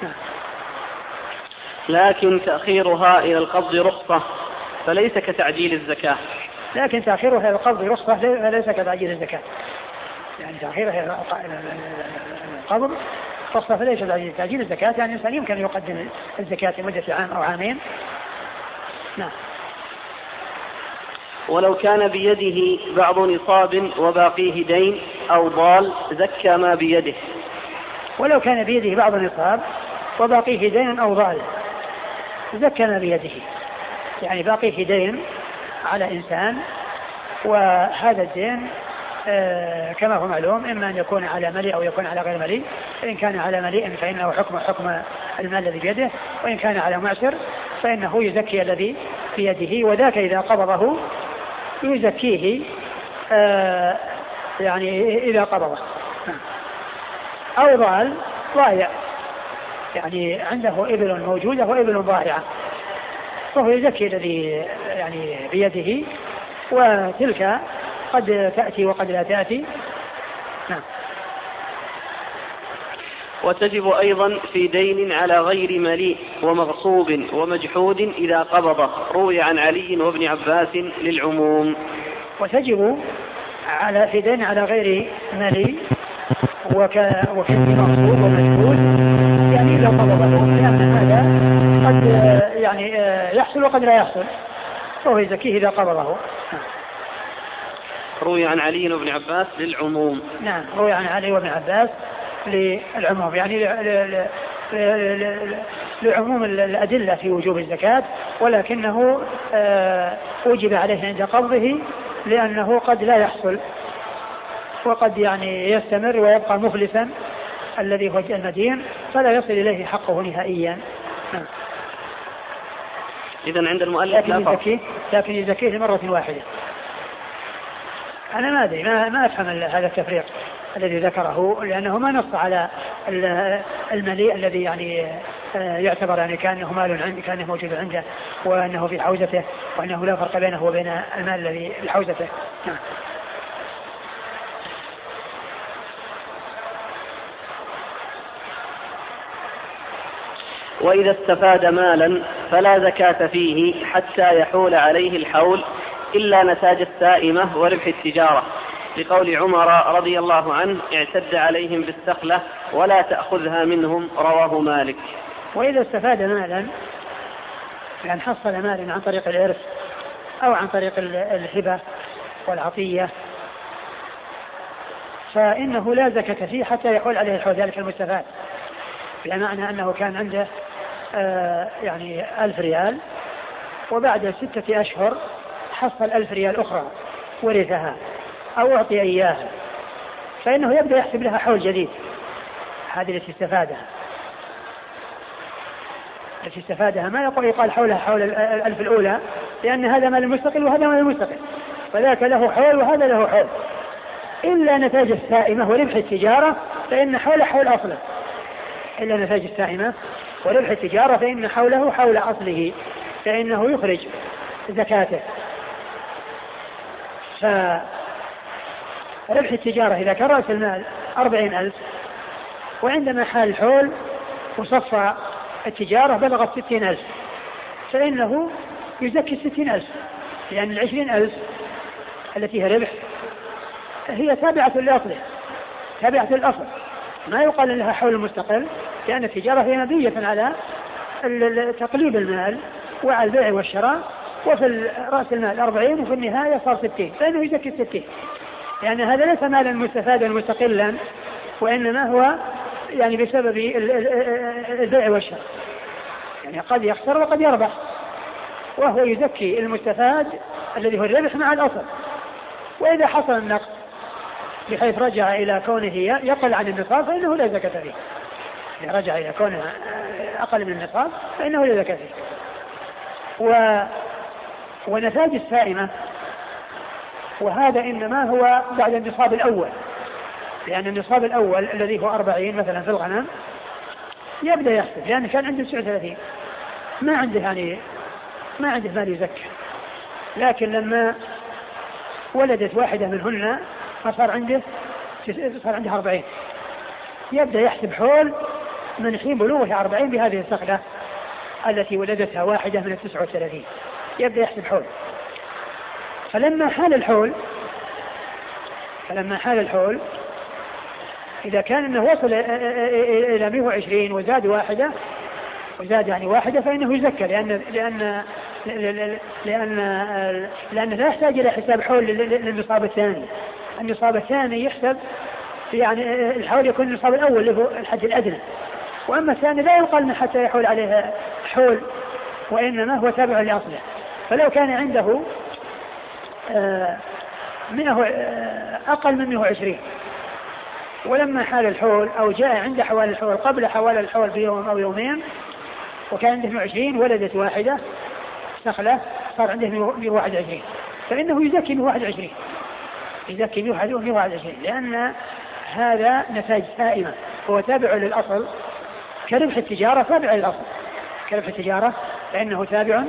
لكن تأخيرها إلى القبض رخصة فليس كتعجيل الزكاة. لكن تأخيرها إلى القبض رخصة فليس كتعجيل الزكاة. يعني تأخيرها إلى القبض رخصة فليس كتعجيل الزكاة. يعني الإنسان يمكن أن يقدم الزكاة لمدة عام أو عامين. نعم. ولو كان بيده بعض نصاب وباقيه دين أو ضال زكى ما بيده. ولو كان بيده بعض نصاب وباقيه دين أو ضال زكى ما بيده. يعني باقيه دين على إنسان، وهذا الدين كما هو معلوم إما أن يكون على مليء أو يكون على غير مليء. فإن كان على مليء فإنه حكم المال الذي بيده، وإن كان على معسر فإنه يزكي الذي في يده، وذاك إذا قبضه يزكيه يعني إذا قبضه. أو ضال ضائع، يعني عنده إبل موجودة وإبل ضائعة، فهو يزكي الذي يعني بيده، وتلك قد تأتي وقد لا تأتي. نعم. وتجب أيضا في دين على غير مليء ومغصوب ومجحود إذا قبضه، روي عن علي وابن عباس للعموم. وتجب في دين على غير مليء وفي مغصوب ومجحود، يعني إذا قبضه، لأن هذا قد يعني يحصل وقد لا يحصل، فهو يزكيه إذا قبضه. روي عن علي وابن عباس للعموم. نعم، روي عن علي وابن عباس للعموم، يعني لعموم الأدلة في وجوب الزكاة، ولكنه وجب عليه عند قبضه لأنه قد لا يحصل، وقد يعني يستمر ويبقى مفلسا الذي هو المدين، فلا يصل إليه حقه نهائيا. إذن عند المؤلف لكن يزكيه مرة واحدة. أنا ما أدري، ما أفهم هذا التفريق الذي ذكره، لأنه ما نص على المليء الذي يعني يعتبر يعني كأنه مال عنده، كأنه موجود عنده، وأنه في حوزته، وأنه لا فرق بينه وبين المال الذي في حوزته. وإذا استفاد مالا فلا زكاة فيه حتى يحول عليه الحول إلا نتاج السائمة وربح التجارة، لقول عمر رضي الله عنه: اعتد عليهم بالسخلة ولا تأخذها منهم، رواه مالك. وإذا استفاد مالا، يعني حصل مالا عن طريق الإرث أو عن طريق الهبة والعطية، فإنه لا زكاة فيه حتى يحول عليه الحول ذلك المستفاد، بمعنى أنه كان عنده يعني 1000 ريال، وبعد 6 أشهر حصل 1000 ريال أخرى ورثها أو أعطي إياها، فإنه يبدأ يحسب لها حول جديد. هذه التي استفادها ما يقال حولها حول 1000 الأولى، لأن هذا مال المستقل وهذا مال المستقل، فذاك له حول وهذا له حول، إلا نتاج السائمة وربح التجارة فإن حول حول أصله. إلا نتاج السائمة وربح التجارة فإن حوله حول أصله، فإنه يخرج زكاته. فربح التجارة إذا كان رأس المال 40,000، وعندما حال الحول وصفى التجارة بلغت 60,000، فإنه يزكي 60,000، لأن 20,000 التي هي ربح هي تابعة لأصله، تابعة للأصل، ما يقال لها حول مستقل، لأن التجارة هي مبنية على تقليب المال وعلى البيع والشراء، وفي رأس المال 40 وفي النهاية صار 60، فإنه يزكي 60، يعني هذا ليس مالا مستفادا مستقلا، وإنما هو يعني بسبب البيع والشراء، يعني قد يخسر وقد يربح، وهو يزكي المستفاد الذي هو الربح مع الأصل. وإذا حصل النقص بحيث رجع إلى كونه يقل عن النصاب فإنه لا زكاة فيه، إذا رجع إلى كونه أقل من النصاب فإنه لا زكاة فيه. ونتاج السائمة، وهذا إنما هو بعد النصاب الأول، لأن النصاب الأول الذي هو 40 مثلا في الغنم يبدأ يحسب، لأن كان عنده 39 ما عنده مال يزكى، لكن لما ولدت واحدة منهن صار عنده 40، يبدأ يحسب حول من حين بلوغه 40 بهذه الصقلة التي ولدتها واحدة من 39، يبدأ يحسب حول. فلما حال الحول إذا كان أنه وصل إلى 120 وزاد واحدة فإنه يزكى، لأن لا يحتاج إلى حساب حول للنصاب الثاني. النصاب الثاني يحسب، يعني الحول يكون النصاب الأول اللي هو الحد الأدنى، وأما الثاني لا يقال من حتى يحول عليه حول، وإنما هو تابع لأصله. فلو كان عنده أقل من 120 ولما حال الحول أو جاء عند حوال الحول قبل حوال الحول بيوم أو يومين وكان عنده 120 ولدت واحدة صقلة صار عنده 121، فإنه يزكي 121، يزكي 121، لأن هذا نتاج سائمة هو تابع للأصل، كربح التجارة تابع للأصل، كربح التجارة فإنه تابع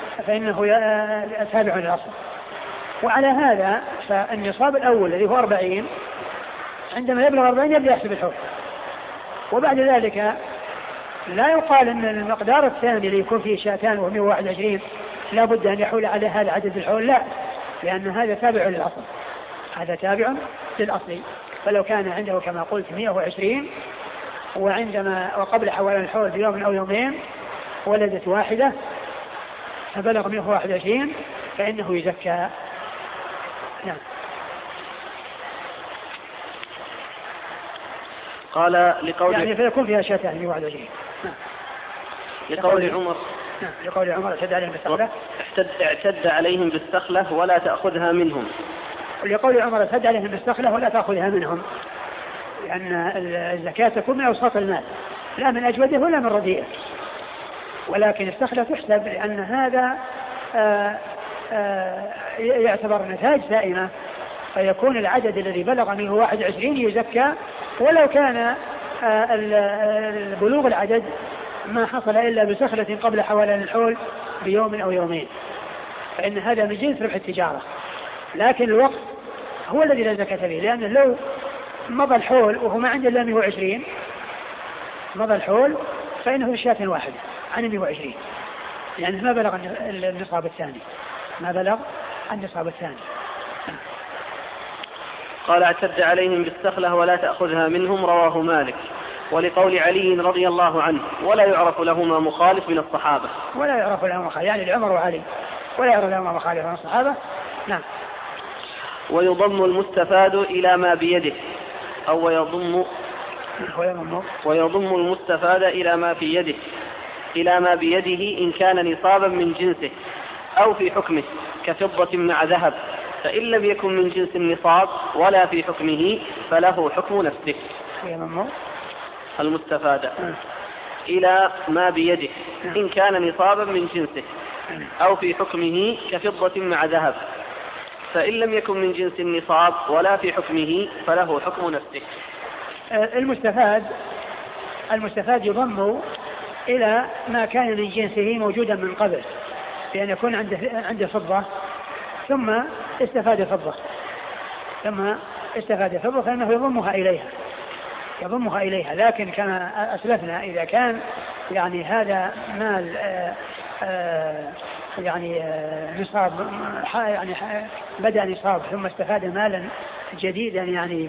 للأصل. وعلى هذا فالنصاب الأول الذي هو 40 عندما يبلغ 40 يبدأ يحسب الحول، وبعد ذلك لا يقال أن المقدار الثاني اللي يكون فيه شاتان و 121 لا بد أن يحول على هذا عدد الحول، لا، لأن هذا تابع للأصل، هذا تابع للأصل. فلو كان عنده كما قلت 120 وقبل حوالي الحول بيوم أو يومين ولدت واحدة فبلغ 121 فإنه يزكى. نعم. قال لقول يعني فيكون فيها شاتان 121. لقول عمر لقول عمر اعتد عليهم بالسخلة، اعتد عليهم بالسخلة ولا تأخذها منهم. لقول عمر اعتد عليهم بالسخلة ولا تأخذها منهم، لأن الزكاة تكون من أوساط المال لا من أجوده ولا من رديئه، ولكن السخلة تحسب لأن هذا يعتبر نتاج سائمة، فيكون العدد الذي بلغ منه 21 يزكى، ولو كان البلوغ العدد ما حصل إلا بسخلة قبل حوالين الحول بيوم أو يومين، فإن هذا من جنس ربح التجارة. لكن الوقت هو الذي لا زكاة فيه، لأنه لو مضى الحول وهو ما عنده إلا 120 مضى الحول فإنه شاة واحدة عن 120، يعني ما بلغ النصاب الثاني، ما بلغ النصاب الثاني. قال اعتد عليهم بالسخلة ولا تأخذها منهم، رواه مالك. ولقول علي رضي الله عنه ولا يعرف لهما مخالف من الصحابة. ولا يعرف لهما مخالف، يعني لعمر وعلي ولا يعرف لهما مخالف من الصحابة. نعم. ويضم المستفاد إلى ما بيده، أو ويضم المستفاد إلى ما في يده إلى ما بيده إن كان نصابا من جنسه أو في حكمه كفضة مع ذهب، فإن لم يكن من جنس النصاب ولا في حكمه فله حكم نفسه. المستفاد إلى ما بيده إن كان نصابا من جنسه أو في حكمه كفضة مع ذهب، فإن لم يكن من جنس النصاب ولا في حكمه فله حكم نفسه. المستفاد يضم إلى ما كان من جنسه موجودا من قبل، بأن يكون عنده فضة ثم استفاد فضة فإنه يضمها إليها. لكن كما أسلفنا إذا كان يعني هذا مال يعني نصاب، يعني بدأ نصاب ثم استفاد مالا جديدا يعني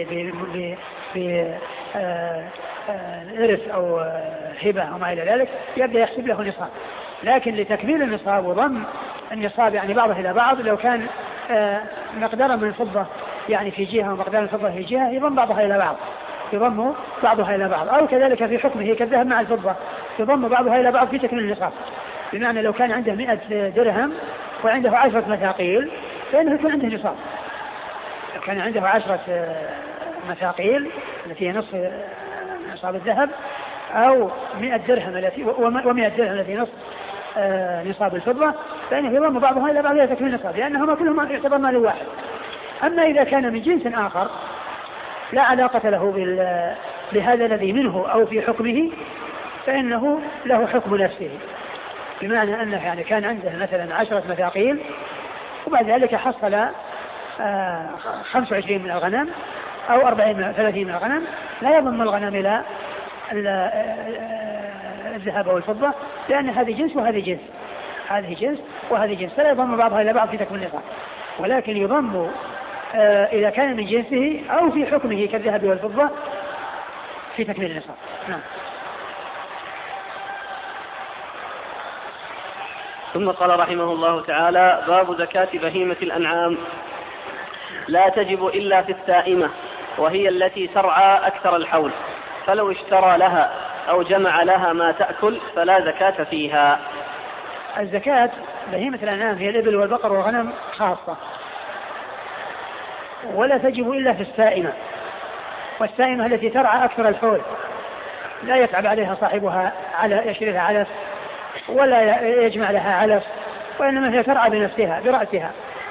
إرث أو هبة أو ما إلى ذلك يبدأ يحسب له نصاب. لكن لتكميل النصاب وضم النصاب يعني بعضه إلى بعض، لو كان مقدارا من الفضة يعني في جهة ومقدار الفضة في جهة يضم بعضها إلى بعض، يضم بعضها إلى بعض. أو كذلك في حكمه كالذهب مع الفضة يضم بعضها إلى بعض في تكميل النصاب. بمعنى لو كان عنده 100 درهم وعنده 10 مثاقيل فإنه يكون عنده نصاب. لو كان عنده 10 مثاقيل التي هي نصف نصاب الذهب، أو 100 درهم التي و100 درهم التي نصف نصاب الفضة، فإنه يضم بعضها إلى بعض تكميل النصاب، لأنهما كلهما يعتبر مال واحد. أما إذا كان من جنس آخر لا علاقة له بهذا الذي منه أو في حكمه، فإنه له حكم نفسه. بمعنى أنه يعني كان عنده مثلا 10 مثاقيل وبعد ذلك حصل 25 من الغنم أو 30 من الغنم، لا يضم الغنم إلى الذهب أو الفضة، لأن هذه جنس وهذه جنس، هذه جنس وهذه جنس، فلا يضم بعضها إلى بعض في تكميل النصاب، ولكن يضم إذا كان من جنسه أو في حكمه كالذهب والفضة في تكميل النصاب. نعم. ثم قال رحمه الله تعالى: باب زكاة بهيمة الأنعام. لا تجب إلا في السائمة، وهي التي ترعى أكثر الحول، فلو اشترى لها أو جمع لها ما تأكل فلا زكاة فيها. الزكاة بهيمة الأنعام هي الإبل والبقر والغنم خاصة، ولا تجب إلا في السائمة، والسائمة التي ترعى أكثر الحول لا يتعب عليها صاحبها على يشتري لها علف ولا يجمع لها علف، وإنما هي ترعى بنفسها برأسها.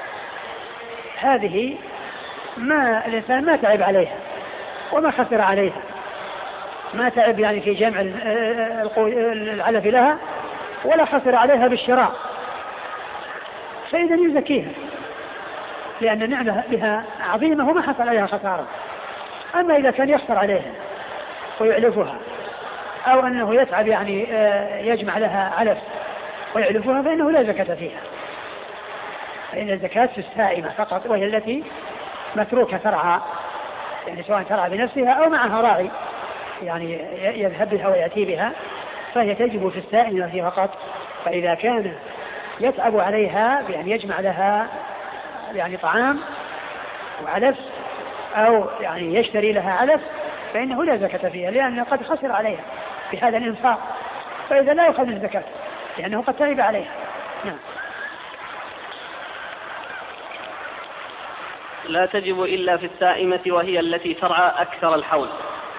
هذه ما الإنسان ما تعب عليها وما خسر عليها، ما تعب يعني في جمع العلف لها ولا خسر عليها بالشراء، فإذا يزكيها لأن النعمة بها عظيمة وما حصل عليها خسارة. أما إذا كان يخسر عليها ويعلفها أو أنه يتعب يعني يجمع لها علف ويعلفها فإنه لا زكاة فيها، فإن الزكاة في السائمة فقط، وهي التي متروكة ترعى، يعني سواء ترعى بنفسها أو معها راعي يعني يذهب بها ويأتي بها، فهي تجب في السائمة فقط. فإذا كان يتعب عليها بأن يجمع لها يعني طعام وعلف أو يعني يشتري لها علف فإنه لا زكاة فيها، لأنه قد خسر عليها بهذا الإنفاق، فإذا لا يأخذ الزكاة لأنه قد تعب عليها. نعم. لا تجب إلا في السائمة، وهي التي ترعى أكثر الحول.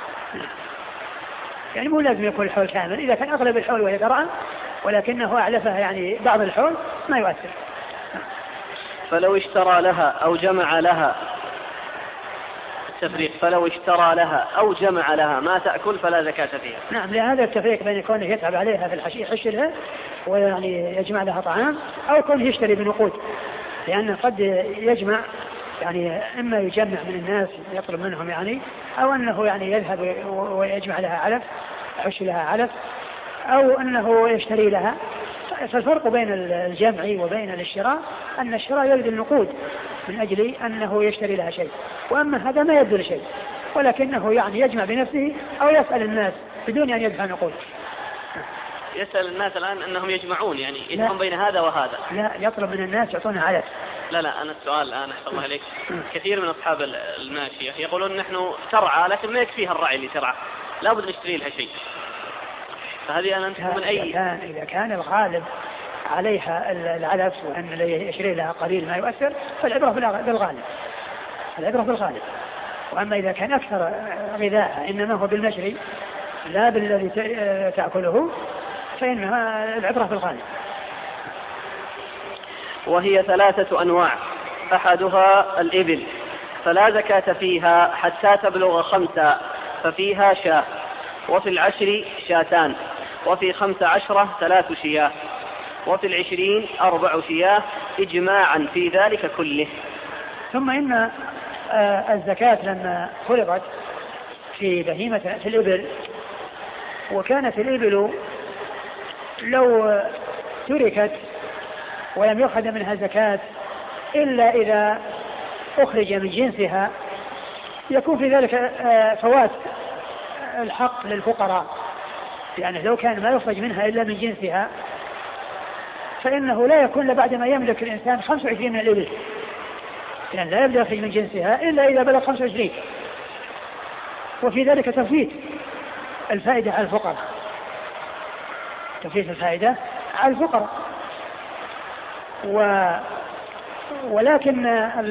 يعني مو لازم يكون الحول كامل، إذا كان أغلب الحول وهي ترعى ولكنه أعلفها يعني بعض الحول ما يؤثر. فلو اشترى لها أو جمع لها، التفريق فلو اشترى لها أو جمع لها ما تأكل فلا زكاة فيها. نعم، لهذا التفريق بين كونه يتعب عليها في الحشي يحشلها ويعني يجمع لها طعام، أو كونه يشتري بنقود، لأنه قد يجمع يعني إما يجمع من الناس يطلب منهم يعني، أو أنه يعني يذهب ويجمع لها علف يحش لها علف، أو أنه يشتري لها. فالفرق بين الجمع وبين الاشتراء أن الشراء يريد النقود من أجل أنه يشتري لها شيء، وأما هذا ما يبذل شيء ولكنه يعني يجمع بنفسه أو يسأل الناس بدون أن يدفع نقود. يسأل الناس الآن أنهم يجمعون يعني يجمعون بين هذا وهذا؟ لا، يطلب من الناس يعطونه علف. لا أنا السؤال الآن أحسن الله عليك، كثير من أصحاب الماشية يقولون نحن ترعى لكن ما يكفيها الرعي اللي ترعى، لا بد نشتري لها شيء، فهذه أنا أنتم من أي؟ إذا كان الغالب عليها العلف وأن يشتري لها قليل ما يؤثر فالعبرة بالغالب، العبرة بالغالب. وأما إذا كان أكثر غذاء إنما هو بالمشري لا بالذي تأكله فإنها العبرة بالغالب. وهي 3 أنواع، أحدها الإبل فلا زكاة فيها حتى تبلغ 5، ففيها شاة، وفي 10 شاتان، وفي 15 3 شياه، وفي 20 4 شياه، إجماعا في ذلك كله. ثم إن الزكاة لما فرضت في بهيمة في الإبل، وكانت الإبل لو تركت ولم يؤخذ منها زكاة إلا إذا أخرج من جنسها يكون في ذلك فوات الحق للفقراء، يعني لو كان ما يخرج منها إلا من جنسها فإنه لا يكون بعد ما يملك الإنسان 25 من الإبل، يعني لا يبدأ يخرج من جنسها إلا إذا بلغ 25، وفي ذلك تفويت الفائدة على الفقراء، تفويت الفائدة على الفقراء. ولكن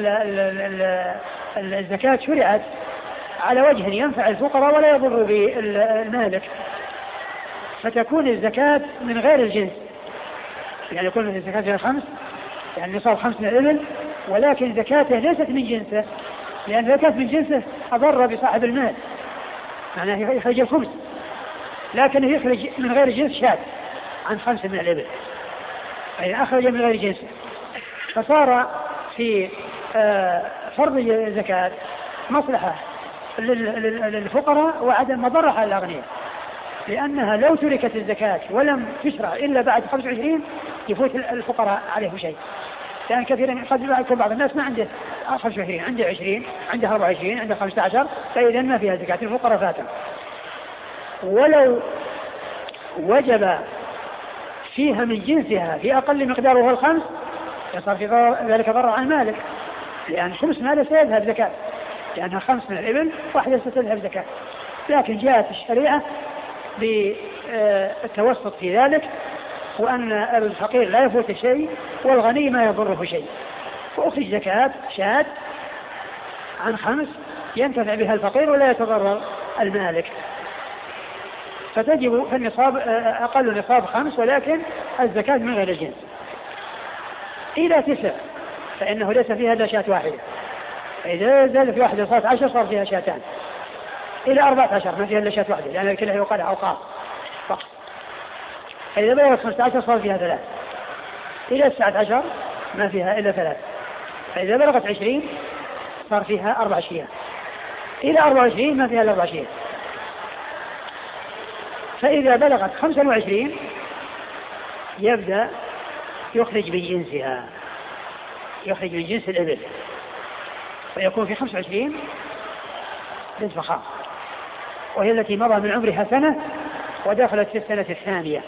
الزكاة شرعت على وجه ينفع الفقراء ولا يضر بالمالك، فتكون الزكاة من غير الجنس، يعني يكون الزكاة فيها 5، يعني نصاب 5 من الإبل، ولكن زكاته ليست من جنسه، لأن زكاة من جنسه أضر بصاحب المال، معناه يخرج الخمس، لكنه يخرج من غير جنس شاذ عن 5 من الإبل، أي أخرج من غير جنسه، فصار في فرض الزكاة مصلحة للفقراء وعدم مضرة على الأغنياء، لأنها لو تركت الزكاة ولم تشرع إلا بعد 25 يفوت الفقراء عليه شيء، لأن كثيرا قد يكون بعض الناس ما عنده 25، عنده 20، عنده 24، عنده 15، فإذا ما فيها زكاة الفقراء فاتهم. ولو وجب فيها من جنسها في أقل مقدار وهو 5 يصار في ذلك ضرر على المالك، لأن 5 ماله سيذهب زكاة، لأنها 5 من الإبل واحدة ستذهب زكاة، لكن جاءت الشريعة بالتوسط في ذلك، وأن الفقير لا يفوت شيء والغني ما يضره شيء، فأخرج زكاة شاة عن 5 ينتفع بها الفقير ولا يتضرر المالك، فتجب في النصاب أقل نصاب 5 ولكن الزكاة من غير الجنس. إلى 9 فإنه ليس فيها إلا شاة واحدة، فإذا زاد في واحدة صارت 10 صار فيها شاتان. إلى 14 ما فيها إلا شاة واحدة، لأن كلها يقال أوقاف فقط. فإذا بلغت 15 صار فيها 3. إلى 19 ما فيها إلا 3. فإذا بلغت 20 صار فيها 4 أشياء. إلى 24 ما فيها إلا 4 أشياء. فإذا بلغت 25 يبدأ يخرج من جنسها، يخرج من جنس الإبل، فيكون في 25 بنت فخار، وهي التي مضى من عمرها سنة ودخلت في السنة الثانية،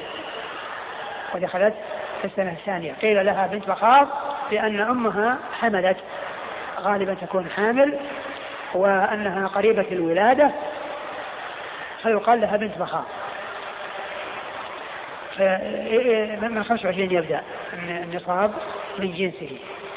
قيل لها بنت فخار لأن أمها حملت، غالبا تكون حامل وأنها قريبة الولادة فيقال لها بنت فخار. من 25 يبدأ النصاب من جنسه.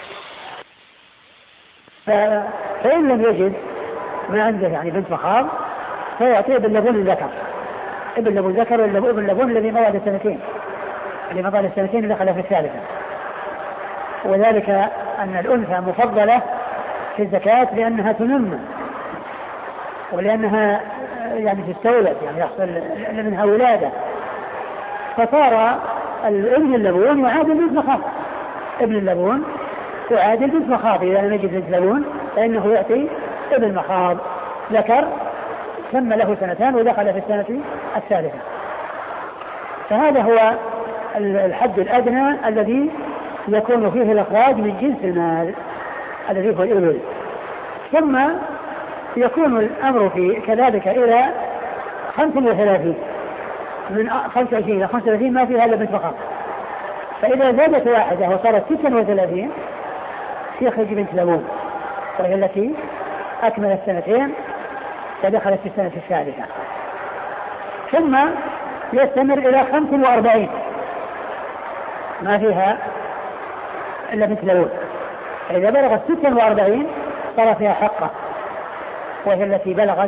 فإن لم يجد ما عنده يعني بنت فخار فيعطيه ابن لبون الذكر، ابن لبون ذكر ولا ابن لبون الذي مضى السنتين، اللي مضى السنتين دخل في الثالثة. وذلك أن الأنثى مفضلة في الزكاة لأنها تنمى ولأنها يعني تستولد، يعني يحصل منها ولادة، فصار الابن اللبون يعادل بنت مخاض، ابن اللبون يعادل بنت مخاض. إذا لم يجد بنت لبون فإنه يأتي ابن مخاض ذكر تم له 2 ودخل في السنة الثالثة. فهذا هو الحد الأدنى الذي يكون فيه الإخراج من جنس المال الذي هو الإبل. ثم يكون الأمر في كذلك إلى 35، من 25 إلى 35 ما فيها إلا بنت فخار. فإذا زادت واحدة وصارت 36 يخرج بنت لبون، وهي التي أكملت 2 ودخلت في السنة الثالثة. ثم يستمر إلى 45 ما فيها إلا بنت لبون. فإذا بلغت 46 صار فيها حقة، وهي التي بلغت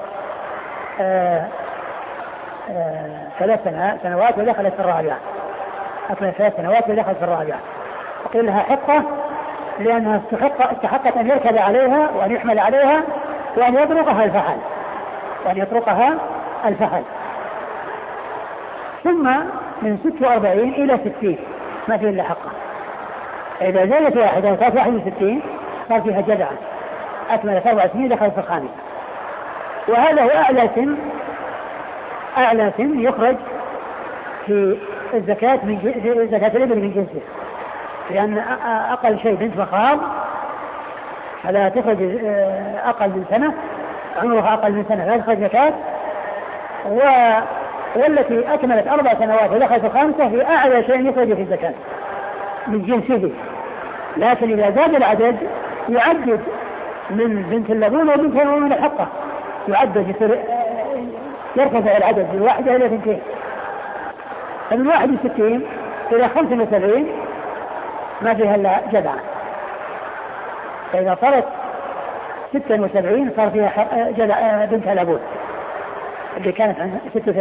3 سنوات ودخلت في الرابعة، أكملت 3 سنوات ودخلت في الرابعة. وقيل لها حقة لأنها استحقت أن يركب عليها وأن يحمل عليها وأن يطرقها الفحل. ثم من 46 إلى 60 ما فيه إلا حقة. إذا زادت واحدة وصارت 61 صار فيها جدعة، أكملت 4 سنين دخلت في الخامسة. وهذا هو أعلى سن يخرج في الزكاة في زكاة الإبل من جنسه، لأن أقل شيء بنت فخار فلا تخرج أقل من سنة، عمرها أقل من سنة لا تخرج زكاة، والتي أكملت 4 سنوات ودخلت الخامسة في أعلى شيء يخرج في الزكاة من جنسه. لكن إذا زاد العدد يعدد من بنت اللبون وبنت اللبون الحقة، يعدد يرتفع العدد من 1 إلى 2. فمن 61 إلى 75 ما فيها إلا جذعة. فإذا صارت 76 صار فيها بنت اللبون. اللي كانت عن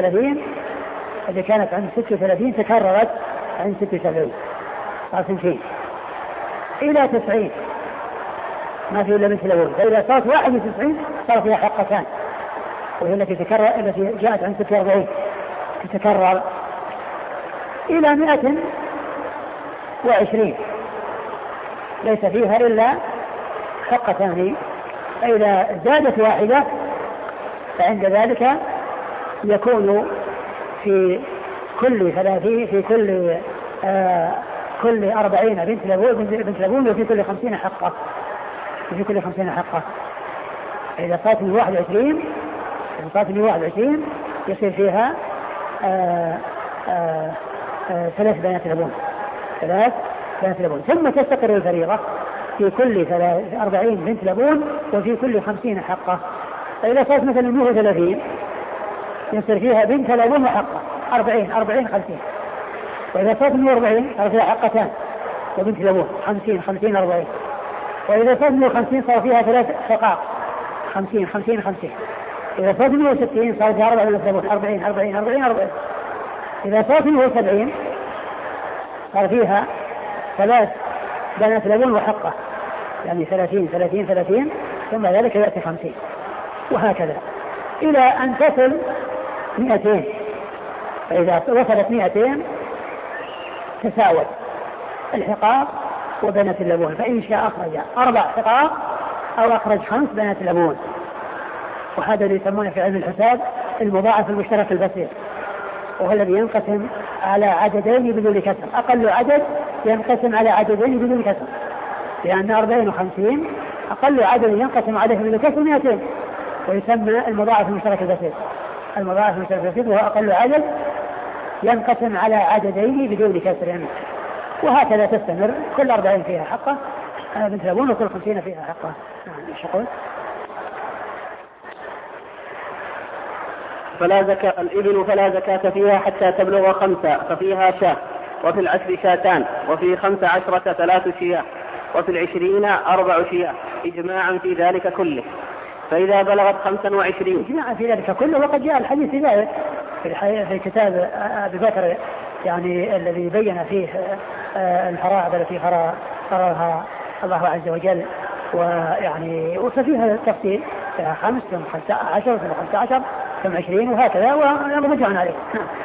36 تكررت عن 76 صار 2 إلى 90 ما في إلا بنت اللبون. فإذا صارت 91 صار فيها حقتان، وهي التي جاءت عن 46 تتكرر إلى 120 ليس فيها إلا حقتان. فإذا زادت واحدة فعند ذلك يكون في كل 30 في كل 40 بنت لبون وفي كل 50 حقة. إذا صارت من 21 يصير فيها 3 بنات لبون. ثم تستقر الفريضة في كل 40 بنت لبون وفي كل 50 حقة. فإذا صارت مثلا 130 يصير فيها بنت لبون وحقة 40 50. وإذا صارت 140 صار فيها حقتان وبنت لبون 50 40. وإذا صارت 150 صار فيها 3 حقاق 50. إذا صارت 160 صار فيها 4 بنات لبون 40. إذا صارت 170 صار فيها 3 بنات لبون وحقة، يعني 30 ثم ذلك يأتي 50 وهكذا إلى أن تصل 200. فإذا وصلت 200 تساوت الحقاق وبنات اللبون، فإن شاء أخرج 4 حقاق أو أخرج 5 بنات لبون. وهذا اللي يسمونه في علم الحساب المضاعف المشترك البسيط، وهو الذي ينقسم على عددين بدون كسر. أقل عدد ينقسم على عددين بدون كسر، لأن 40 و50 أقل عدد ينقسم عليه بدون كسر 200، ويسمى المضاعف المشترك البسيط. وهو أقل عدد ينقسم على عددين بدون كسر، وهكذا تستمر. كل 40 فيها حقة بنت لبون وكل 50 فيها حقة. شكرا. الإبل فلا زكاة فيها حتى تبلغ 5 ففيها شاة، وفي العشر شاتان، وفي 15 3 شياه، وفي 20 4 شياه، إجماعا في ذلك كله. فإذا بلغت 25 إجماعا في ذلك كله. وقد جاء الحديث في ذلك في كتاب أبي بكر، يعني الذي بين فيه الفرائض التي فرضها الله عز وجل، ويعني وفيها التفصيل 5 ثم 15 ثم 15 ثم 20 وهكذا، ورجعنا عليه.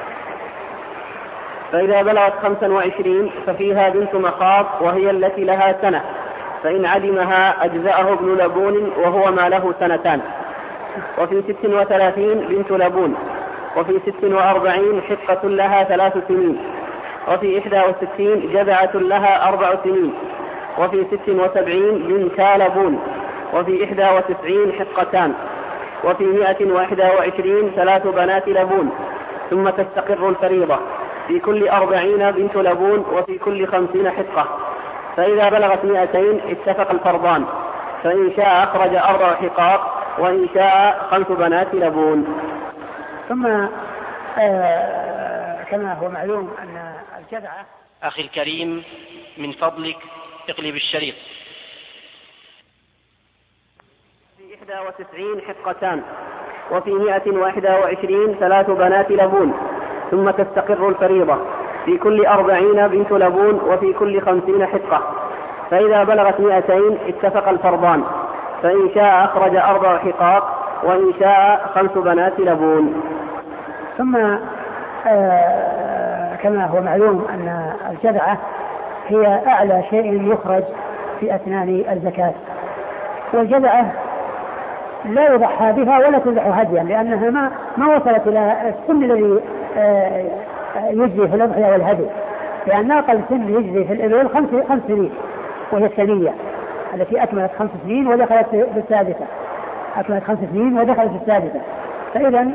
فإذا بلغت 25 ففيها بنت مخاض وهي التي لها سنة، فإن عدمها أجزأه ابن لبون وهو ما له 2 سنين. وفي 36 بنت لبون، وفي 46 حقة لها 3 سنين، وفي 61 جذعة لها 4 سنين، وفي 76 بنت لبون، وفي 91 حقتان، وفي 121 3 بنات لبون. ثم تستقر الفريضة في كل 40 بنت لبون وفي كل 50 حقة. فإذا بلغت 200 اتفق الفرضان، فإن شاء أخرج 4 حقاق، وإن شاء 5 بنات لبون. ثم كما هو معلوم أن الجذعة. أخي الكريم من فضلك اقلب الشريط. في 91 حقتان، وفي 121 3 بنات لبون. ثم تستقر الفريضة في كل 40 بنت لبون وفي كل 50 حقة. فإذا بلغت 200 اتفق الفرضان، فإن شاء أخرج 4 حقاق، وإن شاء 5 بنات لبون. ثم كما هو معلوم أن الجذعة هي أعلى شيء يخرج في أثناء الزكاة، والجذعة لا يضحى بها ولا تذبح هديا، لأنها ما وصلت إلى السن الذي يجزي في الأضحية والهدي، لأن أقل سن يجزي في الإبل 5 سنين وهي الثانية، التي أكملت 5 سنين ودخلت في السادسة، أكملت 5 سنين ودخلت في السادسة. فإذا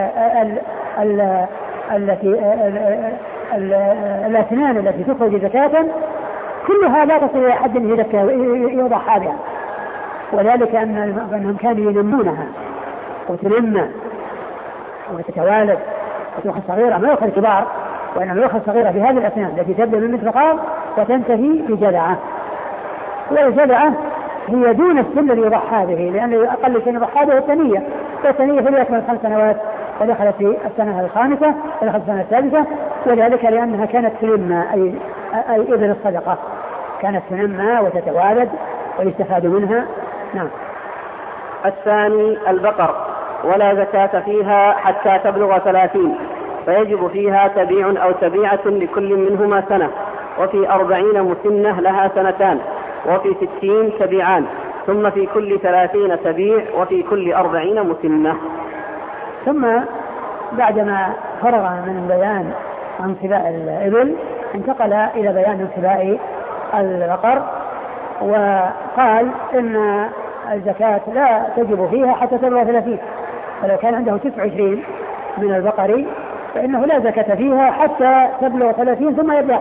الأسنان التي تخرج زكاة كلها لا تصل إلى حد يضحى بها، وذلك أنهم كانوا ينمونها وتنمى وتتوالد وتؤخذ صغيرة، ما يؤخذ كبار، وإنما يؤخذ صغيرة في هذه الأسنان التي تبدأ من المنطقة وتنتهي بجذعة، والجذعة هي دون السن الذي يضحى به، لأن أقل شيء يضحى به الثنية، والثنية فهي أكمل 5 سنوات ودخلت في السنة الخامسة ودخلت السنة السادسة، وذلك لأنها كانت تنمى أي إبل الصدقة كانت تنمى وتتوالد ويستفاد منها. نعم. الثاني البقر، ولا زكاة فيها حتى تبلغ 30، فيجب فيها تبيع أو تبيعة لكل منهما سنة، وفي 40 مسنة لها 2 سنين، وفي 60 تبيعان، ثم في كل 30 تبيع، وفي كل 40 مسنة. ثم بعدما فرغ من البيان عن سباء الإبل انتقل إلى بيان سباء البقر، وقال إن الزكاة لا تجب فيها حتى تبلغ 30، فلو كان عنده 29 من البقر فإنه لا زكاة فيها حتى تبلغ 30، ثم يبدأ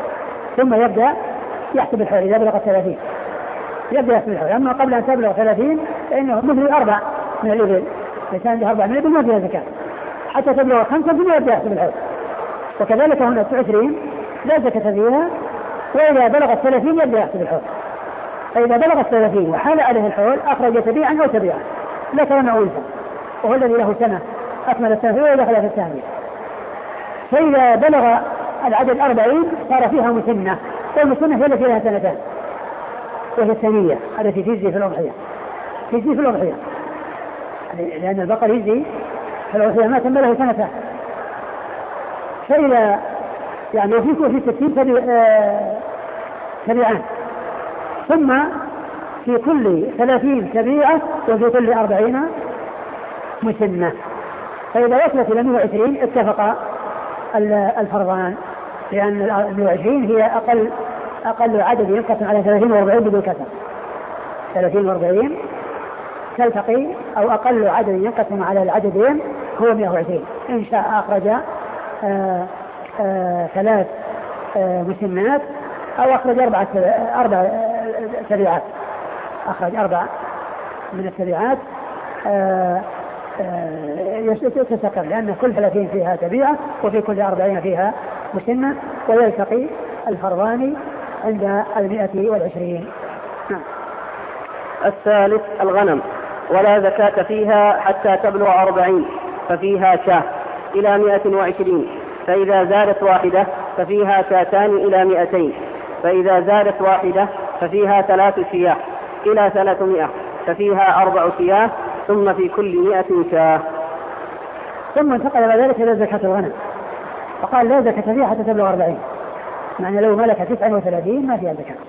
يحسب الحول إذا بلغ 30 يبدأ يحسب الحول. أما قبل أن تبلغ 30 فإنه مثل 4 من الإبل، لكان عنده 4 من الإبل ما فيها زكاة حتى تبلغ 5 ثم يبدأ يحسب الحول. وكذلك هنا 29 لا زكاة فيها، وإذا بلغت 30 يبدأ يحسب الحول. فإذا بلغت 30 وحال عليه الحول أخرج تبيعا أو تبيعا، لا كان أنثى، وهو الذي له سنة أكمل السنة ودخل في الثانية. فإذا بلغ العدد 40 صار فيها مسنة، والمسنة هي التي لها 2 سنين، وهي الثانية التي تجزي في الأضحية، لأن البقر يجزي في الأضحية ما تم له 2 سنين. فإذا يعني وفي 60 تبيعان، ثم في كل 30 تبيعة، وفي كل 40 مسنة. فإذا وصلت إلى 120 اتفق الفرضان، لأن 120 هي أقل عدد ينقسم على 30 و40 بدون كسر. 30 و40 تلتقي، أو أقل عدد ينقسم على العددين هو 120. إن شاء أخرج 3 مسنات، أو أخرج 4 تبيعات، أخرج 4 من التبيعات يستقر، لأن كل 30 فيها تبيعة، وفي كل 40 فيها مسنة، ويلتقي الفرضان عند 120. الثالث الغنم، ولا زكاة فيها حتى تبلغ 40، ففيها شاة إلى 120، فإذا زادت واحدة ففيها شاتان إلى 200، فإذا زادت واحدة ففيها 3 شياه إلى 300، ففيها 4 شياه، ثم في كل 100 شاه. ثم انتقل بعد ذلك إلى زكاة الغنم، فقال لا زكاة فيها حتى تبلغ 40، معنى لو ملك 39 ما فيها زكاة،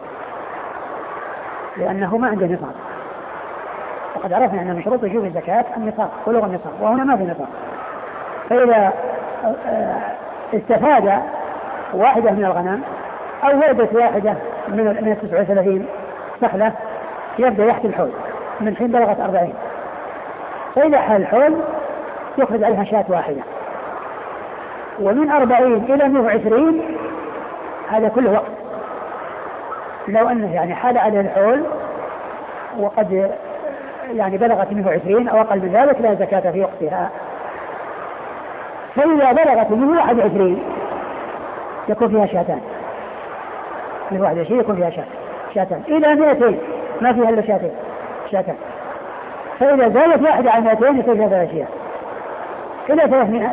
لأنه ما عنده نصاب. وقد عرفنا أن من شروط وجوب الزكاة النصاب، بلوغ النصاب، وهنا ما في نصاب. فإذا استفاد واحدة من الغنم أو ولدت واحدة من 39 سخلة يبدأ يحكي الحول من حين بلغت 40. فإذا حال الحول يخرج عليها شاة واحدة، ومن 40 إلى 120 هذا كله وقت. لو أنه يعني حال عليه الحول وقد يعني بلغت 120 أو أقل من ذلك لا زكاة في وقتها. فإذا بلغت 121 يكون فيها شاتان، 121 يكون فيها شاتان، إلى 200 ما فيها إلا شاتان. فإذا زادت واحدة عن 200 يكون فيها 3 شياه إلى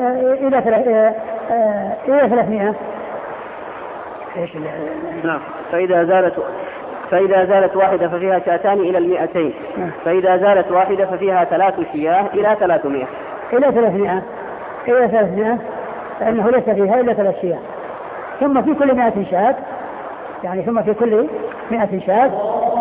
300. إيش نعم. فإذا زالت واحدة ففيها شاتان إلى 200، فإذا زالت واحدة ففيها 3 شياه إلى 300. إلى 300 فإنه ليس فيها إلا 3 شياه. ثم في كل 100 شاة، يعني ثم في كل 100 شاة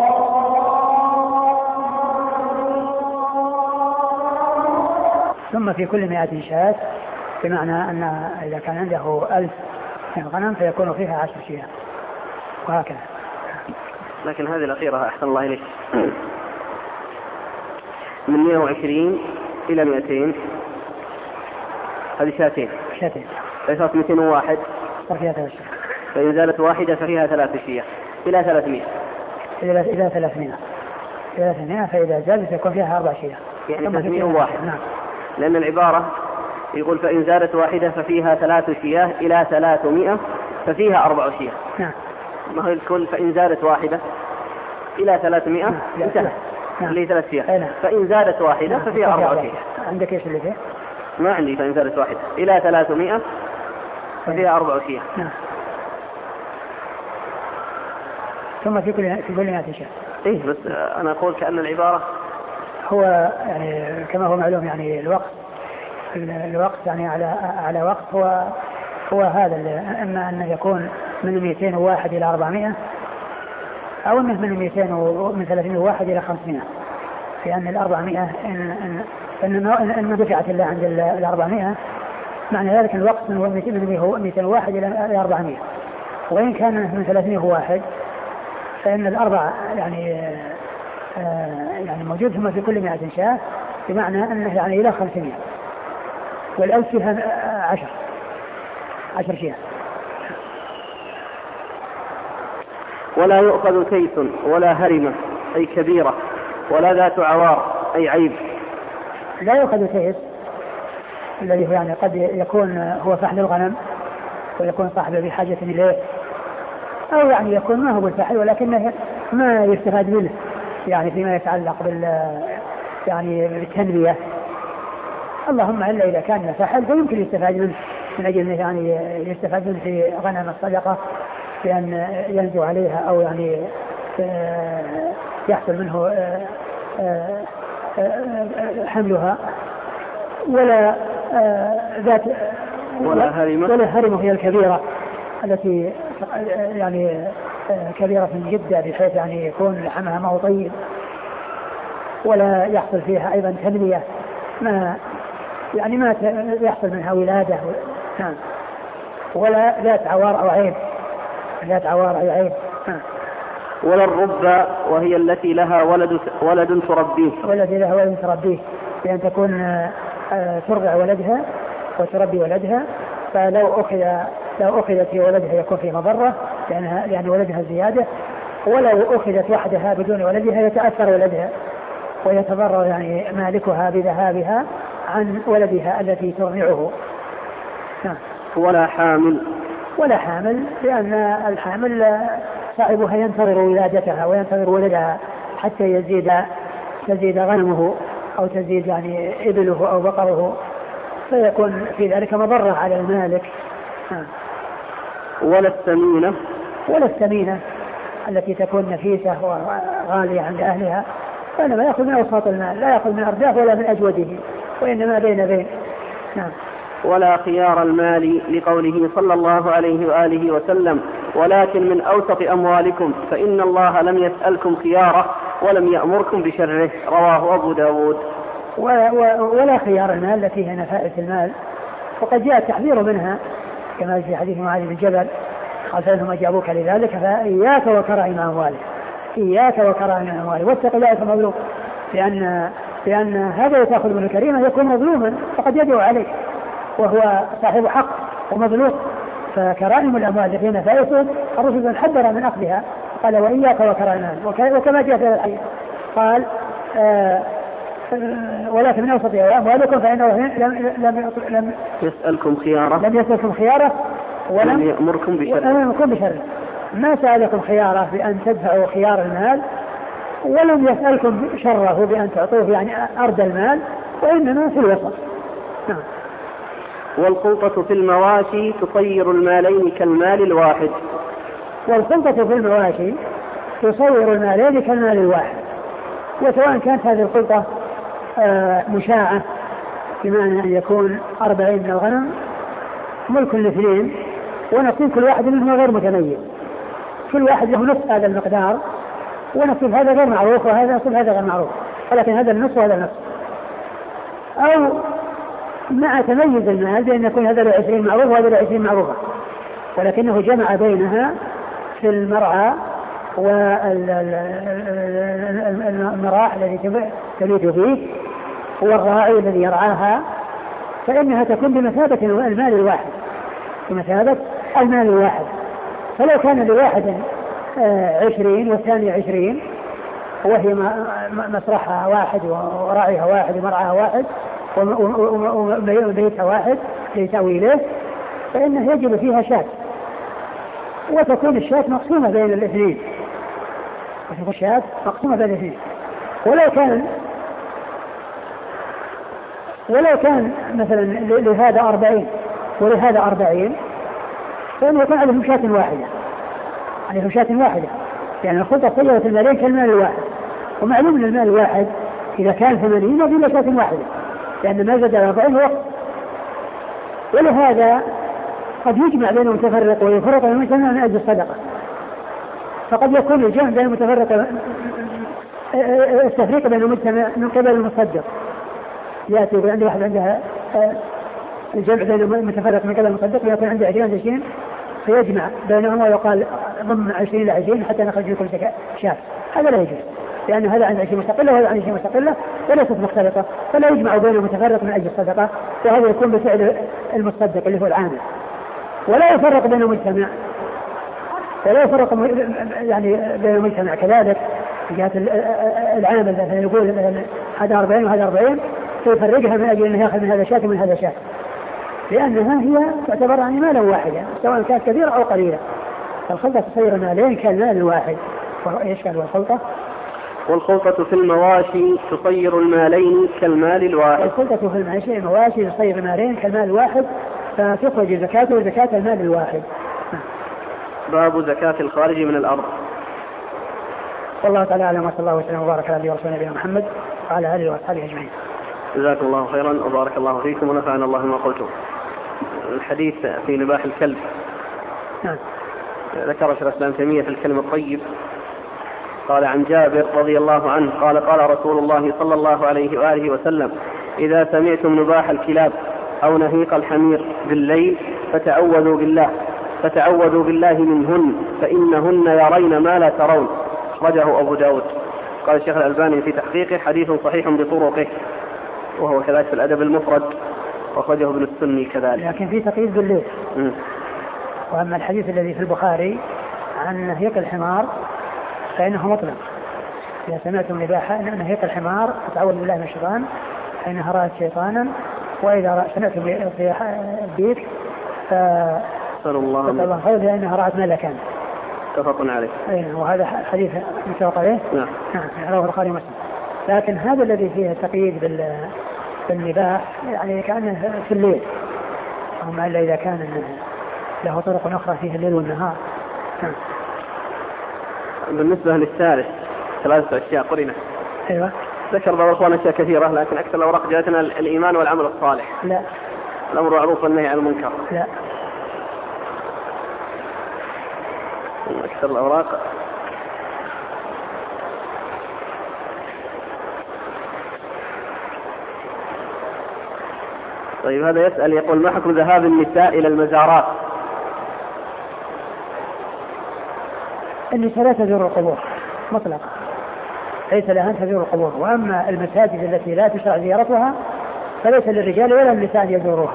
بمعنى أن إذا كان عنده 1000 غنم فيكون فيها 10 شياه، وهكذا. لكن هذه الأخيرة أحسن الله إليك. من 120 إلى 200 هذه شاتين فصارت 201 فإن زالت واحدة ففيها 3 شياه إلى 300 إلى 300 فإذا زادت يكون فيها 4 شياه يعني 301. نعم. لأن العبارة يقول فإن زادت واحدة ففيها 3 شياه إلى 300 ففيها 4 شياه. نعم. ما هو الكل فإن زادت واحدة إلى 300 انتهى اللي 3 شياه. فإن زادت واحدة ففيها 4 شياه. عندك إيش اللي فيه؟ ما عندي. فإن زادت واحدة إلى 300 ففيها 4 شياه. نعم. ثم في كل 100 شياه. إيه بس أنا أقول كأن العبارة هو يعني كما هو معلوم يعني الوقت يعني على وقت هو هذا إما أن يكون من 201 إلى 400 أو أنه من 301 إلى 500 لأن 400 إن دفعت الله عند 400 معنى ذلك الوقت من 201 إلى 400 وإن كان من 301 فإن الأربع يعني موجود ثم في كل 100 شاة بمعنى أنه يعني إلى 500 والألف فيها 10 شياه. ولا يؤخذ كيس ولا هرمة أي كبيرة ولا ذات عوار أي عيب. لا يؤخذ كيس الذي هو يعني قد يكون هو فحل الغنم ويكون صاحبه بحاجة إليه أو يعني يكون ما هو بالفحل ولكنه ما يستفاد منه يعني فيما يتعلق يعني بالتنمية اللهم إلا إذا كان فحل فيمكن يستفاد منه من أجل يعني يستفاد منه في غنم الصدقة بأن ينزو عليها أو يعني يحصل منه حملها ولا ذات ولا هرمة هي الكبيرة التي يعني كبيرة جدا بحيث يعني يكون لحمها ما هو طيب ولا يحصل فيها أيضا تنمية ما يحصل منها ولادة ولا ذات عوار أو عيب ولا الربة وهي التي لها ولد تربيه بأن تكون ترضع ولدها وتربي ولدها فلو أخذت في ولدها يكون في مضرة لأن ولدها زيادة ولو أخذت وحدها بدون ولدها يتأثر ولدها ويتضرر يعني مالكها بذهابها عن ولدها التي ترضعه. ولا حامل لأن الحامل صاحبها ينتظر ولادتها وينتظر ولدها حتى تزيد غنمه أو تزيد يعني إبله أو بقره فيكون في ذلك مضرة على المالك. ولا الثمينة التي تكون نفيسة وغالية عند أهلها فإنما يأخذ من أوساط المال لا يأخذ من أرداف ولا من أجوده وإنما بين. ولا خيار المال لقوله صلى الله عليه وآله وسلم ولكن من أوسط أموالكم فإن الله لم يسألكم خياره ولم يأمركم بشره رواه أبو داود. ولا خيار المال التي هي نفائس المال وقد جاء التحذير منها كما في حديث معاذ بن جبل قال فإنهم أجابوك لذلك فإياك وكرائم أموالك واتق الله المظلوم لأن هذا تأخذ من الكريم يكون مظلوما فقد يدعو عليه وهو صاحب حق ومظلوم فكرائم الأموال التي نفائسه الرسول حذر من أخذها قال وإياك وكرائم الأموال وكما جاء في الحديث قال ولكن من أوسط أموالكم فإنه لم يسألكم خياره ولم يأمركم بشره ما سألكم خياره بأن تدفعوا خيار المال ولم يسألكم شره بأن تعطوه يعني أرض المال وإنما في الوسط. والخلطة في المواشي تصير المالين كالمال الواحد. والخلطة في المواشي تصير المالين كالمال الواحد وسواء كانت هذه الخلطة مشاعة بمعنى أن يكون 40 من الغنم ملك الاثنين ونصيب كل واحد منهم غير متميز كل واحد له نصف هذا المقدار ونصيب هذا غير معروف وهذا نصيب هذا غير معروف ولكن هذا النصف وهذا النصف أو مع تميز المال بأن يكون هذا له 20 معروف وهذا له 20 معروفة ولكنه جمع بينها في المرعى والمراح الذي تبيت فيه والراعي الذي يرعاها، فإنها تكون بمثابة المال الواحد، بمثابة المال الواحد. فلو كان لواحد 20 والثاني 20 وهي مسرحها واحد وراعيها واحد ومرعاها واحد وبيتها واحد لتأويله، فإنه يجب فيها شاة، وتكون الشاة مقسومة بين الاثنين، وتكون الشاة مقسومة بين الاثنين. ولو كان مثلا لهذا 40 ولهذا 40، فإنه يكون عليهم شاة واحدة، عليهم شاة واحدة، يعني الخلطة صيغة المالين كالمال الواحد. ومعلوم أن المال الواحد إذا كان 80 بلا شاة واحدة، لأن ما زاد 40 وقت. ولهذا قد يجمع بين المتفرق ويفرق بين المجتمع من أجل الصدقة، فقد يكون الجمع بين المتفرق التفريق بين المجتمع من قبل المصدق، يأتي عند واحد عندها الجمع بين المتفرق من قبل المصدق، ويكون عنده 20 فيجمع بينهما ويقال ضم 20 إلى 20 حتى نخرج لكل شاة. هذا لا يجوز، لأن هذا عند 20 مستقلة وهذا عند 20 مستقلة وليست مختلطة، فلا يجمع بين المتفرق من أجل الصدقة، وهذا يكون بفعل المصدق اللي هو العامل. ولا يفرق بين المجتمع، ولا يفرق يعني بين المجتمع كذلك في جهة العامل، مثلا يقول مثلا هذا 40 وهذا 40، فيفرقها من أجل أنه يأخذ من هذا شاة ومن هذا شاة، لأنها هي تعتبر عن مالا واحدا سواء كانت كبيرة أو قليلة. فالخلطة تصير مالين كالمال الواحد. وإيش قال والخلطة؟ والخلطة في المواشي تصير المالين كالمال الواحد. الخلطة في المواشي تصير المالين كالمال الواحد، فتخرج زكاته وزكاة المال الواحد. باب زكاة الخارج من الأرض. والله تعالى أعلم، وصلى الله وسلم وبارك على نبينا ورسولنا نبينا محمد وعلى آله وأصحابه أجمعين. جزاكم الله خيرا وبارك الله فيكم ونفعنا الله ما قلتم. الحديث في نباح الكلب. نعم. ذكر شيخ الإسلام تيمية في الكلم الطيب، قال عن جابر رضي الله عنه قال قال رسول الله صلى الله عليه وآله وسلم: إذا سمعتم نباح الكلاب أو نهيق الحمير بالليل فتعوذوا بالله منهن فإنهن يرين ما لا ترون. أخرجه أبو داود. قال الشيخ الألباني في تحقيقه: حديث صحيح بطرقه، وهو كذلك في الأدب المفرد، وأخرجه ابن السني كذلك. لكن في تقييد بالليل. وأما الحديث الذي في البخاري عن نهيق الحمار فإنه مطلق: إذا سمعتم نهيق الحمار فتعوذوا بالله من الشيطان فإنها رأت شيطانا، وإذا سمعتم الديك صلى الله عليه فإنها رأت ملكا. اتفق عليه. وهذا حديث متفق عليه. نعم. رواه البخاري ومسلم. لكن هذا الذي فيه التقييد بالنباح يعني كأنه في الليل، أما إلا إذا كان له طرق أخرى فيه الليل والنهار. بالنسبة للثالث 3 أشياء قرنة. أيوة. ذكر بعض الأخوان أشياء كثيرة، لكن أكثر الأوراق جاءتنا الإيمان والعمل الصالح. لا. الأمر معروف والنهي عن المنكر. لا. أكثر الأوراق طيب. هذا يسأل يقول: ما حكم ذهاب النساء إلى المزارات؟ النساء لا تزور القبور مطلقا، ليس لها أن تزور القبور. وأما المساجد التي لا تشرع زيارتها فليس للرجال ولا للنساء أن يزوروها.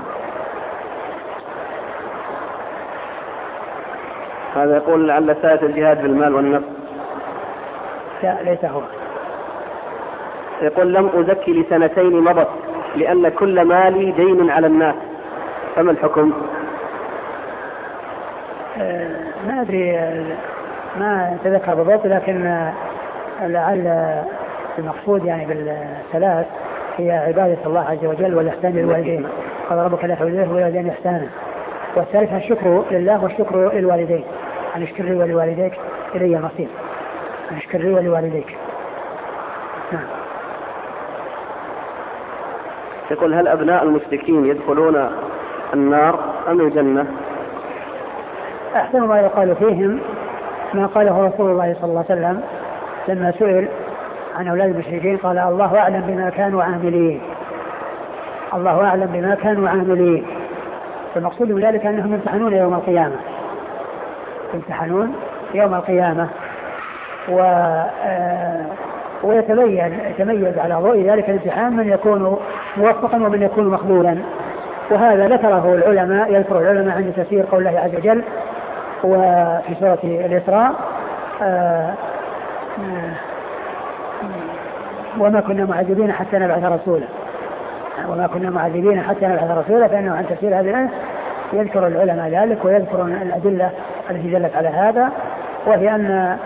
هذا يقول: لعل ساعة الجهاد بالمال والنفس. لا، ليس هو. يقول: لم أزكي ل2 مضت لأن كل مالي دين على الناس، فما الحكم؟ ما أدري، ما تذكر بالضبط، لكن لعل المقصود يعني بالثلاث هي عبادة الله عز وجل والإحسان للوالدين. قال: ربك لا تعبدوا إلا إياه والوالدين إحسانا. والثالث الشكر لله والشكر للوالدين، أن اشكر لي ولوالديك إلي المصير، أن اشكر لي ولوالديك. نعم. يقول: هل أبناء المشركين يدخلون النار أم الجنة؟ أحسن ما يقال فيهم ما قاله رسول الله صلى الله عليه وسلم لما سئل عن أولاد المشركين، قال: الله أعلم بما كانوا عاملين، الله أعلم بما كانوا عاملين. فالمقصود من ذلك أنهم يمتحنون يوم القيامة، يمتحنون يوم القيامة. ويتميز على ضوء ذلك الامتحان من يكون موفقا ومن يكون مقبولا. وهذا ذكره العلماء، يذكر العلماء عند تفسير قول الله عز وجل وفي سورة الإسراء وما كنا معذبين حتى نبعث رسولا، وما كنا معذبين حتى نبعث رسولا، فإنه عن تفسير هذه الآية يذكر العلماء ذلك ويذكرون الأدلة التي دلت على هذا، وهي أن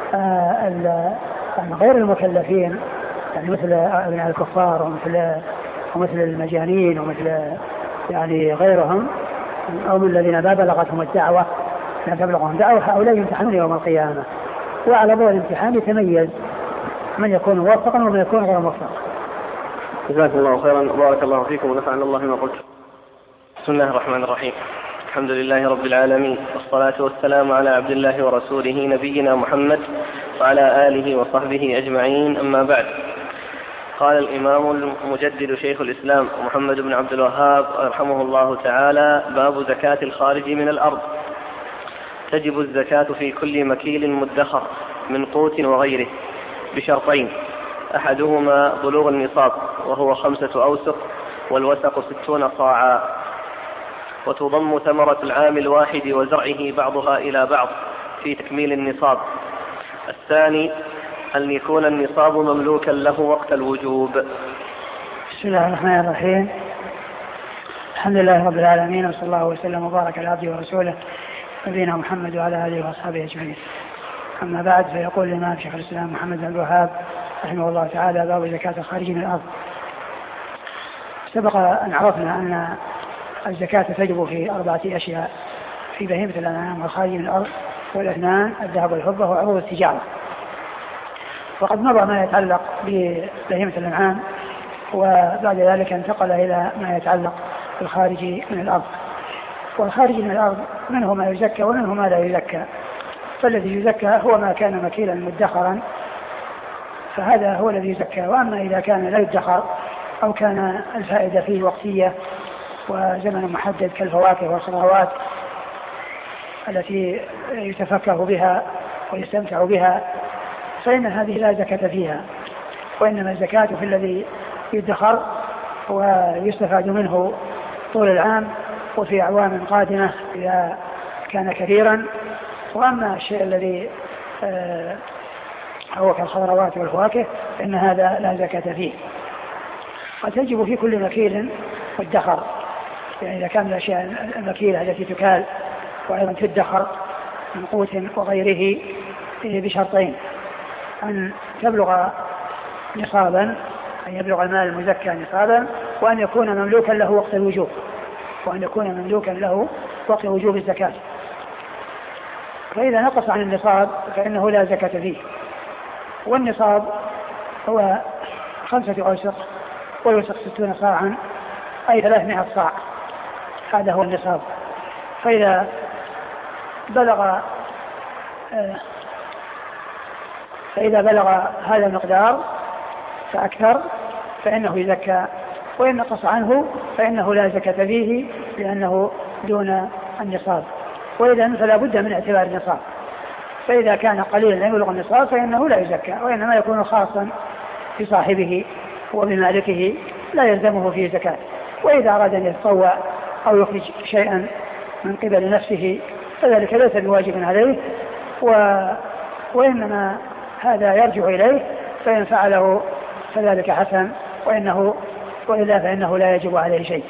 غير المكلفين يعني مثل أبناء الكفار ومثل المجانين ومثل يعني غيرهم أو من الذين ما بلغتهم الدعوة لا تبلغهم دعوة، هؤلاء يمتحنون يوم القيامة، وعلى ضوء الامتحان يتميز من يكون موفقا ومن يكون غير موفق. جزاكم الله خيرا وبارك الله فيكم ونفعنا الله ما قلت. بسم الله الرحمن الرحيم. الحمد لله رب العالمين، والصلاة والسلام على عبد الله ورسوله نبينا محمد وعلى آله وصحبه أجمعين، أما بعد. قال الإمام المجدد شيخ الإسلام محمد بن عبد الوهاب رحمه الله تعالى: باب زكاة الخارج من الأرض. تجب الزكاة في كل مكيل مدخر من قوت وغيره بشرطين: أحدهما بلوغ النصاب وهو 5 أوسق، والوسق 60 صاعا، وتضم ثمرة العام الواحد وزرعه بعضها إلى بعض في تكميل النصاب. الثاني أن يكون النصاب مملوكا له وقت الوجوب. بسم الله الرحمن الرحيم. الحمد لله رب العالمين، وصلى الله وسلم وبارك على عبده ورسوله نبينا محمد وعلى آله وأصحابه أجمعين. أما بعد، فيقول الإمام شيخ الإسلام محمد بن الوهاب رحمه الله تعالى: باب زكاة الخارج من الأرض. سبق أن عرفنا أن الزكاة تجب في 4 أشياء: في بهيمة الأنعام والخارج من الأرض، والاثنان الذهب والفضة وعروض التجارة. وقد مضى ما يتعلق ببهيمة الأنعام، وبعد ذلك انتقل إلى ما يتعلق بالخارج من الأرض. والخارج من الأرض منه ما يزكى ومنه ما لا يزكى. فالذي يزكى هو ما كان مكيلا مدخرا، فهذا هو الذي يزكى. وأما إذا كان لا يدخر أو كان الفائدة فيه وقتية وزمن محدد كالفواكه والخضروات التي يتفكه بها ويستمتع بها، فإن هذه لا زكاة فيها، وإنما الزكاة في الذي يدخر ويستفاد منه طول العام وفي أعوام قادمة إذا كان كثيرا. وأما الشيء الذي هو كالخضروات والفواكه فإن هذا لا زكاة فيه. وتجب في كل مكيل مدخر، يعني إذا كان الأشياء المكيلة التي تكال وأيضا تدخر من قوت وغيره بشرطين: أن تبلغ نصابا، أن يبلغ المال المزكى نصابا، وأن يكون مملوكا له وقت الوجوب، وأن يكون مملوكا له وقت وجوب الزكاة. فإذا نقص عن النصاب فإنه لا زكاة فيه. والنصاب هو 5 أوسق، والوسق 60 صاعا، أي 300 صاع، هذا هو النصاب. فإذا بلغ هذا المقدار فأكثر فإنه يزكى، وإن نقص عنه فإنه لا زكاة فيه لأنه دون النصاب. وإذا فلا بد من اعتبار النصاب. فإذا كان قليلا لا يبلغ النصاب فإنه لا يزكى، وإنما يكون خاصا بصاحبه وبمالكه لا يلزمه فيه زكاة. وإذا أراد أن يتطوع أو يخرج شيئا من قبل نفسه فذلك ليس بواجب عليه، وإنما هذا يرجع إليه، فإن فعله فذلك حسن، وإلا فإنه لا يجب عليه شيء.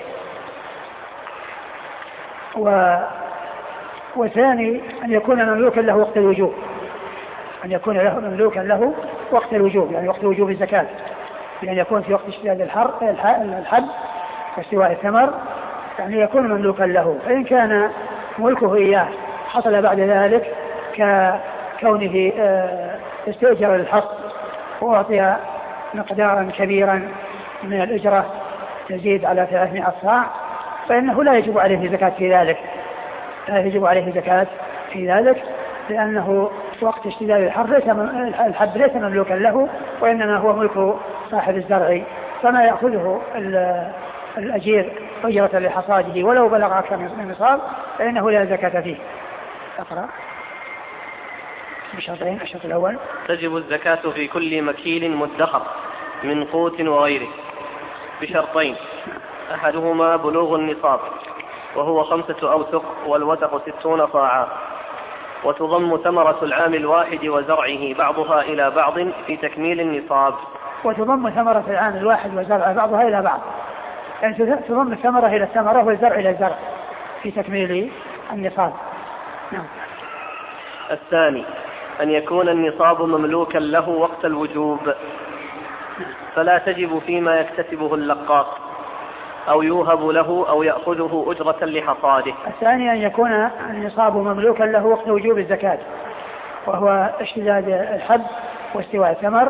والثاني أن يكون مملوكا له وقت الوجوب، أن يكون له مملوكا له وقت الوجوب، يعني وقت وجوب الزكاة، لأن يكون في وقت اشتداد الحب واستواء الثمر، يعني يكون مملوكا له. فإن كان ملكه إياه حصل بعد ذلك ككونه استئجر للحصد وأعطي مقدارا كبيرا من الأجرة تزيد على 300 صاع، فإنه لا يجب عليه زكاة في ذلك، لا يجب عليه زكاة في ذلك، لأنه وقت اشتداد الحب ليس مملوكا له، وإنما هو ملك صاحب الزرع، فما يأخذه الأجير أجرة لحصاده ولو بلغ أكثر من النصاب فإنه لا زكاة فيه. أقرأ. بشرطين. الشرط الأول تجب الزكاة في كل مكيل مدخر من قوت وغيره بشرطين: أحدهما بلوغ النصاب وهو 5 أوسق والوسق 60 صاعا، وتضم ثمرة العام الواحد وزرعه بعضها إلى بعض في تكميل النصاب. وتضم ثمرة العام الواحد وزرعه بعضها إلى بعض، يعني تضم الثمرة إلى الثمرة والزرع إلى الزرع في تكميل النصاب. نعم. الثاني أن يكون النصاب مملوكا له وقت الوجوب، فلا تجب فيما يكتسبه اللقاط أو يوهب له أو يأخذه أجرة لحصاده. الثاني أن يكون النصاب مملوكا له وقت وجوب الزكاة، وهو اشتداد الحب واستواء الثمر،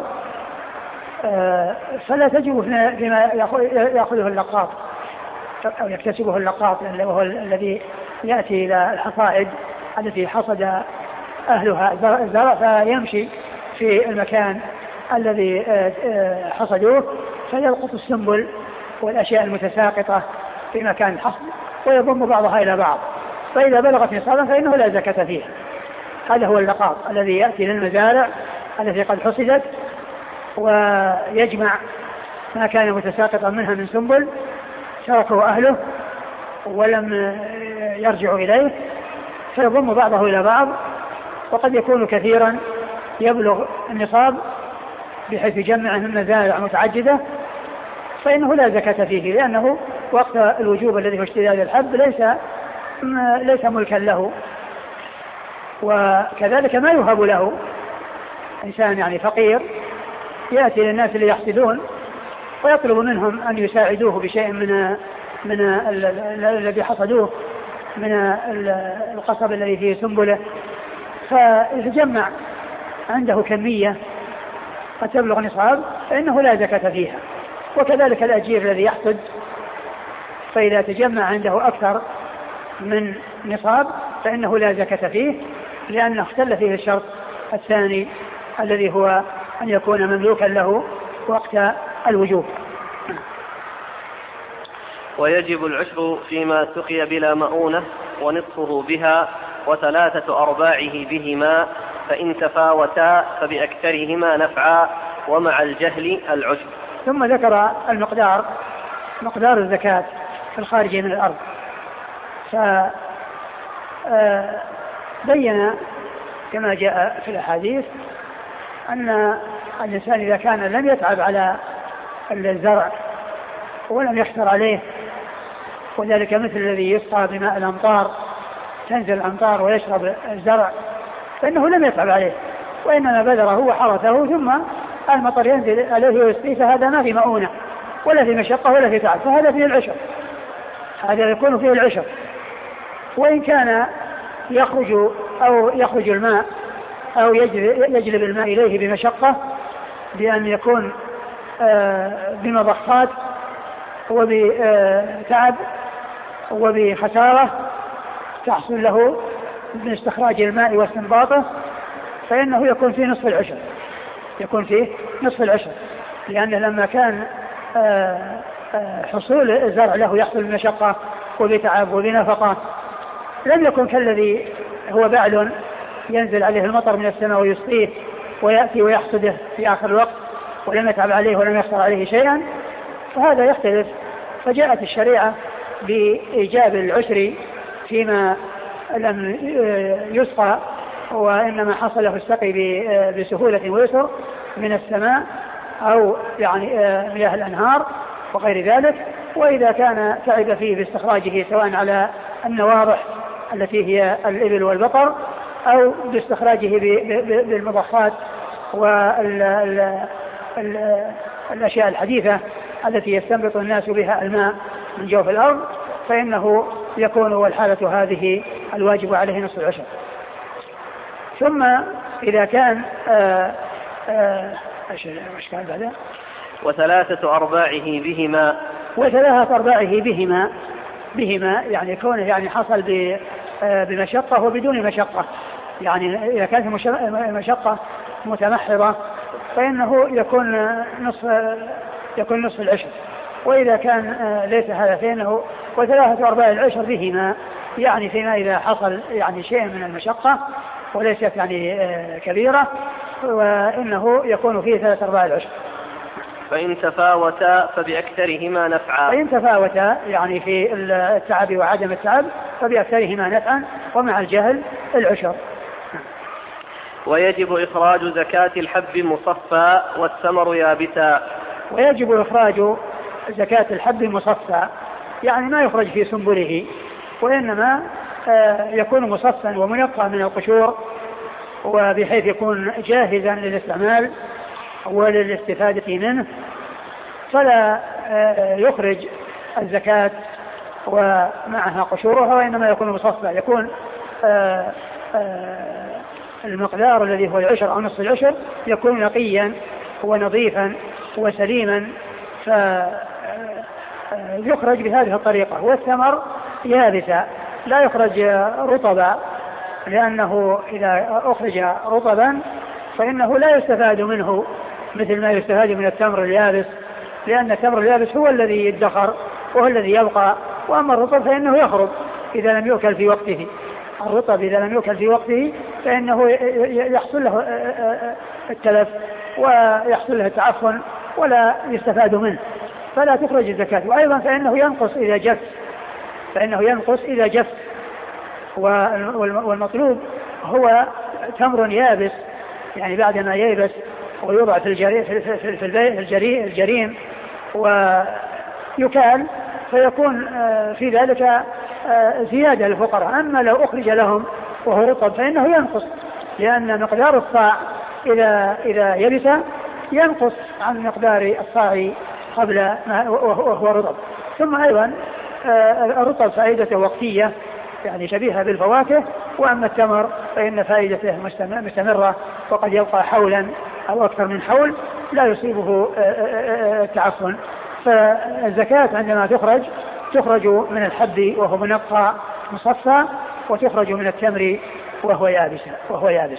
فلا تجب فيما يأخذه اللقاط أو يكتسبه اللقاط، وهو الذي يأتي إلى الحصائد التي حصد أهلها الزرع فيمشي في المكان الذي حصدوه فيلقط السنبل والأشياء المتساقطة في مكان الحصد ويضم بعضها إلى بعض، فإذا بلغت نصابا فإنه لا زكاة فيها. هذا هو اللقاط الذي يأتي للمزارع التي قد حصدت ويجمع ما كان متساقطا منها من سنبل تركه أهله ولم يرجعوا إليه فيضم بعضه إلى بعض، وقد يكون كثيرا يبلغ النصاب بحيث يجمع من مزارع متعددة، فإنه لا زكاة فيه، لأنه وقت الوجوب الذي هو اشتداد الحب ليس ملكا له. وكذلك ما يوهب له إنسان يعني فقير يأتي للناس اللي يحصدون ويطلب منهم أن يساعدوه بشيء من الذي حصدوه من القصب الذي فيه سنبله، فيتجمع عنده كمية قد تبلغ نصاب فإنه لا زكاة فيها. وكذلك الأجير الذي يحصد، فإذا تجمع عنده أكثر من نصاب فإنه لا زكاة فيه، لأنه اختل فيه الشرط الثاني الذي هو أن يكون مملوكا له وقت الوجوب. ويجب العشر فيما سقي بلا مؤونة ونصفه بها و3/4 بهما، فإن تفاوتا فبأكثرهما نفعا ومع الجهل العشر. ثم ذكر مقدار الزكاة في الخارج من الأرض، فبين كما جاء في الأحاديث أن الإنسان إذا كان لم يتعب على الزرع ولم يحصر عليه، وذلك مثل الذي يسقى بماء الأمطار، تنزل الأمطار ويشرب الزرع، فإنه لم يتعب عليه وإنما بذره وحرثه ثم المطر ينزل عليه ويسقيه، فهذا ما في مؤونة ولا في مشقة ولا في تعب، فهذا فيه العشر، هذا يكون فيه العشر. وإن كان يخرج الماء أو يجلب الماء إليه بمشقة بأن يكون بمضخات وبتعب وبخسارة تحصل له من استخراج الماء واستنباطه، فإنه يكون فيه نصف العشر، لأنه لما كان حصول الزرع له يحصل بمشقة وبتعب وبنفقة، لم يكن كالذي هو بعل ينزل عليه المطر من السماء ويسقيه ويأتي ويحصده في آخر الوقت ولم يتعب عليه ولم يخسر عليه شيئا، فهذا يختلف. فجاءت الشريعة بإيجاب العشر فيما لم يسقى وإنما حصل له السقي بسهولة ويسر من السماء أو يعني مياه الأنهار وغير ذلك. وإذا كان تعب فيه باستخراجه سواء على النواضح التي هي الإبل والبقر أو باستخراجه بالمضخات والأشياء الحديثة التي يستنبط الناس بها الماء من جوف الأرض، فإنه يكون والحالة هذه الواجب عليه نصف العشر. ثم إذا كان ايش كان بعده؟ و3/4 بهما، و3/4 بهما يعني يكون يعني حصل بمشقة وبدون مشقة، يعني إذا كانت مشقة متمحضة فإنه يكون نصف العشر، وإذا كان ليس هذا فإنه و3/4 العشر بهما، يعني فيما إذا حصل يعني شيء من المشقة وليست يعني كبيرة، وإنه يكون فيه 3/4 العشر. فإن تفاوتا فبأكثرهما نفعا. فإن تفاوتا يعني في التعب وعدم التعب فبأكثرهما نفعا، ومع الجهل العشر. ويجب إخراج زكاة الحب مصفى والثمر يابسا. ويجب إخراج زكاة الحب مصفى، يعني ما يخرج في سنبله، وإنما يكون مصفا ومنقى من القشور، وبحيث يكون جاهزا للاستعمال وللاستفادة منه، فلا يخرج الزكاة ومعها قشورها، وإنما يكون مصفى، يكون المقدار الذي هو العشر أو نصف العشر يكون نقيا ونظيفا وسليما، فيخرج بهذه الطريقة. والثمر يابسا لا يخرج رطبا، لأنه إذا أخرج رطبا فإنه لا يستفاد منه مثل ما يستفاد من التمر اليابس، لأن التمر اليابس هو الذي يدخر وهو الذي يبقى، وأما الرطب فإنه يخرب إذا لم يؤكل في وقته. الرطب إذا لم يؤكل في وقته فإنه يحصل له التلف ويحصل له التعفن ولا يستفاد منه، فلا تخرج الزكاة. وأيضا فإنه ينقص إذا جف، والمطلوب هو تمر يابس، يعني بعدما ييبس ويوضع في الجريم ويكال، فيكون في ذلك زيادة للفقراء. أما لو أخرج لهم وهو رطب فإنه ينقص، لأن مقدار الصاع إذا يبس ينقص عن مقدار الصاع قبل وهو رطب. ثم أيضا الرطب فائدته وقتية، يعني شبيهة بالفواكه، وأما التمر فإن فائدته مستمرة، وقد يبقى حولا أو أكثر من حول لا يصيبه التعفن. فالزكاة عندما تخرج من الحب وهو منقى مصفى، وتخرج من التمر وهو يابس.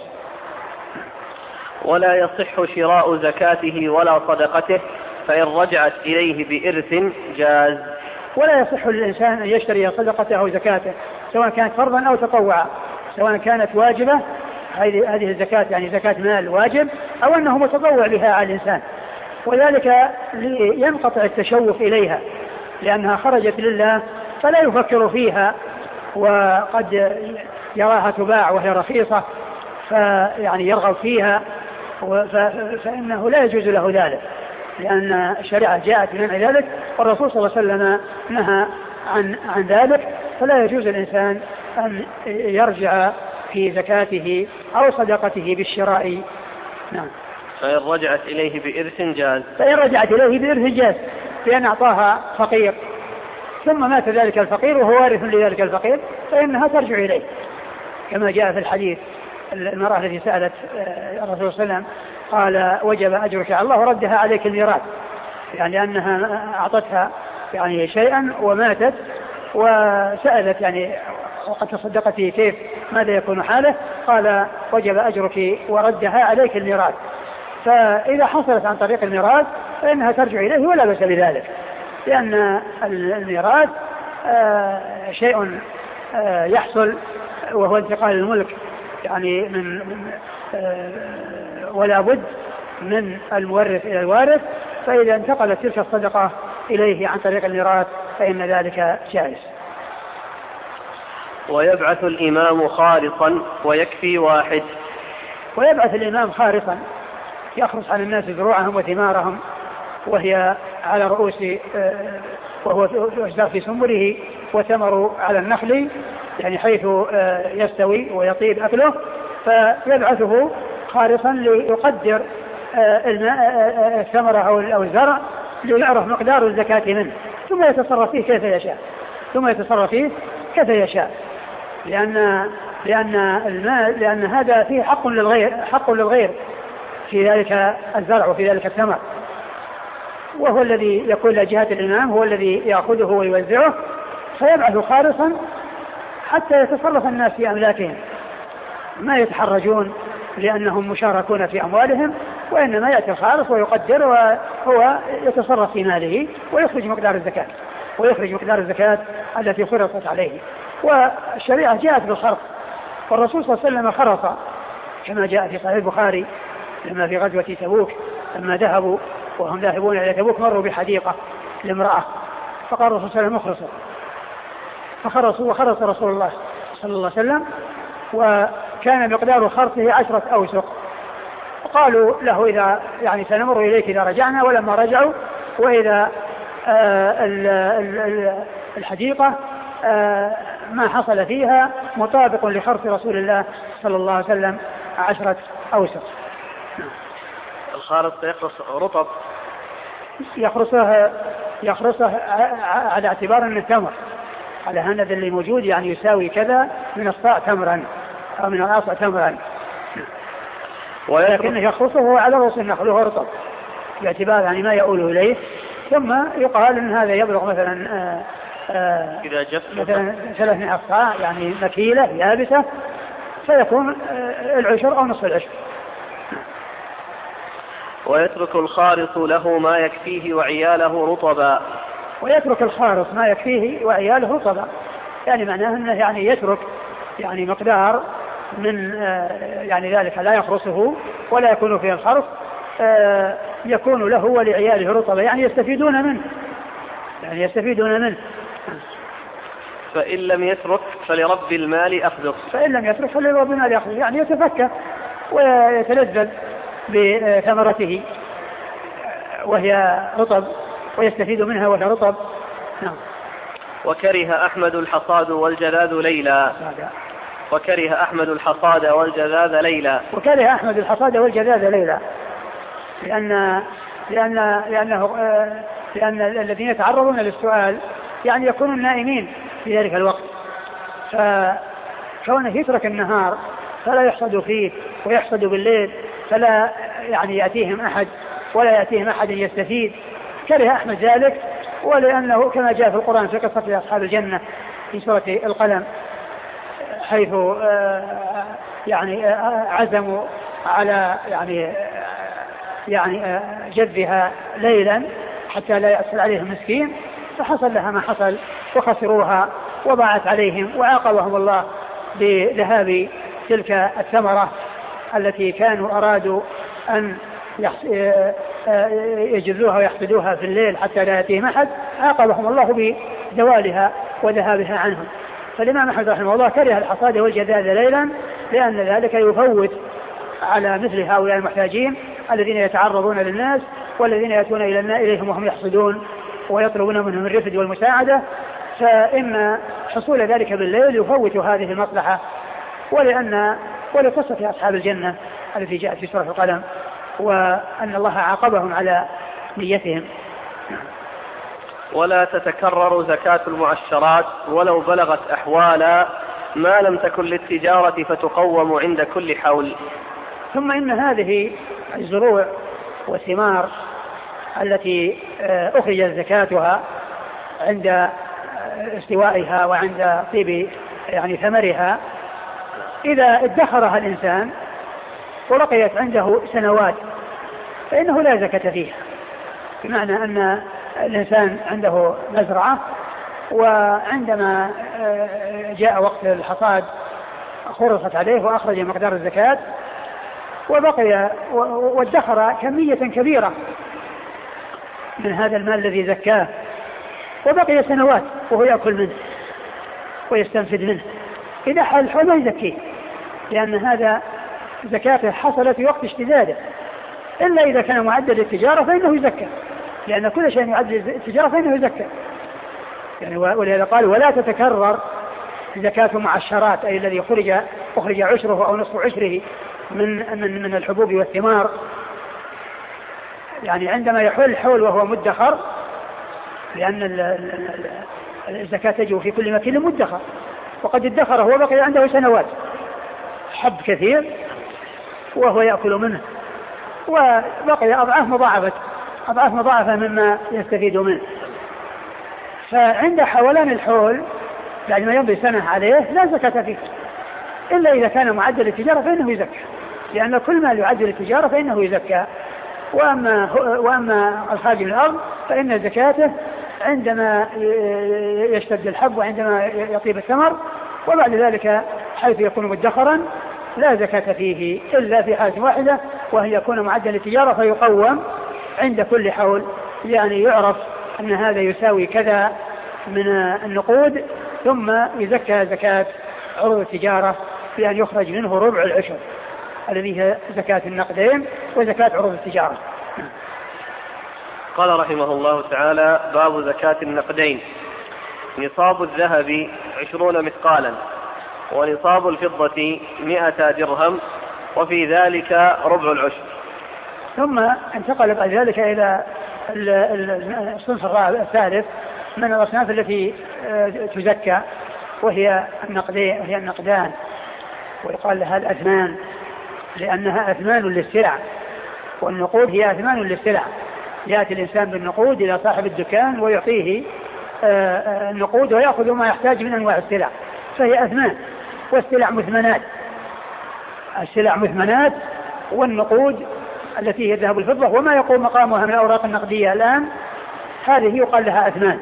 ولا يصح شراء زكاته ولا صدقته، فإن رجعت إليه بإرث جاز. ولا يصح للإنسان أن يشتري صدقته أو زكاته، سواء كانت فرضا أو تطوعا، سواء كانت واجبة هذه الزكاة يعني زكاة مال واجب، أو أنه متطوع بها على الإنسان، وذلك لينقطع التشوف إليها، لأنها خرجت لله فلا يفكر فيها، وقد يراها تباع وهي رخيصة فيعني يرغب فيها، فإنه لا يجوز له ذلك، لأن الشريعة جاءت بمنع ذلك، والرسول صلى الله عليه وسلم نهى عن ذلك. فلا يجوز الإنسان أن يرجع في زكاته أو صدقته بالشراء. نعم. فإن رجعت إليه بإرث جاز. لأن أعطاها فقير ثم مات ذلك الفقير وهو وارث لذلك الفقير، فإنها ترجع إليه، كما جاء في الحديث المرأة التي سألت الرسول صلى الله عليه وسلم قال وجب أجرك على الله وردها عليك الميراث، يعني أنها أعطتها يعني شيئا وماتت، وسألت يعني وقد تصدقت كيف ماذا يكون حاله، قال وجب أجرك وردها عليك الميراث. فإذا حصلت عن طريق الميراث فإنها ترجع إليه ولا بأس بذلك، لأن الميراث شيء يحصل وهو انتقال الملك، يعني من ولا بد من المورث إلى الوارث، فإذا انتقلت تلك الصدقة إليه عن طريق الميراث فإن ذلك جائز. ويبعث الإمام خالصا ويكفي واحد. ويبعث الإمام خالصا، يخرص على الناس زروعهم وثمارهم وهي على رؤوس، وهو أجزاء في سنبله، وثمر على النخل يعني حيث يستوي ويطيب أكله، فيبعثه خالصا ليقدر الثمرة أو الزرع ليعرف مقدار الزكاة منه، ثم يتصرف فيه كيف يشاء، لأن هذا فيه حق للغير في ذلك الزرع وفي ذلك الثمر، وهو الذي يكون لجهة الإمام، هو الذي يأخذه ويوزعه، فيبعث خالصا حتى يتصرف الناس في أملاكهم، ما يتحرجون لأنهم مشاركون في أموالهم، وإنما يأتي الخالص ويقدر وهو يتصرف في ماله ويخرج مقدار الزكاة التي فرضت عليه. والشريعة جاءت بالخرق، والرسول صلى الله عليه وسلم خرص كما جاء في صحيح البخاري لما في غزوة تبوك لما ذهبوا وهم ذاهبون إلى تبوك مروا بحديقة لامرأة فقال الرسول صلى الله عليه وسلم اخرصوا فخرصوا وخرص رسول الله صلى الله عليه وسلم وكان مقدار خرصه 10 أوسق. قالوا له إذا يعني سنمر إليك إذا رجعنا، ولما رجعوا وإذا الحديقة ما حصل فيها مطابق لخرص رسول الله صلى الله عليه وسلم 10 أوسق. الخارص يخرص رطب يخرصه على اعتبار أن التمر على هذا اللي موجود يعني يساوي كذا من الصاع تمرا أو من الأصع تمرا، ولكنه يخرصه على رؤوس النخل وهو رطب باعتبار يعني ما يؤول إليه، ثم يقال أن هذا يبلغ مثلا إذا جف مثلا 3 أصاع يعني مكيلة يابسة فيكون العشر أو نصف العشر. ويترك الخارص له ما يكفيه وعياله رطبا. ويترك الخارص ما يكفيه وعياله رطبا يعني معناه أنه يعني يترك يعني مقدار من يعني ذلك لا يخرصه ولا يكون فيه الخرص يكون له ولعياله رطبا يعني يستفيدون منه. فإن لم يترك فلرب المال أخذه. يعني يتفكر ويتلذذ بثمرته وهي رطب ويستفيد منها وهي رطب. نعم. وكره أحمد الحصاد والجذاذ ليلا. لأن الذين يتعرضون للسؤال يعني يكونون نائمين في ذلك الوقت، فكونه يترك النهار فلا يحصد فيه ويحصد بالليل فلا يعني يأتيهم أحد ولا يأتيهم أحد يستفيد. كره أحمد ذلك، ولأنه كما جاء في القرآن في قصة أصحاب الجنة في سورة القلم حيث يعني عزموا على يعني جذبها ليلا حتى لا يأسل عليهم مسكين، فحصل لها ما حصل وخسروها وضاعت عليهم وعاقبهم الله بذهاب تلك الثمرة التي كانوا أرادوا أن يجذوها ويحصدوها في الليل حتى لا يأتيهم أحد، عاقبهم الله بزوالها وذهابها عنهم. فالإمام أحمد رحمه الله كره الحصاد والجذاذ ليلا لأن ذلك يفوت على مثل هؤلاء المحتاجين الذين يتعرضون للناس والذين يأتون إليهم وهم يحصدون ويطلبون منهم الرفد والمساعدة، فإن حصول ذلك بالليل يفوت هذه المصلحة. ولقصة أصحاب الجنة التي جاءت في سورة القلم وأن الله عاقبهم على نيتهم. ولا تتكرر زكاة المعشرات ولو بلغت أحوالا ما لم تكن للتجارة فتقوم عند كل حول. ثم إن هذه الزروع والثمار التي أخرجت زكاتها عند استوائها وعند طيب يعني ثمرها إذا ادخرها الإنسان ولقيت عنده سنوات فإنه لا زكاة فيها، بمعنى أن الإنسان عنده مزرعة وعندما جاء وقت الحصاد خرصت عليه وأخرج مقدار الزكاة وبقي وادخر كمية كبيرة من هذا المال الذي زكاه وبقي سنوات وهو يأكل منه ويستنفد منه، إذا حال الحول ما يزكيه لأن هذا زكاته حصلت في وقت اشتداده، إلا إذا كان معدل التجارة فإنه يزكى، لأن كل شيء معدل التجارة فإنه يزكى يعني. ولهذا قال ولا تتكرر زكاة معشرات أي الذي أخرج عشره أو نصف عشره من الحبوب والثمار، يعني عندما يحول الحول وهو مدخر، لأن الزكاة تجب في كل مكان مدخر، وقد ادخره وبقي عنده سنوات حب كثير وهو يأكل منه وبقي أضعاف مضاعفة مما يستفيد منه. فعند حولان الحول بعد ما يمضي سنة عليه لا زكاة فيه إلا إذا كان معدل التجارة فإنه يزكى، لأن كل ما يعدل التجارة فإنه يزكى. وأما الخارج من الأرض فإن زكاته عندما يشتد الحب وعندما يطيب الثمر، وبعد ذلك بحيث يكون مدخرا لا زكاة فيه إلا في حالة واحدة، وهي يكون معدا للتجارة فيقوم عند كل حول، يعني يعرف أن هذا يساوي كذا من النقود، ثم يزكى زكاة عروض التجارة بأن يخرج منه ربع العشر الذي هي زكاة النقدين وزكاة عروض التجارة. قال رحمه الله تعالى: باب زكاة النقدين. نصاب الذهب 20 مثقالا، ونصاب الفضة 100 درهم، وفي ذلك ربع العشر. ثم انتقل بعد ذلك إلى الصنف الثالث من الأصناف التي تزكى، وهي النقدين، وهي النقدان، ويقال لها الأثمان لأنها أثمان للسلع، والنقود هي أثمان للسلع. يأتي الإنسان بالنقود إلى صاحب الدكان ويعطيه النقود ويأخذ ما يحتاج من أنواع السلع، فهي أثمان. والسلع مثمنات، السلع مثمنات، والنقود التي هي الذهب والفضة وما يقوم مقامها من الأوراق النقدية الآن هذه يقال لها أثمان.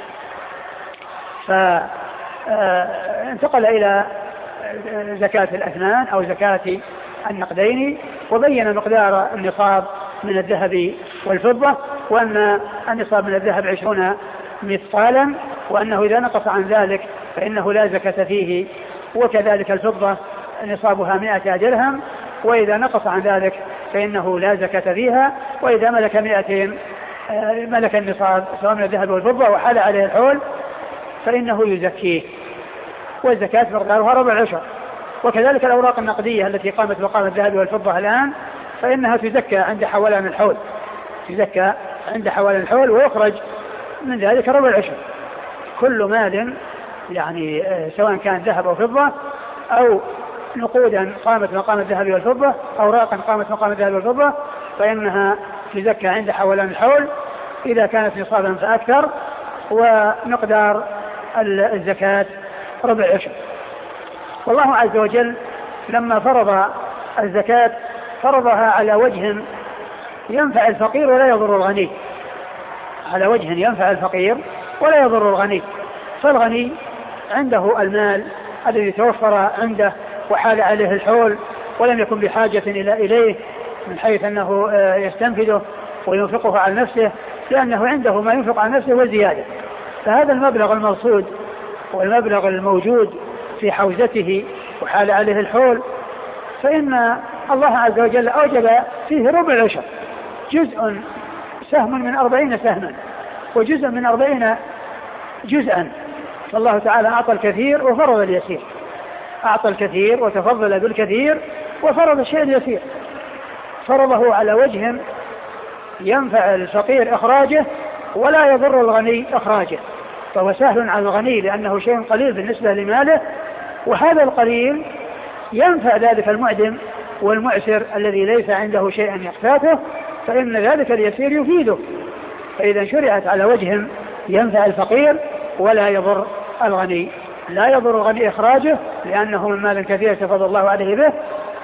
فانتقل إلى زكاة الأثمان أو زكاة النقدين، وبين مقدار النصاب من الذهب والفضة، وأن النصاب من الذهب 20 مثقالا، وأنه إذا نقص عن ذلك فإنه لا زكاة فيه، وكذلك الفضة نصابها 100 درهم، وإذا نقص عن ذلك فإنه لا زكاة فيها، وإذا ملك 200 ملك النصاب سواء من الذهب والفضة وحال عليه الحول فإنه يزكيه، والزكاة مقدارها ربع العشر. وكذلك الأوراق النقدية التي قامت مقام الذهب والفضة الآن فإنها تزكى عند حولان الحول، تزكى عند حولان الحول، ويخرج من ذلك ربع العشر. كل مال يعني سواء كان ذهب أو فضة أو نقودا قامت مقام الذهب والفضة، أوراقا قامت مقام الذهب والفضة، فإنها تزكى عند حولان الحول إذا كانت نصابا فأكثر، ومقدار الزكاة ربع العشر. والله عز وجل لما فرض الزكاة فرضها على وجه ينفع الفقير ولا يضر الغني، على وجه ينفع الفقير ولا يضر الغني. فالغني عنده المال الذي توفر عنده وحال عليه الحول ولم يكن بحاجة إليه من حيث أنه يستنفذه وينفقه على نفسه، لأنه عنده ما ينفق على نفسه والزيادة. فهذا المبلغ المرصود والمبلغ الموجود في حوزته وحال عليه الحول فإن الله عز وجل أوجب فيه ربع العشر، جزء سهم من 40 سهما وجزء من 40 جزءا. فالله تعالى أعطى الكثير وفرض اليسير، أعطى الكثير وتفضل بالكثير وفرض الشيء اليسير، فرضه على وجه ينفع الفقير إخراجه ولا يضر الغني إخراجه، فهو سهل على الغني لأنه شيء قليل بالنسبة لماله، وهذا القليل ينفع ذلك المعدم والمعسر الذي ليس عنده شيء يقتاته، فإن ذلك اليسير يفيده. فإذا شرعت على وجه ينفع الفقير ولا يضر الغني، لا يضر الغني إخراجه لأنه من مال كثير تفضل الله عليه به،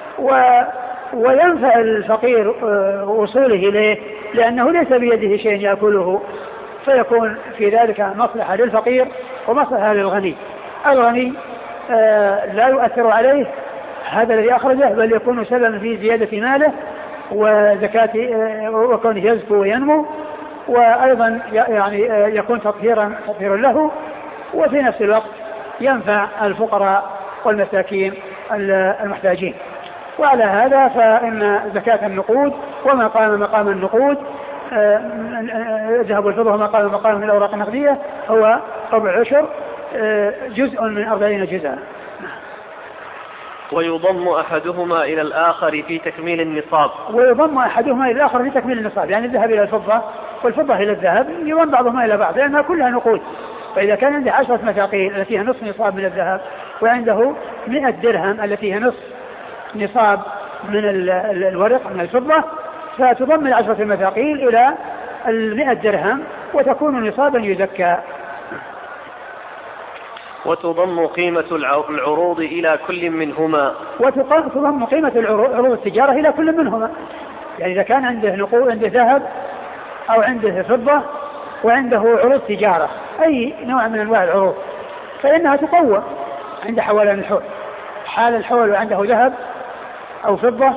وينفع الفقير وصوله إليه لأنه ليس بيده شيء يأكله، فيكون في ذلك مصلحة للفقير ومصلحة للغني. الغني لا يؤثر عليه هذا الذي أخرجه، بل يكون سببا في زيادة ماله وزكاة وكونه يزكو وينمو، وأيضا يعني يكون تطهيرا له، وفي نفس الوقت ينفع الفقراء والمساكين المحتاجين. وعلى هذا فإن زكاة النقود وما قام مقام النقود ذهب الفضة وما قام مقام من الأوراق النقدية هو ربع العشر، جزء من 40 جزءا. ويضم أحدهما إلى الآخر في تكميل النصاب. ويضم أحدهما إلى الآخر في تكميل النصاب، يعني الذهب إلى الفضة والفضة إلى الذهب يضم بعضهما إلى بعض لأنها كلها نقود. فإذا كان عنده 10 مثاقيل التي هي نصف نصاب من الذهب، وعنده 100 درهم التي هي نصف نصاب من الورق من الفضة، فتضم 10 مثاقيل إلى 100 درهم وتكون نصابا يزكى. وتضم قيمة العروض إلى كل منهما. وتضم قيمة عروض التجارة إلى كل منهما، يعني إذا كان عنده نقود، عنده ذهب أو عنده فضة وعنده عروض تجارة أي نوع من أنواع العروض فإنها تقوى عند حولان الحول. حال الحول وعنده ذهب أو فضة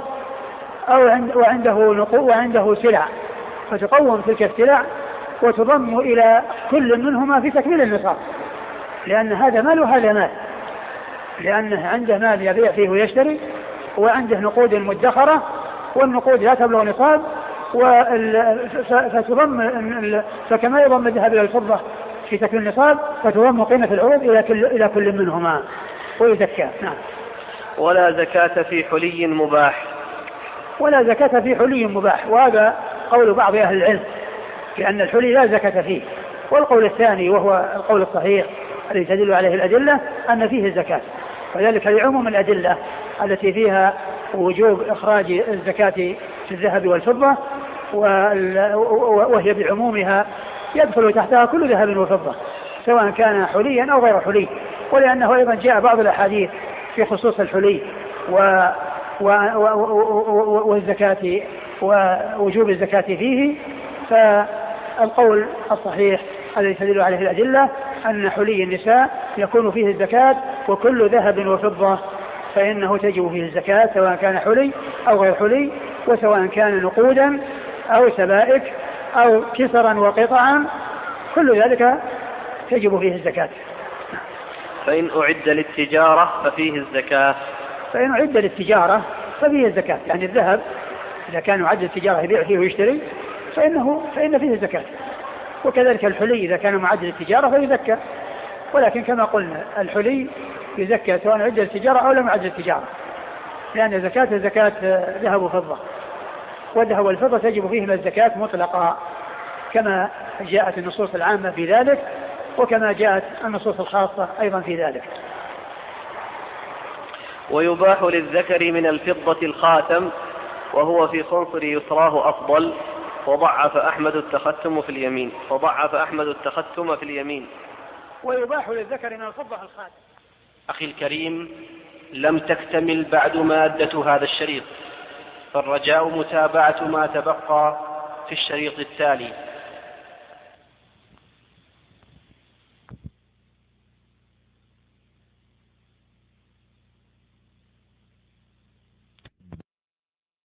وعنده سلع، فتقوم تلك السلع وتضم إلى كل منهما في تكميل النصاب، لأن هذا مال وهذا مال، لأنه عنده مال يبيع فيه ويشتري، وعنده نقود مدخرة، والنقود لا تبلغ نصاب، فكما يضم الذهب إلى الفضة في تكميل النصاب فتضم قيمة العروض إلى كل منهما ويزكى. نعم. ولا زكاة في حلي مباح. ولا زكاة في حلي مباح، وهذا قول بعض أهل العلم لأن الحلي لا زكاة فيه. والقول الثاني وهو القول الصحيح الذي تدل عليه الأدلة أن فيه الزكاة، وذلك لعموم الأدلة التي فيها وجوب إخراج الزكاة في الذهب والفضة، وهي بعمومها يدخل تحتها كل ذهب وفضة سواء كان حليا أو غير حلي، ولأنه أيضا جاء بعض الأحاديث في خصوص الحلي والزكاة ووجوب الزكاة فيه. فالقول الصحيح الذي تدل عليه الأدلة أن حلي النساء يكون فيه الزكاة، وكل ذهب وفضة فإنه تجب فيه الزكاة سواء كان حلي أو غير حلي، وسواء كان نقودا أو سبائك أو كسرا وقطعا، كل ذلك تجب فيه الزكاة. فإن أعد للتجارة ففيه الزكاة. فإن أعد للتجارة ففيه الزكاة، يعني الذهب إذا كان يعد للتجارة يبيع فيه ويشتري فإن فيه الزكاة، وكذلك الحلي إذا كان معد للتجارة فيزكى، ولكن كما قلنا الحلي يزكى سواء عد للتجارة أو لم يعد للتجارة، لأن زكاة ذهب وفضة، والذهب والفضة تجب فيهما الزكاة مطلقا كما جاءت النصوص العامة في ذلك، وكما جاءت النصوص الخاصة أيضا في ذلك. ويباح للذكر من الفضة الخاتم، وهو في صنصر يسراه أفضل، وضعف أحمد التختم في اليمين. ويباح للذكر من الفضة الخاتم. أخي الكريم، لم تكتمل بعد مادة هذا الشريط، فالرجاء متابعة ما تبقى في الشريط التالي.